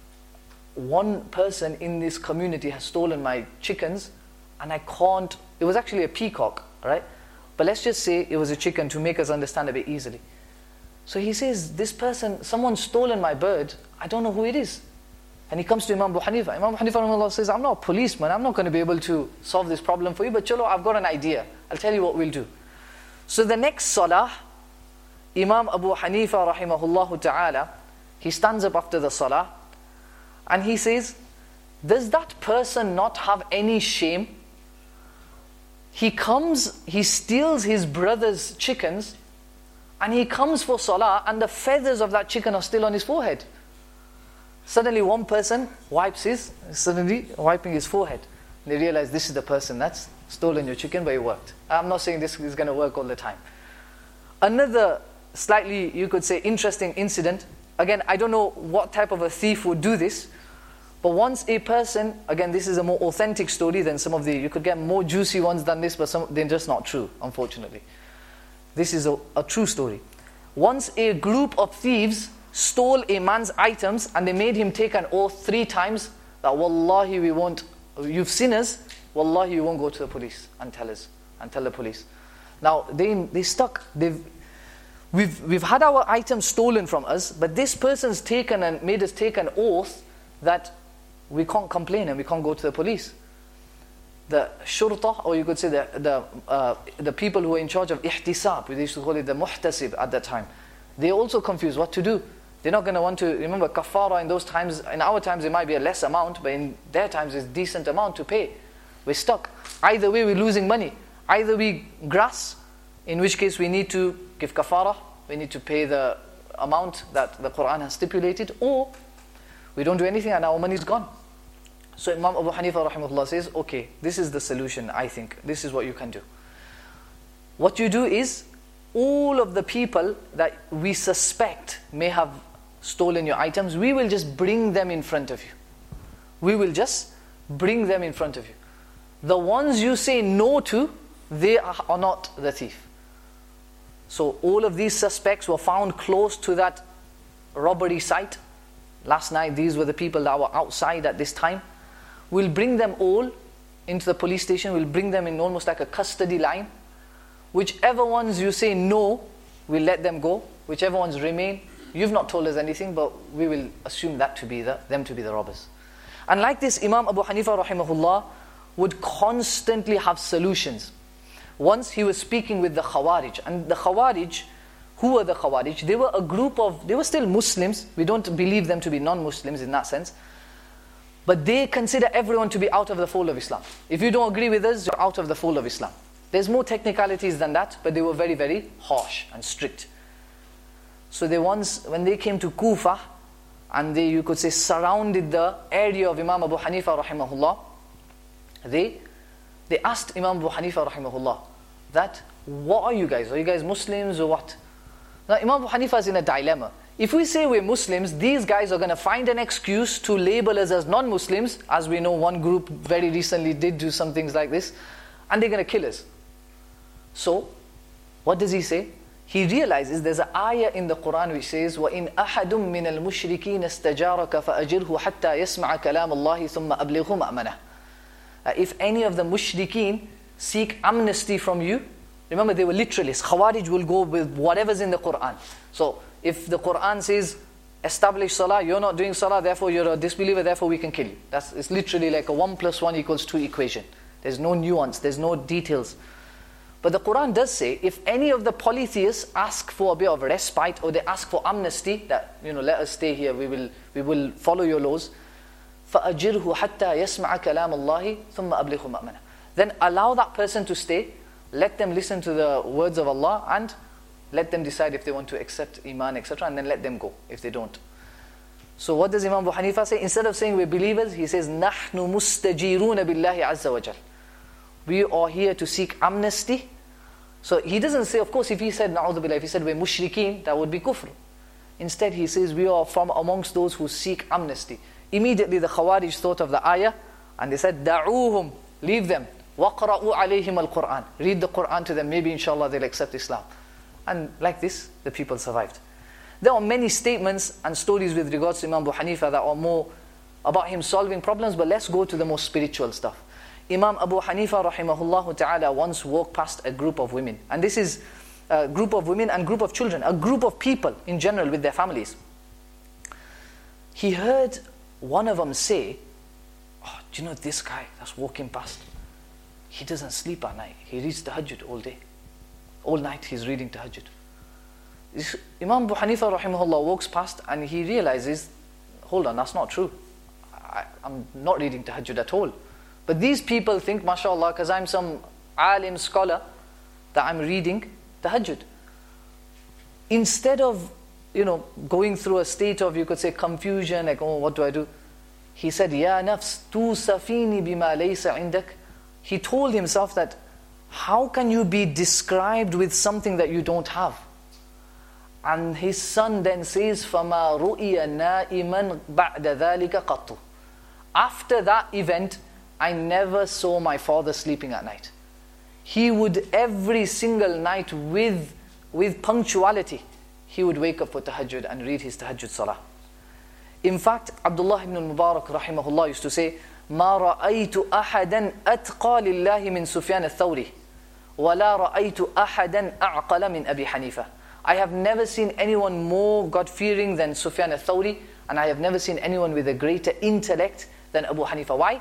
one person in this community has stolen my chickens, and I can't, it was actually a peacock, right? But let's just say it was a chicken to make us understand a bit easily. So he says, this person, someone's stolen my bird, I don't know who it is. And he comes to Imam Abu Hanifa. Imam Abu Hanifa says, I'm not a policeman, I'm not going to be able to solve this problem for you, but chalo, I've got an idea. I'll tell you what we'll do. So the next salah, Imam Abu Hanifa rahimahullah ta'ala, he stands up after the salah, and he says, does that person not have any shame? He comes, he steals his brother's chickens, and he comes for salah, and the feathers of that chicken are still on his forehead. Suddenly one person wiping his forehead. They realize this is the person that's stolen your chicken, but it worked. I'm not saying this is going to work all the time. Another slightly, you could say, interesting incident. Again, I don't know what type of a thief would do this, but once a person, again, this is a more authentic story than some of the, you could get more juicy ones than this, but they're just not true, unfortunately. This is a true story. Once a group of thieves stole a man's items, and they made him take an oath 3 times that wallahi we won't, you've seen us, wallahi we won't go to the police and tell the police. Now they stuck, we've had our items stolen from us, but this person's taken and made us take an oath that we can't complain and we can't go to the police. the shurta, or you could say the people who were in charge of ihtisab, we used to call it the muhtasib at that time, they also confused what to do. They're not going to want to, remember kafara in those times, in our times it might be a less amount, but in their times it's a decent amount to pay. We're stuck. Either way we're losing money. Either we grass, in which case we need to give kafara, we need to pay the amount that the Quran has stipulated, or we don't do anything and our money is gone. So Imam Abu Hanifa rahimahullah says, okay, this is the solution, I think. This is what you can do. What you do is, all of the people that we suspect may have stolen your items, we will just bring them in front of you. We will just bring them in front of you. The ones you say no to, they are not the thief. So all of these suspects were found close to that robbery site. Last night, these were the people that were outside at this time. We'll bring them all into the police station. We'll bring them in almost like a custody line. Whichever ones you say no, we'll let them go. Whichever ones remain, you've not told us anything, but we will assume that to be them to be the robbers. And like this, Imam Abu Hanifa rahimahullah would constantly have solutions. Once he was speaking with the Khawarij, and the Khawarij, who were the Khawarij? They were a group of, they were still Muslims. We don't believe them to be non-Muslims in that sense. But they consider everyone to be out of the fold of Islam. If you don't agree with us, you're out of the fold of Islam. There's more technicalities than that, but they were very, very harsh and strict. So they once, when they came to Kufa, and they, you could say, surrounded the area of Imam Abu Hanifa rahimahullah, they asked Imam Abu Hanifa rahimahullah that, what are you guys? Are you guys Muslims or what? Now Imam Abu Hanifa is in a dilemma. If we say we're Muslims, these guys are going to find an excuse to label us as non-Muslims. As we know, one group very recently did do some things like this, and they're going to kill us. So, what does he say? He realizes there's an ayah in the Quran which says, وَإِنْ أَحَدٌ مِّنَ الْمُشْرِكِينَ اسْتَجَارَكَ فَأَجِرْهُ حَتَّى يَسْمَعَ كَلَامَ اللَّهِ ثُمَّ أَبْلِغْهُ مَأْمَنَهُ. If any of the mushrikeen seek amnesty from you, remember they were literalists. Khawarij will go with whatever's in the Quran. So, if the Quran says, establish salah, you're not doing salah, therefore you're a disbeliever, therefore we can kill you. It's literally like a 1 + 1 = 2 equation. There's no nuance, there's no details. But the Quran does say, if any of the polytheists ask for a bit of respite, or they ask for amnesty, that, let us stay here, we will follow your laws, فَأَجِرْهُ حَتَّى يَسْمَعَ كَلَامَ اللَّهِ ثُمَّ أَبْلِغْهُ مَأْمَنَهُ. Then allow that person to stay, let them listen to the words of Allah, and let them decide if they want to accept Iman, etc., and then let them go if they don't. So what does Imam Abu Hanifa say? Instead of saying we're believers, he says, نَحْنُ مُسْتَجِيرُونَ بِاللَّهِ عَزَّ وَجَلَ. We are here to seek amnesty. So he doesn't say, of course, if he said, na'udhu billah, if he said we're mushrikeen, that would be kufr. Instead he says, we are from amongst those who seek amnesty. Immediately the Khawarij thought of the ayah, and they said, da'uhum, leave them. وَقْرَأُوا عَلَيْهِمَ الْقُرْآنِ. Read the Qur'an to them, maybe inshallah they'll accept Islam. And like this, the people survived. There are many statements and stories with regards to Imam Abu Hanifa that are more about him solving problems, but let's go to the more spiritual stuff. Imam Abu Hanifa rahimahullah ta'ala once walked past a group of women. And this is a group of women and group of children, a group of people in general with their families. He heard one of them say, oh, do you know this guy that's walking past? He doesn't sleep at night. He reads tahajjud all day. All night he's reading tahajjud. Imam Abu Hanifa rahimahullah walks past and he realizes, hold on, that's not true. I'm not reading tahajjud at all. But these people think, mashallah, because I'm some alim scholar, that I'm reading tahajjud. Instead of, going through a state of, you could say, confusion, like, oh, what do I do? He said, Ya nafs, tu safini bima laysa indak. He told himself that, how can you be described with something that you don't have? And his son then says, فَمَا رُؤِيَ نَائِمًا بَعْدَ ذَلِكَ قَطُّ. After that event, I never saw my father sleeping at night. He would every single night with punctuality, he would wake up for tahajjud and read his tahajjud salah. In fact, Abdullah ibn al-Mubarak rahimahullah used to say, مَا رَأَيْتُ أَحَدًا أَتْقَى لِلَّهِ مِنْ سُفْيَانَ الثَّوْرِ وَلَا رَأَيْتُ أَحَدًا أَعْقَلَ مِنْ أَبِي حَنِيفَةَ. I have never seen anyone more God-fearing than Sufyan al-Thawri, and I have never seen anyone with a greater intellect than Abu Hanifa. Why?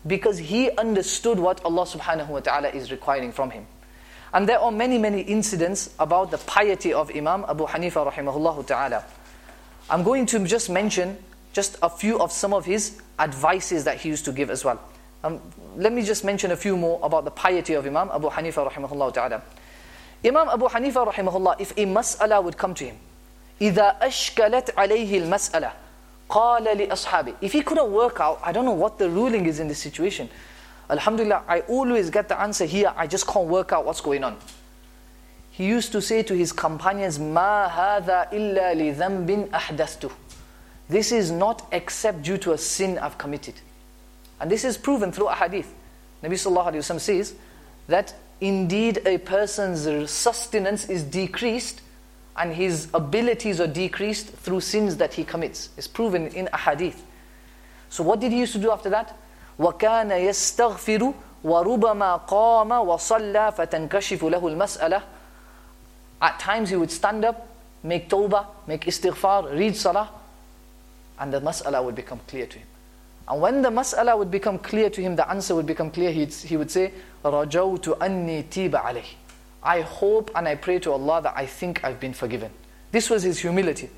because he understood what Allah subhanahu wa ta'ala is requiring from him. And there are many, many incidents about the piety of Imam Abu Hanifa rahimahullah ta'ala. I'm going to just mention just a few of some of his advices that he used to give as well. Let me just mention a few more about the piety of Imam Abu Hanifa rahimahullah ta'ala. Imam Abu Hanifa rahimahullah, if a mas'ala would come to him, إِذَا أَشْكَلَتْ عَلَيْهِ الْمَسْأَلَةِ قَالَ لِأَصْحَابِهِ. If he couldn't work out, I don't know what the ruling is in this situation. Alhamdulillah, I always get the answer here, I just can't work out what's going on. He used to say to his companions, مَا هَذَا إِلَّا لِذَنْبٍ أَحْدَثْتُهُ. This is not except due to a sin I've committed. And this is proven through a hadith. Nabi sallallahu alayhi wa sallam says that indeed a person's sustenance is decreased and his abilities are decreased through sins that he commits. It's proven in a hadith. So what did he used to do after that? وَكَانَ يَسْتَغْفِرُ وَرُبَمَا قَامَ وَصَلَّى فَتَنْكَشِفُ لَهُ الْمَسْأَلَةِ. At times he would stand up, make tawbah, make istighfar, read salah, and the mas'ala would become clear to him. And when the mas'ala would become clear to him, the answer would become clear, he would say, رَجَوْتُ أَنِّي تِيبَ عَلَيْهِ. I hope and I pray to Allah that I think I've been forgiven. This was his humility.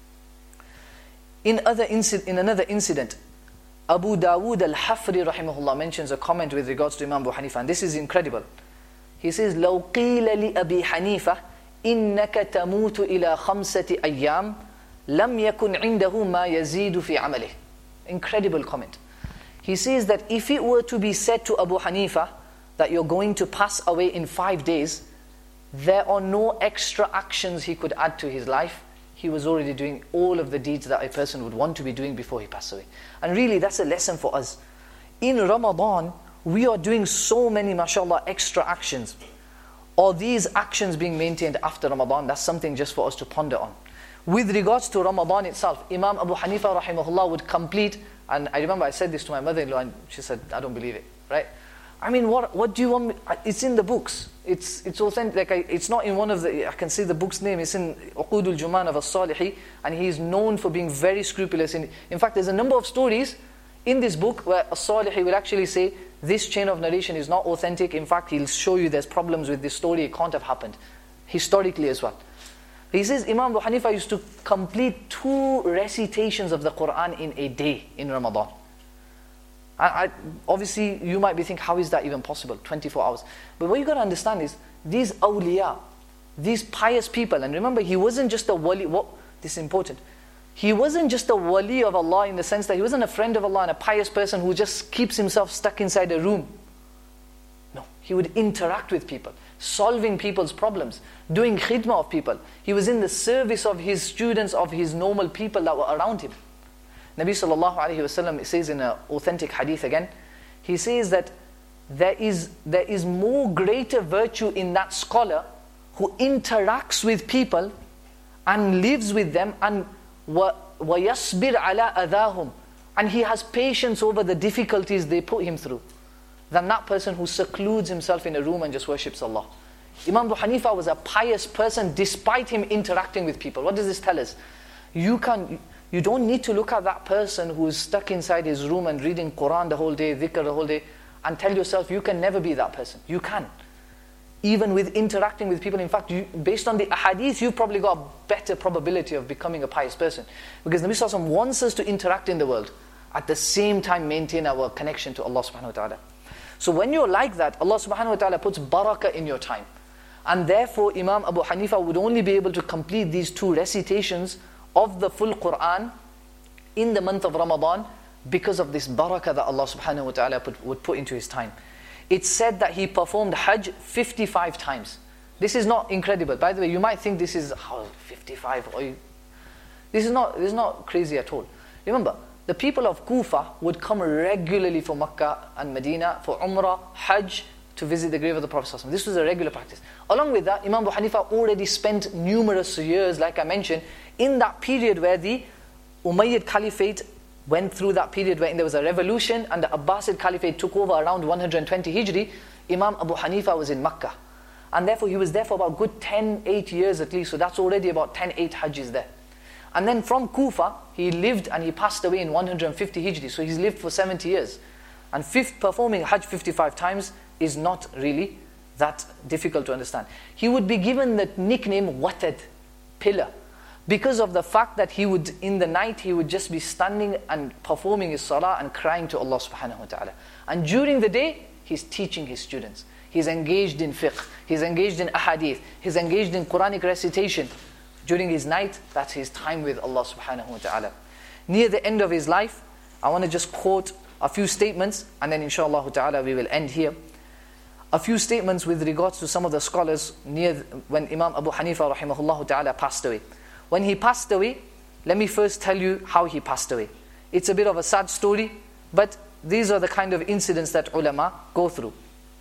In another incident, Abu Dawood al-Hafri rahimahullah mentions a comment with regards to Imam Abu Hanifa, and this is incredible. He says, لَوْ قِيلَ لِأَبِي حَنِيفَةٍ إِنَّكَ تَمُوتُ إِلَى خَمْسَةِ أَيَّامٍ لَمْ يَكُنْ عِنْدَهُ مَا يَزِيدُ فِي عَمَلِهِ. Incredible comment. He says that if it were to be said to Abu Hanifa that you're going to pass away in 5 days, there are no extra actions he could add to his life. He was already doing all of the deeds that a person would want to be doing before he passed away. And really that's a lesson for us. In Ramadan, we are doing so many, mashallah, extra actions. Are these actions being maintained after Ramadan? That's something just for us to ponder on. With regards to Ramadan itself, Imam Abu Hanifa rahimahullah would complete, and I remember I said this to my mother-in-law and she said, I don't believe it, right? I mean, what do you want me, it's in the books. It's authentic, like it's not in one of the, I can see the book's name, it's in Uqudul Juman of As-Salihi, and he's known for being very scrupulous. In fact, there's a number of stories in this book where As-Salihi will actually say, this chain of narration is not authentic. In fact, he'll show you there's problems with this story, it can't have happened, historically as well. He says Imam Abu Hanifa used to complete 2 recitations of the Quran in a day in Ramadan. Obviously, you might be thinking, how is that even possible? 24 hours. But what you got to understand is, these awliya, these pious people, and remember, he wasn't just a wali, this is important. He wasn't just a wali of Allah in the sense that he wasn't a friend of Allah and a pious person who just keeps himself stuck inside a room. No, he would interact with people, solving people's problems, doing khidmah of people. He was in the service of his students, of his normal people that were around him. Nabi sallallahu alayhi wasallam says in an authentic hadith again, he says that there is more greater virtue in that scholar who interacts with people and lives with them and وَيَصْبِرْ عَلَىٰ أَذَاهُمْ, and he has patience over the difficulties they put him through, than that person who secludes himself in a room and just worships Allah. Imam Abu Hanifa was a pious person despite him interacting with people. What does this tell us? You don't need to look at that person who is stuck inside his room and reading Quran the whole day, dhikr the whole day, and tell yourself you can never be that person. You can. Even with interacting with people, in fact, based on the ahadith, you've probably got a better probability of becoming a pious person. Because Nabi Sallallahu Alaihi Wasallam wants us to interact in the world, at the same time maintain our connection to Allah subhanahu wa ta'ala. So when you're like that, Allah subhanahu wa ta'ala puts barakah in your time. And therefore, Imam Abu Hanifa would only be able to complete these 2 recitations of the full Quran in the month of Ramadan because of this barakah that Allah subhanahu wa ta'ala would put into his time. It's said that he performed Hajj 55 times. This is not incredible. By the way, you might think this is 55. This is not crazy at all. Remember, the people of Kufa would come regularly for Makkah and Medina, for Umrah, Hajj, to visit the grave of the Prophet ﷺ. This was a regular practice. Along with that, Imam Abu Hanifa already spent numerous years, like I mentioned, in that period where the Umayyad Caliphate went through that period when there was a revolution and the Abbasid Caliphate took over around 120 Hijri. Imam Abu Hanifa was in Makkah. And therefore he was there for about good 8 years at least. So that's already about 8 Hajjis there. And then from Kufa, he lived and he passed away in 150 Hijri. So he's lived for 70 years. And performing Hajj 55 times is not really that difficult to understand. He would be given the nickname Watad, pillar, because of the fact that he would, in the night, he would just be standing and performing his salah and crying to Allah subhanahu wa ta'ala. And during the day, he's teaching his students. He's engaged in fiqh, he's engaged in ahadith, he's engaged in Quranic recitation. During his night, that's his time with Allah subhanahu wa ta'ala. Near the end of his life, I want to just quote a few statements, and then inshallah ta'ala we will end here. A few statements with regards to some of the scholars when Imam Abu Hanifa rahimahullah ta'ala passed away. When he passed away, let me first tell you how he passed away. It's a bit of a sad story, but these are the kind of incidents that ulama go through.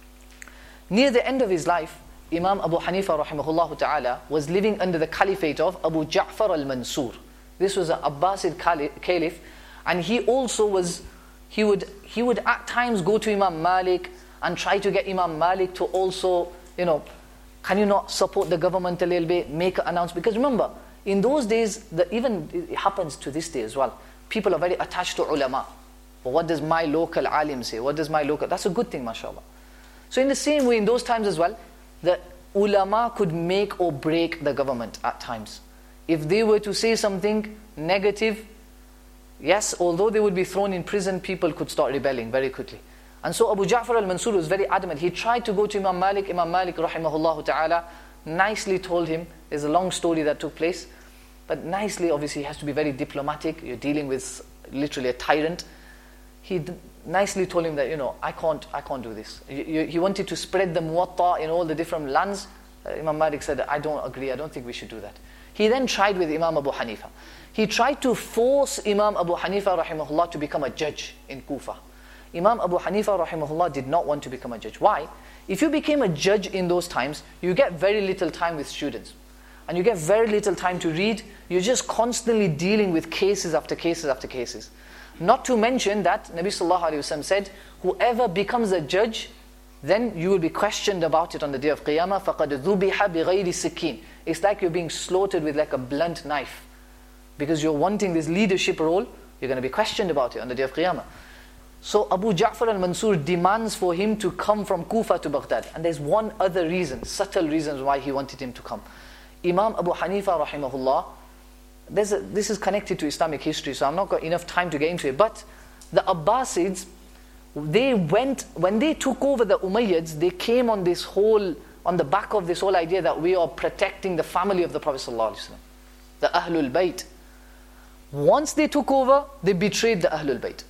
Near the end of his life, Imam Abu Hanifa rahimahullah ta'ala was living under the caliphate of Abu Ja'far al-Mansur. This was an Abbasid caliph, and he also was, he would at times go to Imam Malik and try to get Imam Malik to also, can you not support the government a little bit, make an announcement? Because remember, in those days, even it happens to this day as well, people are very attached to ulama. But what does my local alim say? That's a good thing, mashallah. So in the same way, in those times as well, the ulama could make or break the government at times. If they were to say something negative, yes, although they would be thrown in prison, people could start rebelling very quickly. And so Abu Ja'far al-Mansur was very adamant. He tried to go to Imam Malik rahimahullah ta'ala, nicely told him, there's a long story that took place, but nicely, obviously, he has to be very diplomatic. You're dealing with literally a tyrant. He nicely told him that, I can't do this. He wanted to spread the Muwatta in all the different lands. Imam Malik said, I don't agree, I don't think we should do that. He then tried with Imam Abu Hanifa. He tried to force Imam Abu Hanifa rahimahullah to become a judge in Kufa. Imam Abu Hanifa rahimahullah did not want to become a judge. Why? If you became a judge in those times, you get very little time with students. And you get very little time to read. You're just constantly dealing with cases after cases after cases. Not to mention that Nabi sallallahu alayhi wa sallam said, whoever becomes a judge, then you will be questioned about it on the day of Qiyamah. فَقَدْ ذُبِحَ بِغَيْرِ سِكِّينٍ. It's like you're being slaughtered with like a blunt knife. Because you're wanting this leadership role, you're going to be questioned about it on the day of Qiyamah. So Abu Ja'far al-Mansur demands for him to come from Kufa to Baghdad. And there's one other reason, subtle reasons why he wanted him to come. Imam Abu Hanifa rahimahullah, this is connected to Islamic history, so I'm not got enough time to get into it. But the Abbasids, when they took over the Umayyads, they came on the back of this whole idea that we are protecting the family of the Prophet sallallahu alaihi wasallam, the Ahlul Bayt. Once they took over, they betrayed the Ahlul Bayt.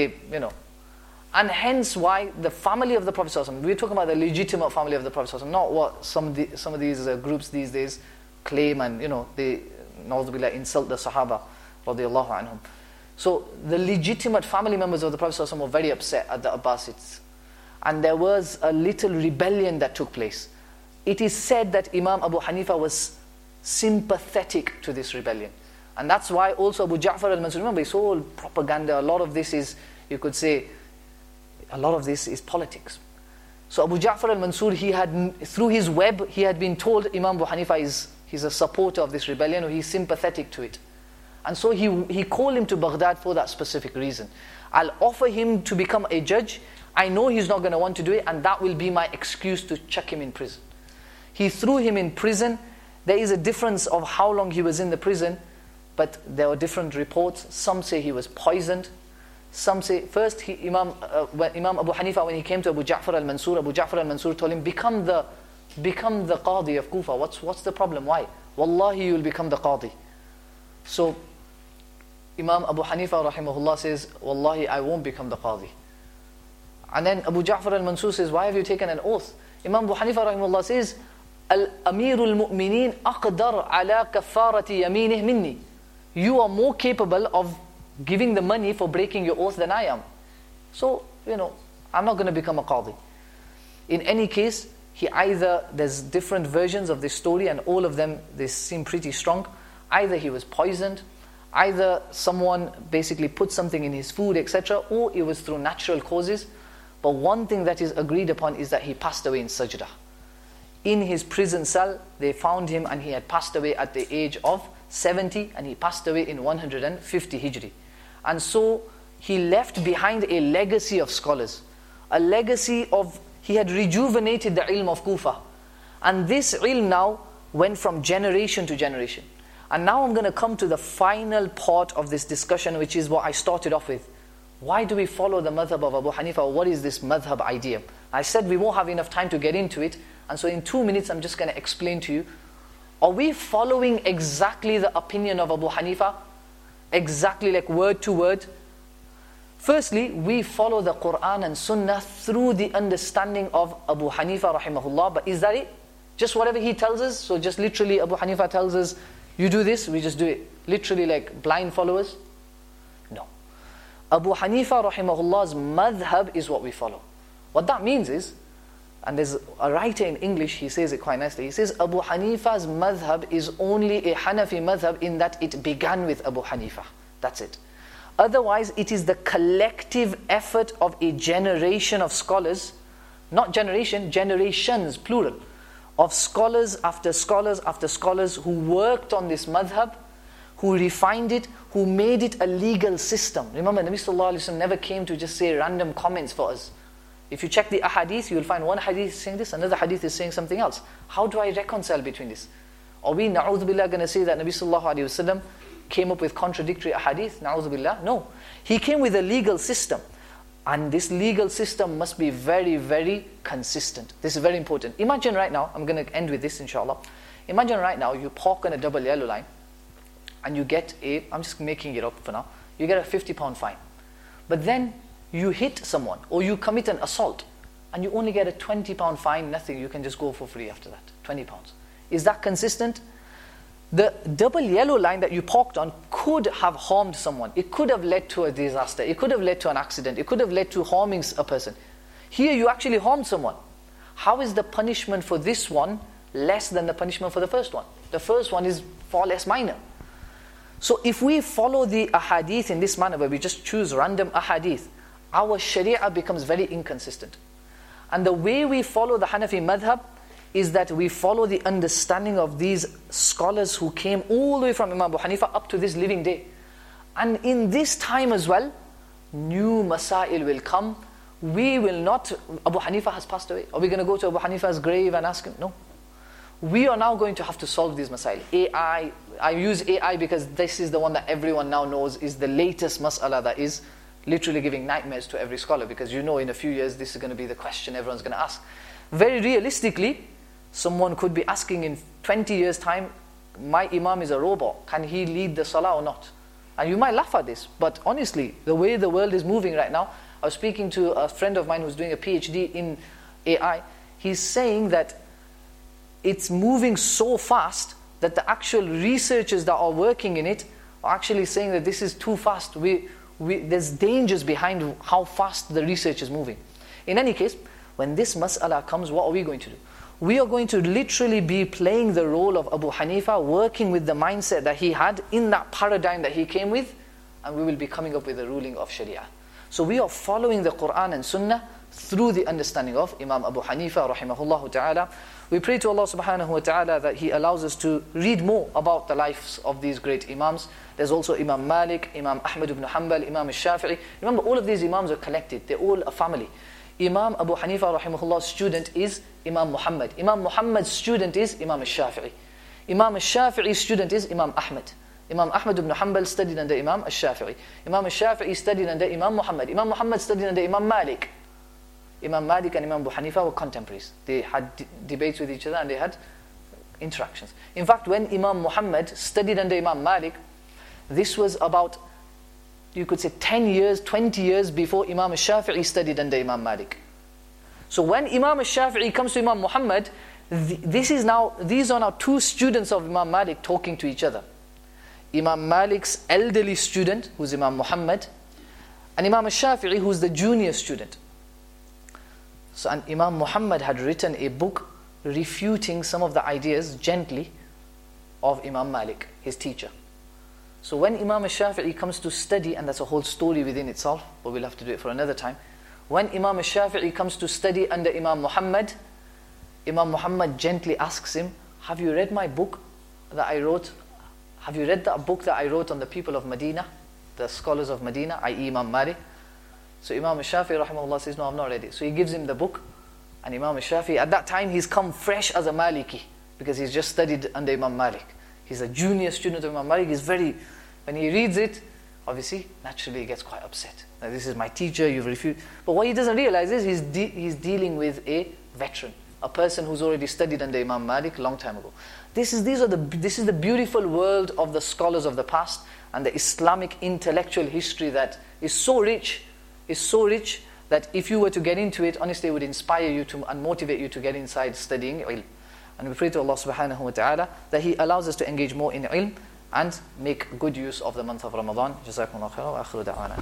And hence why the family of the Prophet sallallahu alaihi wasallam, we're talking about the legitimate family of the Prophet sallallahu alaihi wasallam, not what some of these groups these days claim, and they insult the Sahaba radiyallahu anhum. So the legitimate family members of the Prophet sallallahu alaihi wasallam were very upset at the Abbasids, and there was a little rebellion that took place. It is said that Imam Abu Hanifa was sympathetic to this rebellion, and that's why also Abu Ja'far al-Mansur, remember, it's all propaganda. A lot of this is, you could say, a lot of this is politics. So Abu Ja'far al-Mansur, through his web, he had been told Imam Abu Hanifa he's a supporter of this rebellion, or he's sympathetic to it. And so he called him to Baghdad for that specific reason. I'll offer him to become a judge. I know he's not going to want to do it, and that will be my excuse to chuck him in prison. He threw him in prison. There is a difference of how long he was in the prison, but there are different reports. Some say he was poisoned. Some say, first, Imam Abu Hanifa, when he came to Abu Ja'far al-Mansur told him, become the Qadi of Kufa. What's the problem? Why? Wallahi, you will become the Qadi. So, Imam Abu Hanifa rahimahullah says, Wallahi, I won't become the Qadi. And then Abu Ja'far al-Mansur says, why have you taken an oath? Imam Abu Hanifa rahimahullah says, Al-Amirul Mu'mineen aqdar ala kafarati yaminih minni. You are more capable of giving the money for breaking your oath than I am. So, I'm not going to become a Qadi. In any case, there's different versions of this story, and all of them, they seem pretty strong. Either he was poisoned, either someone basically put something in his food, etc., or it was through natural causes. But one thing that is agreed upon is that he passed away in sajdah. In his prison cell, they found him, and he had passed away at the age of 70, and he passed away in 150 Hijri. And so he left behind a legacy of scholars. A legacy of, he had rejuvenated the ilm of Kufa. And this ilm now went from generation to generation. And now I'm going to come to the final part of this discussion, which is what I started off with. Why do we follow the madhab of Abu Hanifa? What is this madhab idea? I said we won't have enough time to get into it. And so in 2 minutes, I'm just going to explain to you. Are we following exactly the opinion of Abu Hanifa? Exactly like word to word? Firstly, we follow the Quran and Sunnah through the understanding of Abu Hanifa rahimahullah. But is that it? Just whatever he tells us? So just literally Abu Hanifa tells us, you do this, we just do it. Literally like blind followers? No. Abu Hanifa rahimahullah's madhab is what we follow. What that means is, and there's a writer in English, he says it quite nicely. He says, Abu Hanifa's madhab is only a Hanafi madhab in that it began with Abu Hanifa. That's it. Otherwise, it is the collective effort of a generation of scholars, not generation, generations, plural, of scholars after scholars after scholars who worked on this madhab, who refined it, who made it a legal system. Remember, Nabi Sallallahu Alaihi Wasallam never came to just say random comments for us. If you check the ahadith, you will find one hadith is saying this, another hadith is saying something else. How do I reconcile between this? Are we, na'udhu billah, going to say that Nabi Sallallahu Alaihi Wasallam came up with contradictory ahadith? Na'udhu billah? No. He came with a legal system. And this legal system must be very, very consistent. This is very important. Imagine right now, I'm going to end with this inshallah. Imagine right now, you park on a double yellow line and you get a, I'm just making it up for now, you get a £50 fine. But then you hit someone or you commit an assault and you only get a £20 fine, nothing, you can just go for free after that, £20. Is that consistent? The double yellow line that you parked on could have harmed someone. It could have led to a disaster. It could have led to an accident. It could have led to harming a person. Here you actually harmed someone. How is the punishment for this one less than the punishment for the first one? The first one is far less minor. So if we follow the ahadith in this manner, where we just choose random ahadith, our sharia becomes very inconsistent. And the way we follow the Hanafi madhab is that we follow the understanding of these scholars who came all the way from Imam Abu Hanifa up to this living day. And in this time as well, new masail will come. We will not, Abu Hanifa has passed away. Are we going to go to Abu Hanifa's grave and ask him? No. We are now going to have to solve these masail. AI, I use AI because this is the one that everyone now knows is the latest mas'ala that is literally giving nightmares to every scholar, because you know in a few years this is going to be the question everyone's going to ask. Very realistically, someone could be asking in 20 years' time, my imam is a robot, can he lead the salah or not? And you might laugh at this, but honestly, the way the world is moving right now, I was speaking to a friend of mine who's doing a PhD in AI. He's saying that it's moving so fast that the actual researchers that are working in it are actually saying that this is too fast. There's dangers behind how fast the research is moving. In any case, when this mas'ala comes, what are we going to do? We are going to literally be playing the role of Abu Hanifa, working with the mindset that he had in that paradigm that he came with, and we will be coming up with a ruling of Sharia. So we are following the Quran and Sunnah through the understanding of Imam Abu Hanifa rahimahullah ta'ala. We pray to Allah subhanahu wa ta'ala that He allows us to read more about the lives of these great Imams. There's also Imam Malik, Imam Ahmad ibn Hanbal, Imam al-Shafi'i. Remember, all of these Imams are collected. They're all a family. Imam Abu Hanifa rahimahullah's student is Imam Muhammad. Imam Muhammad's student is Imam al-Shafi'i. Imam al-Shafi'i's student is Imam Ahmad. Imam Ahmad ibn Hanbal studied under Imam al-Shafi'i. Imam al-Shafi'i studied under Imam Muhammad. Imam Muhammad studied under Imam Malik. Imam Malik and Imam Abu Hanifa were contemporaries. They had debates with each other and they had interactions. In fact, when Imam Muhammad studied under Imam Malik, this was about, you could say 10 years, 20 years before Imam al-Shafi'i studied under Imam Malik. So when Imam al-Shafi'i comes to Imam Muhammad, these are now two students of Imam Malik talking to each other. Imam Malik's elderly student, who's Imam Muhammad, and Imam al-Shafi'i, who's the junior student. So, and Imam Muhammad had written a book refuting some of the ideas gently of Imam Malik, his teacher. So when Imam al-Shafi'i comes to study, and that's a whole story within itself, but we'll have to do it for another time. When Imam al-Shafi'i comes to study under Imam Muhammad, Imam Muhammad gently asks him, have you read my book that I wrote? Have you read that book that I wrote on the people of Medina? the scholars of Medina, i.e. Imam Malik. So Imam Shafi'i rahimahullah says, no, I've not read it. So he gives him the book. And Imam Shafi'i, at that time, he's come fresh as a Maliki, because he's just studied under Imam Malik. He's a junior student of Imam Malik. When he reads it, obviously, naturally he gets quite upset. Now, this is my teacher, you've refused. But what he doesn't realize is he's dealing with a veteran, a person who's already studied under Imam Malik a long time ago. This is the beautiful world of the scholars of the past, and the Islamic intellectual history that is so rich that if you were to get into it, honestly, it would inspire you and motivate you to get inside studying ilm. And we pray to Allah subhanahu wa ta'ala that He allows us to engage more in ilm and make good use of the month of Ramadan. Jazakumullah khairan wa akhiru da'wana.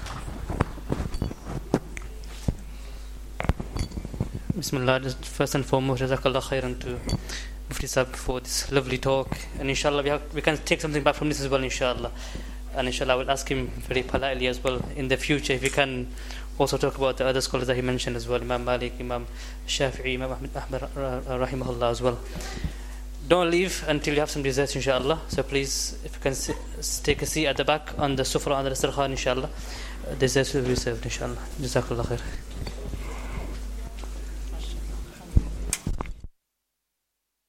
Bismillah, just first and foremost, Jazakallah khairan to Mufti Sahib for this lovely talk. And inshallah, we can take something back from this as well, inshallah. And inshallah, I will ask him very politely as well in the future if we can also talk about the other scholars that he mentioned as well, Imam Malik, Imam Shafi'i, Imam Ahmad rahimahullah as well. Don't leave until you have some desserts, inshallah. So please, if you can take a seat at the back on the sufra under the Dastarkhan, inshallah. Desserts will be served, inshallah. Jazakallah khair.